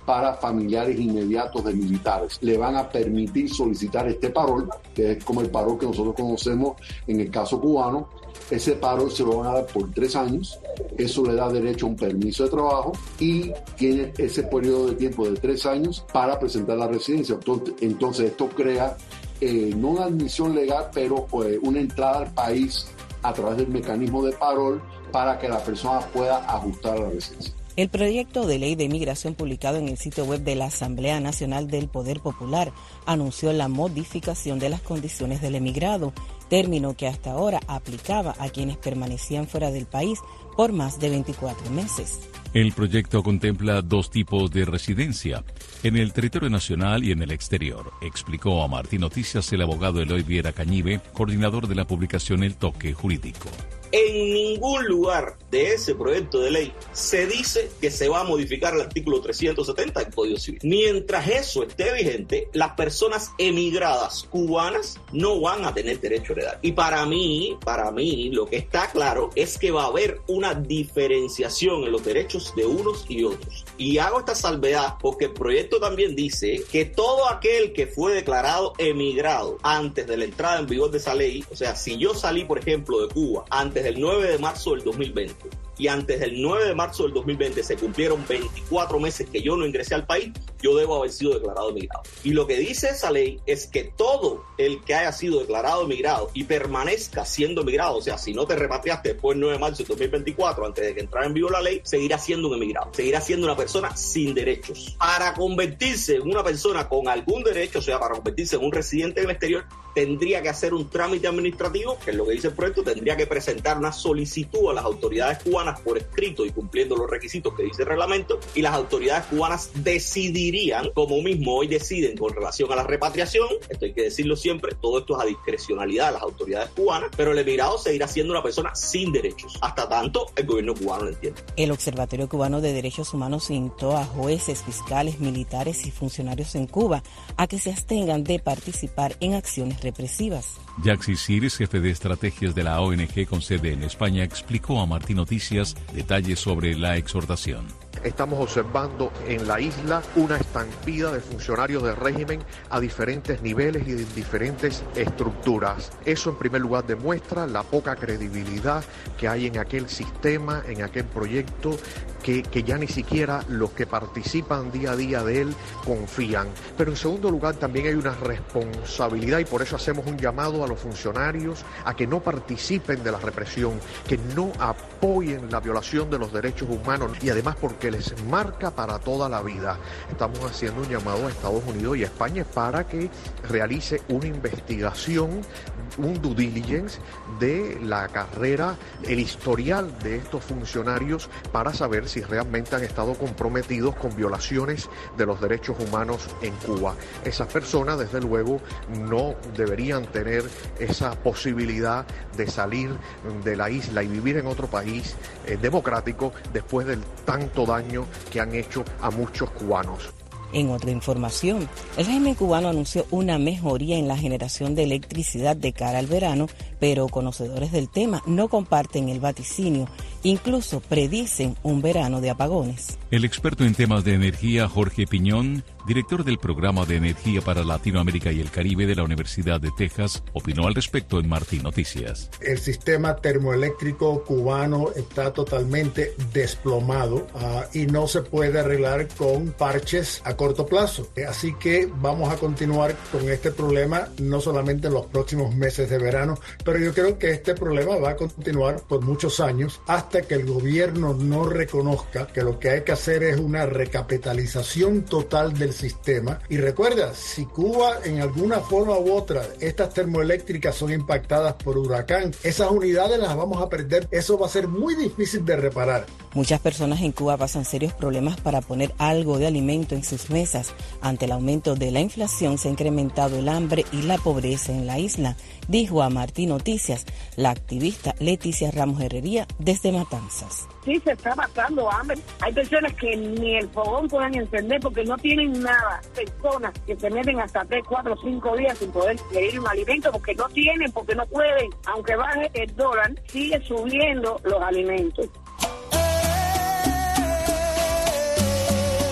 para familiares inmediatos de militares. Le van a permitir solicitar este parol, que es como el parol que nosotros conocemos en el caso cubano. Ese parol se lo van a dar por tres años. Eso le da derecho a un permiso de trabajo y tiene ese periodo de tiempo de tres años para presentar la residencia. Entonces, entonces esto crea eh, no una admisión legal, pero eh, una entrada al país a través del mecanismo de parol para que la persona pueda ajustar a la residencia. El proyecto de ley de migración publicado en el sitio web de la Asamblea Nacional del Poder Popular anunció la modificación de las condiciones del emigrado, término que hasta ahora aplicaba a quienes permanecían fuera del país por más de veinticuatro meses. El proyecto contempla dos tipos de residencia, en el territorio nacional y en el exterior, explicó a Martín Noticias el abogado Eloy Viera Cañive, coordinador de la publicación El Toque Jurídico. En ningún lugar de ese proyecto de ley se dice que se va a modificar el artículo trescientos setenta del Código Civil. Mientras eso esté vigente, las personas emigradas cubanas no van a tener derecho a heredar. Y para mí, para mí, lo que está claro es que va a haber una diferenciación en los derechos de unos y otros. Y hago esta salvedad porque el proyecto también dice que todo aquel que fue declarado emigrado antes de la entrada en vigor de esa ley, o sea, si yo salí, por ejemplo, de Cuba antes del nueve de marzo del dos mil veinte y antes del nueve de marzo del dos mil veinte se cumplieron veinticuatro meses que yo no ingresé al país, yo debo haber sido declarado emigrado. Y lo que dice esa ley es que todo el que haya sido declarado emigrado y permanezca siendo emigrado, o sea, si no te repatriaste después del nueve de marzo del dos mil veinticuatro, antes de que entrara en vigor la ley, seguirá siendo un emigrado, seguirá siendo una persona sin derechos. Para convertirse en una persona con algún derecho, o sea, para convertirse en un residente en el exterior, tendría que hacer un trámite administrativo, que es lo que dice el proyecto, tendría que presentar una solicitud a las autoridades cubanas por escrito y cumpliendo los requisitos que dice el reglamento, y las autoridades cubanas decidirían, como mismo hoy deciden con relación a la repatriación. Esto hay que decirlo siempre, todo esto es a discrecionalidad de las autoridades cubanas, pero el emigrado seguirá siendo una persona sin derechos, hasta tanto el gobierno cubano lo entiende. El Observatorio Cubano de Derechos Humanos instó a jueces, fiscales, militares y funcionarios en Cuba a que se abstengan de participar en acciones represivas. Jaxi Siris, jefe de estrategias de la O N G con sede en España, explicó a Martín Noticias detalles sobre la exhortación. Estamos observando en la isla una estampida de funcionarios del régimen a diferentes niveles y en diferentes estructuras. Eso en primer lugar demuestra la poca credibilidad que hay en aquel sistema, en aquel proyecto, que, que ya ni siquiera los que participan día a día de él confían. Pero en segundo lugar también hay una responsabilidad, y por eso hacemos un llamado a los funcionarios a que no participen de la represión, que no apoyen la violación de los derechos humanos, y además porque les marca para toda la vida. Estamos haciendo un llamado a Estados Unidos y a España para que realice una investigación, un due diligence de la carrera, el historial de estos funcionarios, para saber si realmente han estado comprometidos con violaciones de los derechos humanos en Cuba. Esas personas, desde luego, no deberían tener esa posibilidad de salir de la isla y vivir en otro país eh, democrático después del tanto daño que han hecho a muchos cubanos. En otra información, el régimen cubano anunció una mejoría en la generación de electricidad de cara al verano, pero conocedores del tema no comparten el vaticinio, incluso predicen un verano de apagones. El experto en temas de energía, Jorge Piñón, director del Programa de Energía para Latinoamérica y el Caribe de la Universidad de Texas, opinó al respecto en Martín Noticias. El sistema termoeléctrico cubano está totalmente desplomado uh, y no se puede arreglar con parches a corto plazo. Así que vamos a continuar con este problema no solamente en los próximos meses de verano, pero yo creo que este problema va a continuar por muchos años hasta que el gobierno no reconozca que lo que hay que hacer es una recapitalización total del sistema. Y recuerda, si Cuba en alguna forma u otra, estas termoeléctricas son impactadas por huracán, esas unidades las vamos a perder. Eso va a ser muy difícil de reparar. Muchas personas en Cuba pasan serios problemas para poner algo de alimento en sus mesas. Ante el aumento de la inflación se ha incrementado el hambre y la pobreza en la isla, dijo a Martín Noticias la activista Leticia Ramos Herrería desde Matanzas. Sí, se está matando hambre. Hay personas que ni el fogón pueden encender porque no tienen nada. Personas que se meten hasta tres, cuatro, cinco días sin poder pedir un alimento porque no tienen, porque no pueden. Aunque baje el dólar, sigue subiendo los alimentos.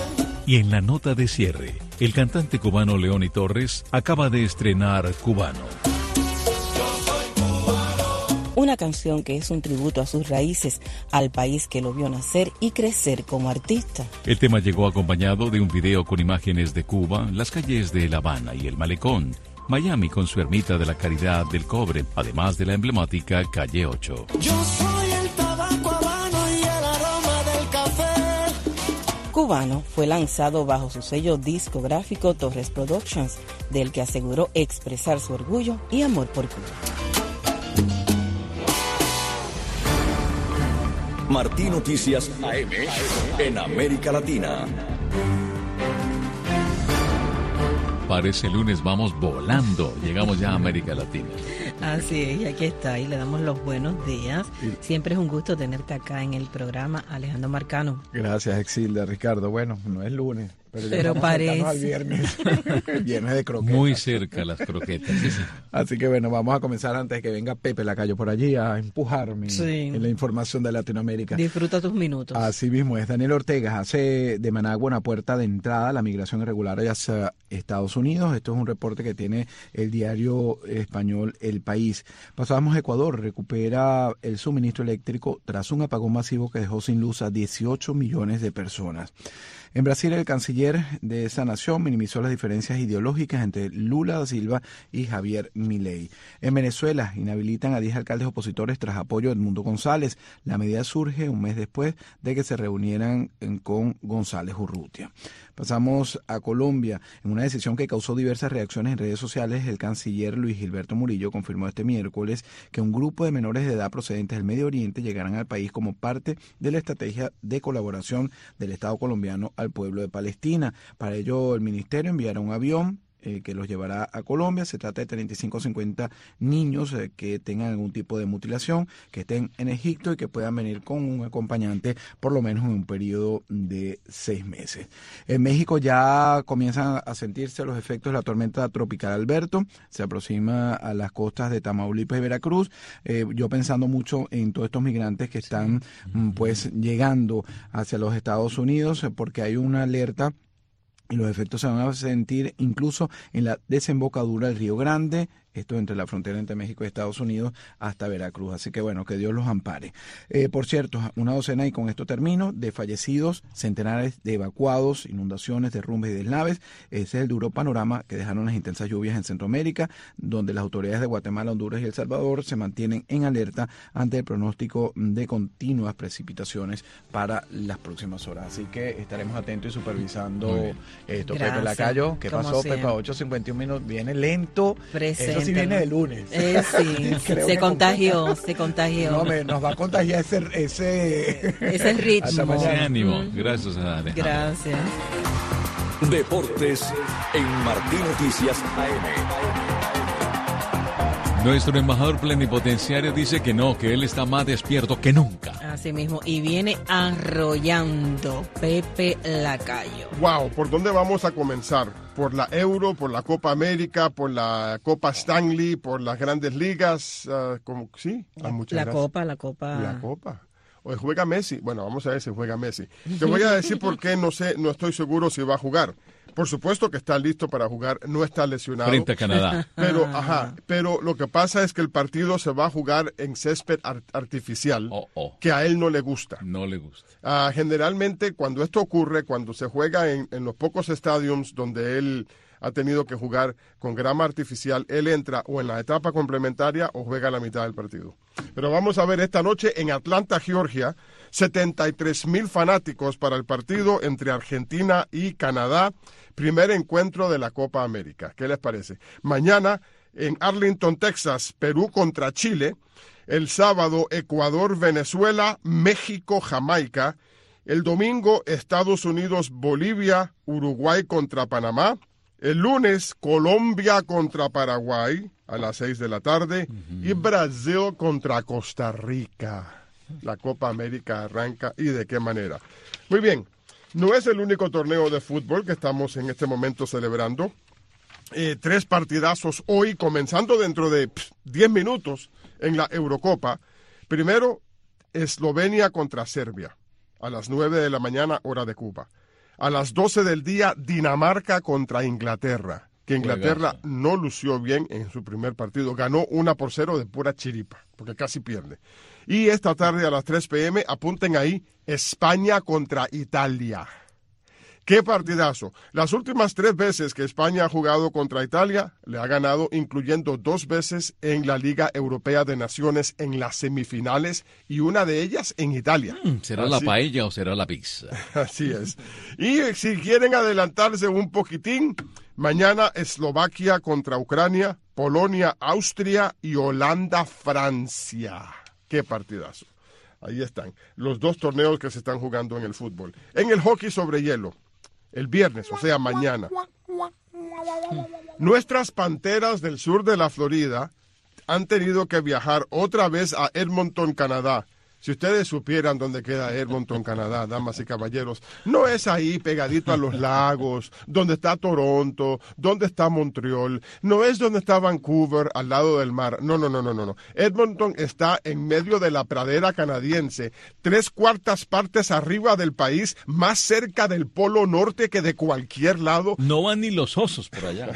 Y en la nota de cierre, el cantante cubano Leoni Torres acaba de estrenar Cubano. Una canción que es un tributo a sus raíces, al país que lo vio nacer y crecer como artista. El tema llegó acompañado de un video con imágenes de Cuba, las calles de La Habana y el Malecón, Miami con su ermita de la Caridad del Cobre, además de la emblemática Calle ocho. Yo soy el tabaco habano y el aroma del café. Cubano fue lanzado bajo su sello discográfico Torres Productions, del que aseguró expresar su orgullo y amor por Cuba. Martí Noticias A M en América Latina. Parece lunes, vamos volando. Llegamos ya a América Latina. Así es, y aquí está, y le damos los buenos días. Siempre es un gusto tenerte acá en el programa, Alejandro Marcano. Gracias, Exilda, Ricardo. Bueno, no es lunes, pero, pero ya parece al viernes. Viernes de croquetas. Muy cerca las croquetas. Sí, sí. Así que bueno, vamos a comenzar antes de que venga Pepe Lacayo por allí a empujarme sí. en la información de Latinoamérica. Disfruta tus minutos. Así mismo es. Daniel Ortega hace de Managua una puerta de entrada a la migración irregular hacia Estados Unidos. Esto es un reporte que tiene el diario español El País. Pasamos a Ecuador. Recupera el suministro eléctrico tras un apagón masivo que dejó sin luz a dieciocho millones de personas. En Brasil, el canciller de esa nación minimizó las diferencias ideológicas entre Lula da Silva y Javier Milei. En Venezuela, inhabilitan a diez alcaldes opositores tras apoyo de Edmundo González. La medida surge un mes después de que se reunieran con González Urrutia. Pasamos a Colombia. En una decisión que causó diversas reacciones en redes sociales, el canciller Luis Gilberto Murillo confirmó este miércoles que un grupo de menores de edad procedentes del Medio Oriente llegarán al país como parte de la estrategia de colaboración del Estado colombiano al pueblo de Palestina. Para ello, el ministerio enviará un avión Eh, que los llevará a Colombia. Se trata de treinta y cinco a cincuenta niños eh, que tengan algún tipo de mutilación, que estén en Egipto y que puedan venir con un acompañante por lo menos en un periodo de seis meses. En México ya comienzan a sentirse los efectos de la tormenta tropical Alberto. Se aproxima a las costas de Tamaulipas y Veracruz. Eh, yo pensando mucho en todos estos migrantes que están pues llegando hacia los Estados Unidos, eh, porque hay una alerta y los efectos se van a sentir incluso en la desembocadura del Río Grande, esto entre la frontera entre México y Estados Unidos hasta Veracruz. Así que bueno, que Dios los ampare. Eh, por cierto, una docena, y con esto termino, de fallecidos, centenares de evacuados, inundaciones, derrumbes y deslaves. Ese es el duro panorama que dejaron las intensas lluvias en Centroamérica, donde las autoridades de Guatemala, Honduras y El Salvador se mantienen en alerta ante el pronóstico de continuas precipitaciones para las próximas horas. Así que estaremos atentos y supervisando esto. Gracias. Pepe Lacayo, ¿qué pasó, Pepe? ocho cincuenta y un minutos, viene lento. Presente. Eso sí viene de lunes. Eh, sí, se contagió, se contagió. No, me, nos va a contagiar ese ese, ese ritmo. Ese ánimo. Gracias a Alejandro. Gracias. Deportes en Martí Noticias A M. Nuestro embajador plenipotenciario dice que no, que él está más despierto que nunca. Así mismo, y viene arrollando Pepe Lacayo. Wow, ¿por dónde vamos a comenzar? ¿Por la Euro, por la Copa América, por la Copa Stanley, por las Grandes Ligas? Uh, como, sí, la, muchas la gracias. Copa, la Copa. La Copa. O juega Messi. Bueno, vamos a ver si juega Messi. Te voy a decir por qué no sé, no estoy seguro si va a jugar. Por supuesto que está listo para jugar, no está lesionado. Frente a Canadá. Pero, ajá, pero lo que pasa es que el partido se va a jugar en césped art- artificial, oh, oh. que a él no le gusta. No le gusta. Uh, generalmente, cuando esto ocurre, cuando se juega en, en los pocos estadios donde él ha tenido que jugar con grama artificial, él entra o en la etapa complementaria o juega la mitad del partido. Pero vamos a ver esta noche en Atlanta, Georgia, setenta y tres mil fanáticos para el partido entre Argentina y Canadá, primer encuentro de la Copa América. ¿Qué les parece? Mañana en Arlington, Texas, Perú contra Chile. El sábado, Ecuador, Venezuela, México, Jamaica. El domingo, Estados Unidos, Bolivia, Uruguay contra Panamá. El lunes, Colombia contra Paraguay a las seis de la tarde. Uh-huh. Y Brasil contra Costa Rica. La Copa América arranca, y de qué manera. Muy bien, no es el único torneo de fútbol que estamos en este momento celebrando. Eh, tres partidazos hoy, comenzando dentro de pff, diez minutos en la Eurocopa. Primero, Eslovenia contra Serbia, a las nueve de la mañana, hora de Cuba. A las doce del día, Dinamarca contra Inglaterra, que Inglaterra Juegazo. no lució bien en su primer partido. Ganó una por cero de pura chiripa, porque casi pierde. Y esta tarde a las tres pe eme, apunten ahí, España contra Italia. ¡Qué partidazo! Las últimas tres veces que España ha jugado contra Italia, le ha ganado, incluyendo dos veces en la Liga Europea de Naciones en las semifinales y una de ellas en Italia. Mm, ¿Será Así, la paella o será la pizza? Así es. Y si quieren adelantarse un poquitín, mañana Eslovaquia contra Ucrania, Polonia, Austria y Holanda, Francia. ¡Qué partidazo! Ahí están los dos torneos que se están jugando en el fútbol. En el hockey sobre hielo, el viernes, o sea, mañana. Nuestras Panteras del sur de la Florida han tenido que viajar otra vez a Edmonton, Canadá. Si ustedes supieran dónde queda Edmonton, Canadá, damas y caballeros, no es ahí pegadito a los lagos, donde está Toronto, donde está Montreal, no es donde está Vancouver, al lado del mar. No, no, no, no, no. Edmonton está en medio de la pradera canadiense, tres cuartas partes arriba del país, más cerca del Polo Norte que de cualquier lado. No van ni los osos por allá.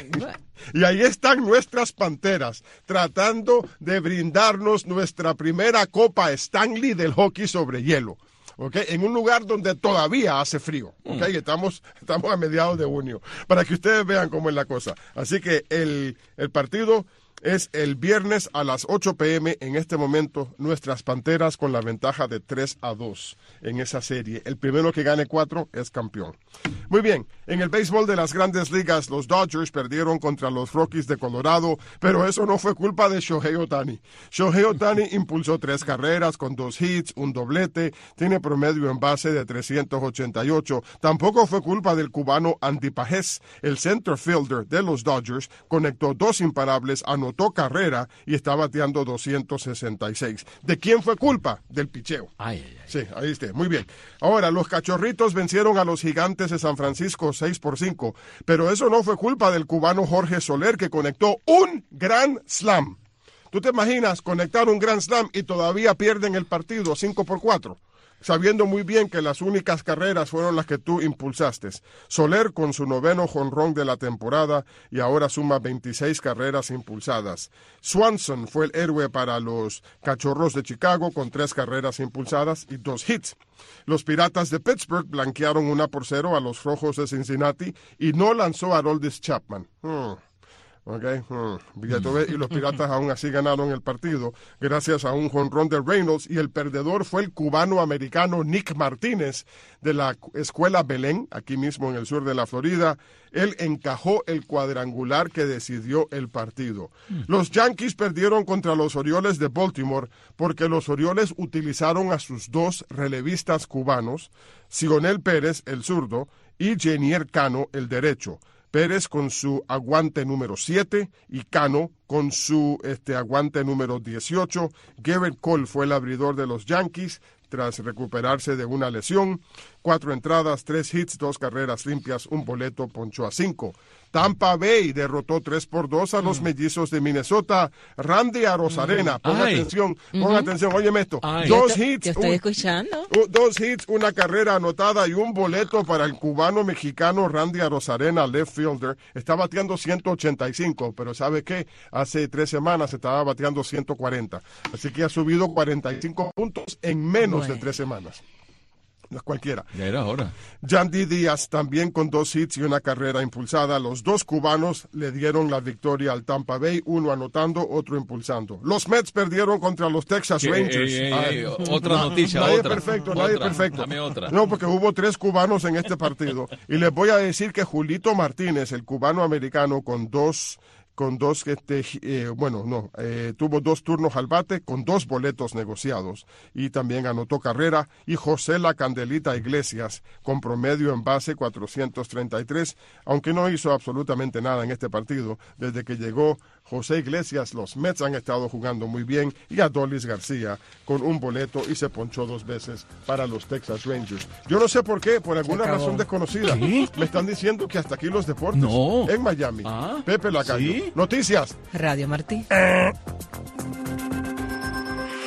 Y ahí están nuestras Panteras, tratando de brindarnos nuestra primera Copa Stanley del hockey sobre hielo, ¿okay? En un lugar donde todavía hace frío, ¿okay? Estamos, estamos a mediados de junio, para que ustedes vean cómo es la cosa. Así que el, el partido es el viernes a las ocho pe eme. En este momento, nuestras Panteras con la ventaja de tres a dos en esa serie. El primero que gane cuatro es campeón. Muy bien, en el béisbol de las Grandes Ligas, los Dodgers perdieron contra los Rockies de Colorado, pero eso no fue culpa de Shohei Ohtani. Shohei Ohtani impulsó tres carreras con dos hits, un doblete, tiene promedio en base de trescientos ochenta y ocho. Tampoco fue culpa del cubano Andy Pajés. El center fielder de los Dodgers conectó dos imparables, anotó carrera y está bateando doscientos sesenta y seis. ¿De quién fue culpa? Del picheo. Ay, ay, ay. Sí, ahí está, muy bien. Ahora, los Cachorritos vencieron a los Gigantes de San Francisco seis por cinco, pero eso no fue culpa del cubano Jorge Soler, que conectó un Grand Slam. ¿Tú te imaginas conectar un Grand Slam y todavía pierden el partido cinco por cuatro? Sabiendo muy bien que las únicas carreras fueron las que tú impulsaste. Soler con su noveno jonrón de la temporada y ahora suma veintiséis carreras impulsadas. Swanson fue el héroe para los Cachorros de Chicago con tres carreras impulsadas y dos hits. Los Piratas de Pittsburgh blanquearon una por cero a los Rojos de Cincinnati y no lanzó a Aroldis Chapman. Hmm. Okay. Hmm. Y los Piratas aún así ganaron el partido gracias a un jonrón de Reynolds, y el perdedor fue el cubano-americano Nick Martínez de la Escuela Belén, aquí mismo en el sur de la Florida. Él encajó el cuadrangular que decidió el partido. Los Yankees perdieron contra los Orioles de Baltimore porque los Orioles utilizaron a sus dos relevistas cubanos, Sionel Pérez, el zurdo, y Jenier Cano, el derecho. Pérez con su aguante número siete y Cano con su este, aguante número dieciocho. Garrett Cole fue el abridor de los Yankees tras recuperarse de una lesión. Cuatro entradas, tres hits, dos carreras limpias, un boleto, ponchó a cinco. Tampa Bay derrotó tres por dos a los mm. Mellizos de Minnesota. Randy Arozarena, mm. pon Ay. atención, pon uh-huh. atención, óyeme esto. Ay. Dos te, hits, te estoy un, escuchando. Un, dos hits, una carrera anotada y un boleto para el cubano-mexicano Randy Arozarena, left fielder. Está bateando ciento ochenta y cinco, pero ¿sabe qué? Hace tres semanas estaba bateando ciento cuarenta. Así que ha subido cuarenta y cinco puntos en menos bueno. de tres semanas. No es cualquiera. Ya era hora. Yandy Díaz también con dos hits y una carrera impulsada. Los dos cubanos le dieron la victoria al Tampa Bay, uno anotando, otro impulsando. Los Mets perdieron contra los Texas ¿Qué? Rangers. Eh, eh, eh, otra no, noticia, nadie otra. Perfecto, otra. Nadie perfecto, Dame otra. No, porque hubo tres cubanos en este partido. Y les voy a decir que Julito Martínez, el cubano americano, con dos... con dos, este, eh, bueno, no, eh, tuvo dos turnos al bate con dos boletos negociados y también anotó carrera. Y José La Candelita Iglesias con promedio en base cuatrocientos treinta y tres, aunque no hizo absolutamente nada en este partido. Desde que llegó José Iglesias, los Mets han estado jugando muy bien, y Adolis García con un boleto y se ponchó dos veces para los Texas Rangers. Yo no sé por qué, por alguna razón desconocida, ¿qué? Me están diciendo que hasta aquí los deportes no. en Miami. ¿Ah? Pepe Lacayo. ¿Sí? Noticias. Radio Martí. En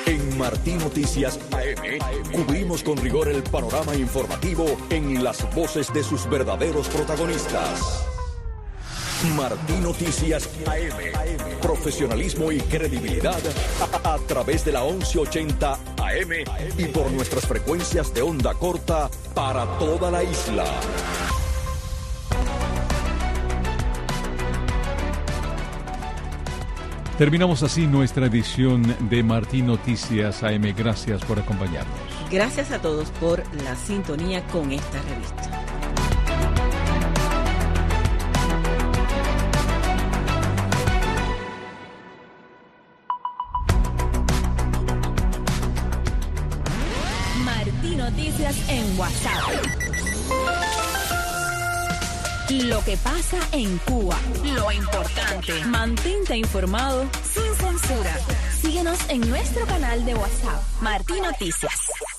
Martí Noticias A M, cubrimos con rigor el panorama informativo en las voces de sus verdaderos protagonistas. Martí Noticias A M, profesionalismo y credibilidad a, a través de la once ochenta A M y por nuestras frecuencias de onda corta para toda la isla. Terminamos así nuestra edición de Martí Noticias A M. Gracias por acompañarnos. Gracias a todos por la sintonía con esta revista. Martí Noticias en WhatsApp. Lo que pasa en Cuba, lo importante. Mantente informado sin censura. Síguenos en nuestro canal de WhatsApp, Martí Noticias.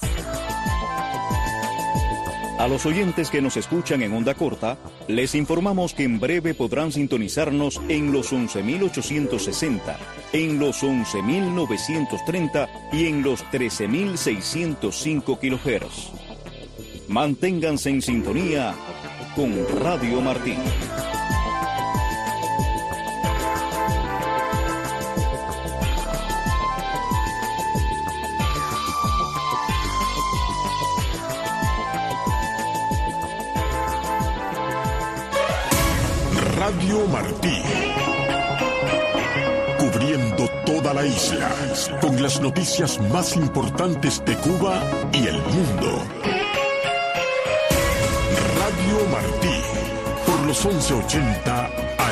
A los oyentes que nos escuchan en onda corta, les informamos que en breve podrán sintonizarnos en los once mil ochocientos sesenta, en los once mil novecientos treinta y en los trece mil seiscientos cinco kilohertz. Manténganse en sintonía con Radio Martí. Radio Martí. Cubriendo toda la isla, con las noticias más importantes de Cuba y el mundo. Radio Martí, por los once ochenta A